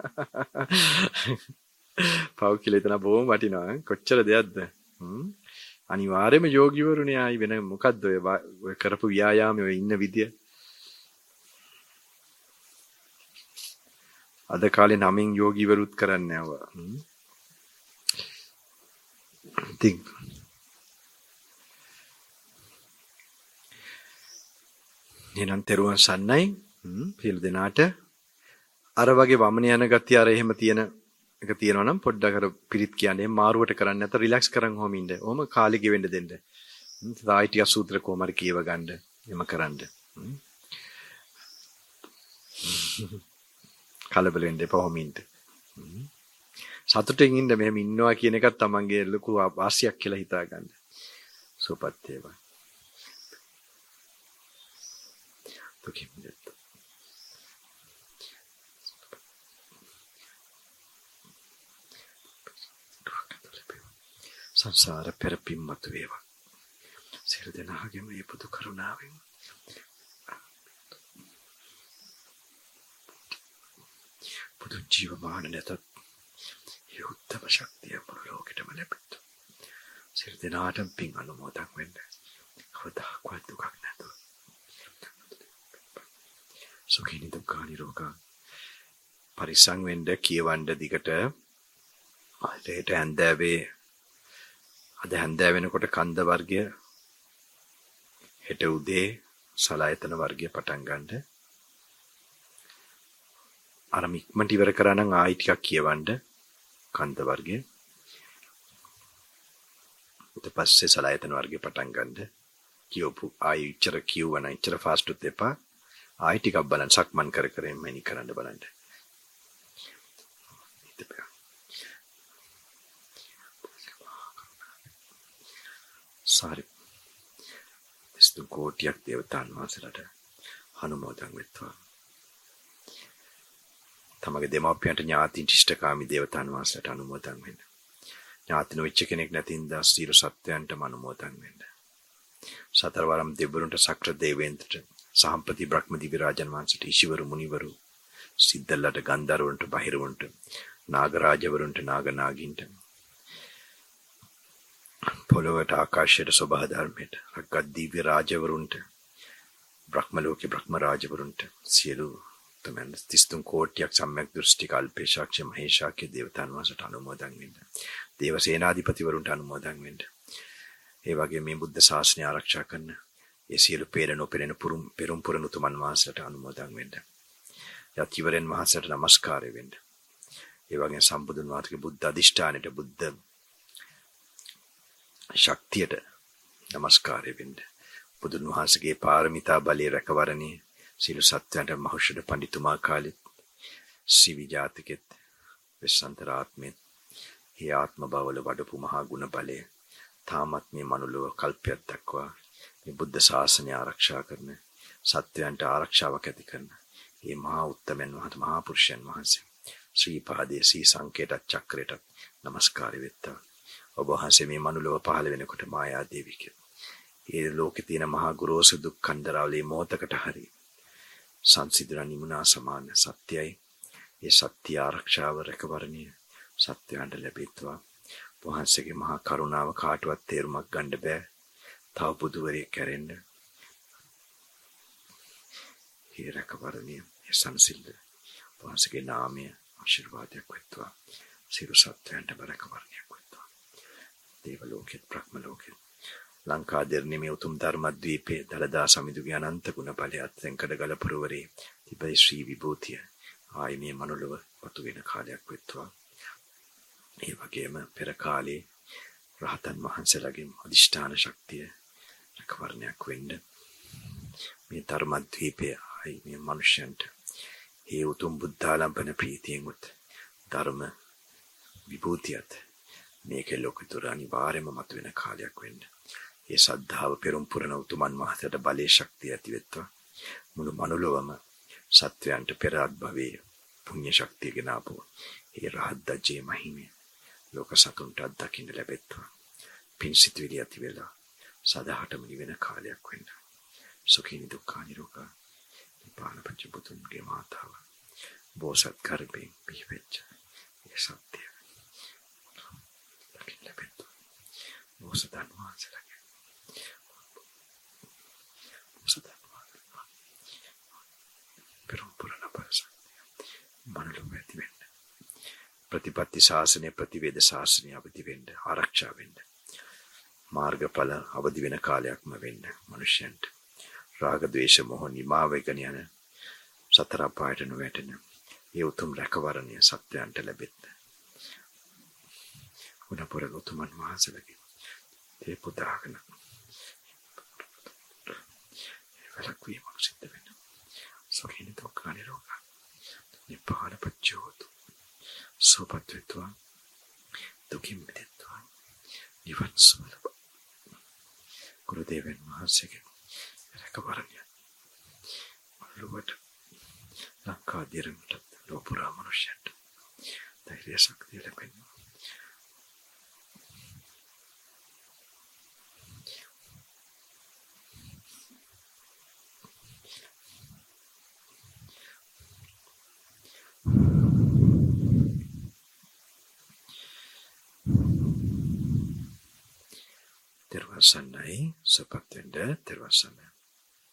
Speaker 1: පව් කියලා එතන බොහොම වටිනවා. කොච්චර දෙයක්ද? හ්ම්. අනිවාර්යයෙන්ම යෝගිවරුනේ ආයි වෙන මොකද්ද ඔය ඔය කරපු ව්‍යායාමයේ ඔය ඉන්න විදිය. අද කාලේ නමින් යෝගිවරුත් කරන්නේ නැවවා. හ්ම්. ඉතින් එනන් තෙරුවන් සන්නයි සියලු දෙනාට අර වගේ වමන යන ගතිය අර එහෙම තියෙන එක තියෙනවා නම් පොඩ්ඩක් අර පිරිත් කියන්නේ මාරුවට කරන්නේ නැත්නම් රිලැක්ස් කරන් හොම ඉන්න. ඔහම කාලෙ ගෙවෙන්න දෙන්න. සායි ටික සූත්‍ර කොමාර කියව ගන්න. එම කරන්න. කලබල වෙන්න එපා හොම ඉන්න. සතුටින් ඉන්න මෙහෙම ඉන්නවා කියන එකත් තමන්ගේ ලොකු වාසියක් කියලා හිතා ගන්න. සුවපත් වේවා. සංසාර පෙරපින්මතු වේවා. සියලු දෙනාගේම මේ පුදු කරුණාවෙන් පුදු ජීවමාන නැතත් ඒ උත්තම ශක්තිය මුළු ලෝකෙටම ලැබෙත්තු. සියලු දෙනාටම පින් අනුමෝදන් වෙන්න. කවදාකවත් දුකක් නැතුව. සුඛී දුක්ඛ නිරෝගා පරිසං වෙන්න කියවන්න දිගට ආයෙත් හැන්දෑවේ අද හැන්දෑ වෙනකොට කන්ද වර්ගය හෙට උදේ සලායතන වර්ගය පටන් ගන්න. අර ඉක්මනට ඉවර කරා නම් ආයි ටිකක් කියවන්න කන්ද වර්ගය. ඊට පස්සේ සලායතන වර්ගය පටන් ගන්න. කියවපු ආයි ඉච්චර කියවන ඉච්චර ෆාස්ට් උත් එපා. ආයි ටිකක් බලන්න සක්මන් කර කර එම්මනි කරන්න බලන්න. සාරි. දෙස්තු කෝටියක් දේවතාන් වහන්සේලාට අනුමෝදන් වෙත්වා. තමගේ දෙමාපියන්ට ඥාතින් ඉෂ්ඨකාමී දේවතාන් වහන්සේලාට අනුමෝදන් වෙන්න. ඥාතින වෙච්ච කෙනෙක් නැතිනම් සියලු සත්වයන්ටම අනුමෝදන් වෙන්න. සතරවරම් දෙවිවරුන්ට සක්‍ර දේවේන්ද්‍රට සහම්පති බ්‍රහ්ම දිව්‍ය රාජන් වහන්සේට ඊශවරු මුනිවරු සිද්ධල්ලට ගන්ධර්වන්ට බහිරවන්ට නාගරාජවරුන්ට නාගනාගින්ට පොළොවට ආකාශයට සබහා ධර්මයට රක්කත් දිව්‍ය රාජවරුන්ට බ්‍රහ්ම ලෝකේ බ්‍රහ්ම රාජවරුන්ට සියලු තමන් තිස්තුන් කෝටියක් සම්‍යක් දෘෂ්ටි කල්පේශාක්ෂ මහේශාක්‍ය දේවතාන් වහන්සේට අනුමෝදන් වෙන්න. දේව සේනාධිපතිවරුන්ට අනුමෝදන් වෙන්න. ඒ වගේ මේ බුද්ධ ශාසනය ආරක්ෂා කරන ඒ සියලු පෙරණ නොපෙරෙන පුරුම් පෙරම් පුරණ උතුමන් වහන්සේට අනුමෝදන් වෙන්න. යතිවරයන් වහන්සේට নমස්කාරය වෙන්න. ඒ වගේම සම්බුදුන් වහන්සේගේ බුද්ධ අධිෂ්ඨානෙට බුද්ධ ශක්තියට নমස්කාරය වෙන්න. බුදුන් වහන්සේගේ පාරමිතා බලයේ රැකවරණේ සියලු සත්‍යයන්ට මහෞෂධ පඬිතුමා කාලෙත් සිවි ජාතිකෙත් වෙස්සන්තරාත්මෙත් හේ ආත්ම බවල වඩපු මහා ගුණ බලය තාමත් මේ මනුලොව කල්පයක් දක්වා මේ බුද්ධ ශාසනය ආරක්ෂා කරන සත්‍යයන්ට ආරක්ෂාවක් ඇති කරන මේ මහා උත්තමයන් වහන්සේ මහා පුරුෂයන් වහන්සේ ශ්‍රී පාදයේ සී සංකේත චක්‍රයට নমස්කාර වෙත්තා. ඔබ වහන්සේ මේ මනුලොව පහළ වෙනකොට මායා දේවික ඒ ලෝකේ තියෙන මහා ගුරුසු දුක් කන්දරාවලේ මොහතකට හරි සංසිඳන නිමුනා සමාන සත්‍යයි. ඒ සත්‍ය ආරක්ෂාව රැකවරණය සත්‍යයන්ට ලැබෙත්වා. වහන්සේගේ මහා කරුණාව කාටවත් තේරුමක් ගන්න බෑ. තව බුදුවරයෙක් කැරෙන්න. ඒ රැකවරණය ඒ සංසිල්ද වහන්සේගේ නාමය ආශිර්වාදයක් වෙත්වා. සියලු සත්‍යයන්ට රැකවරණයක් වෙත්වා. දේව ලෝකෙත් බ්‍රහ්ම ලෝකෙත් ලංකාදෙරණි මේ උතුම් ධර්මද්වීපයේ දලදා සමිඳුගේ අනන්ත ගුණ බලයත් වෙන්කඩගල පුරවරේ තිබේ ශ්‍රී විභූතිය ආයි මේ මනුලව වතු වෙන කාලයක් වෙත්වා. ඒ වගේම පෙර කාලේ රහතන් වහන්සේලාගේ අධිෂ්ඨාන ශක්තිය රැකවරණයක් වෙන්න මේ ධර්මද්වීපයේ ආයි මේ මනුෂ්‍යයන්ට ඒ උතුම් බුද්ධාලම්බන ප්‍රීතියෙන් උත් ධර්ම විභූතියත් මේකේ ලෝකතර අනිවාර්යම මතුවෙන කාලයක් වෙන්න. ඒ සද්ධාව පෙරම් පුරන උතුමන් වහන්සේට බලේ ශක්තිය ඇති වෙත්වා. මුළු මනුලොවම සත්වයන්ට පෙර අත්භවයේ පුණ්‍ය ශක්තිය ගෙන ආපු ඒ රහත් දජේ මහිමය ලෝක සතුන්ට අත්දකින්න ලැබෙත්වා. පින් සිතුවිලි ඇති වෙලා සදාහටම නිවෙන කාලයක් වෙන්න. සුඛී දුක්ඛ නිරෝගා නිපාන පච්චපුතුන්ගේ මාතාව බෝසත් කරපේ පිහිවෙච්ච ඒ සත්‍යය දකින්න ලැබෙත්වා. බෝසතන් වහන්සේලාගේ බෝසතන් වහන්සේලා පෙරම් පුරණ පරසක්තිය මනලොව ඇති වෙන්න. ප්‍රතිපත්ති ශාසනය ප්‍රතිවේද ශාසනය අවදි වෙන්න ආරක්ෂා වෙන්න. මාර්ගඵල අවදි වෙන කාලයක්ම වෙන්න මනුෂ්‍යයන්ට. රාග ද්වේෂ මොහ නිමා වේගන යන සතර අපායට නොවැටෙන ඒ උතුම් රැකවරණය සත්‍යයන්ට ලැබෙන්න. උනපුර උතුමන් වහන්සේලාගේ ඒ පුදාගෙන වැළක්වීමක් සිද්ධ වෙන්න. සොකින දුක්ඛ නිරෝග නිපාන පච්චෝතු සුවපත් වෙත්වා. දුකින් මිදෙත්වා. නිවන් සුව ලබ. ගුරුදේවයන් වහන්සේගේ රැකවරණය මනුලොවට ලංකාදෙරණට ලෝපුරා මනුෂ්‍යයන්ට ධෛර්ය ශක්තිය ලැබෙන්න. Terwassanai sepat tenda terwassana.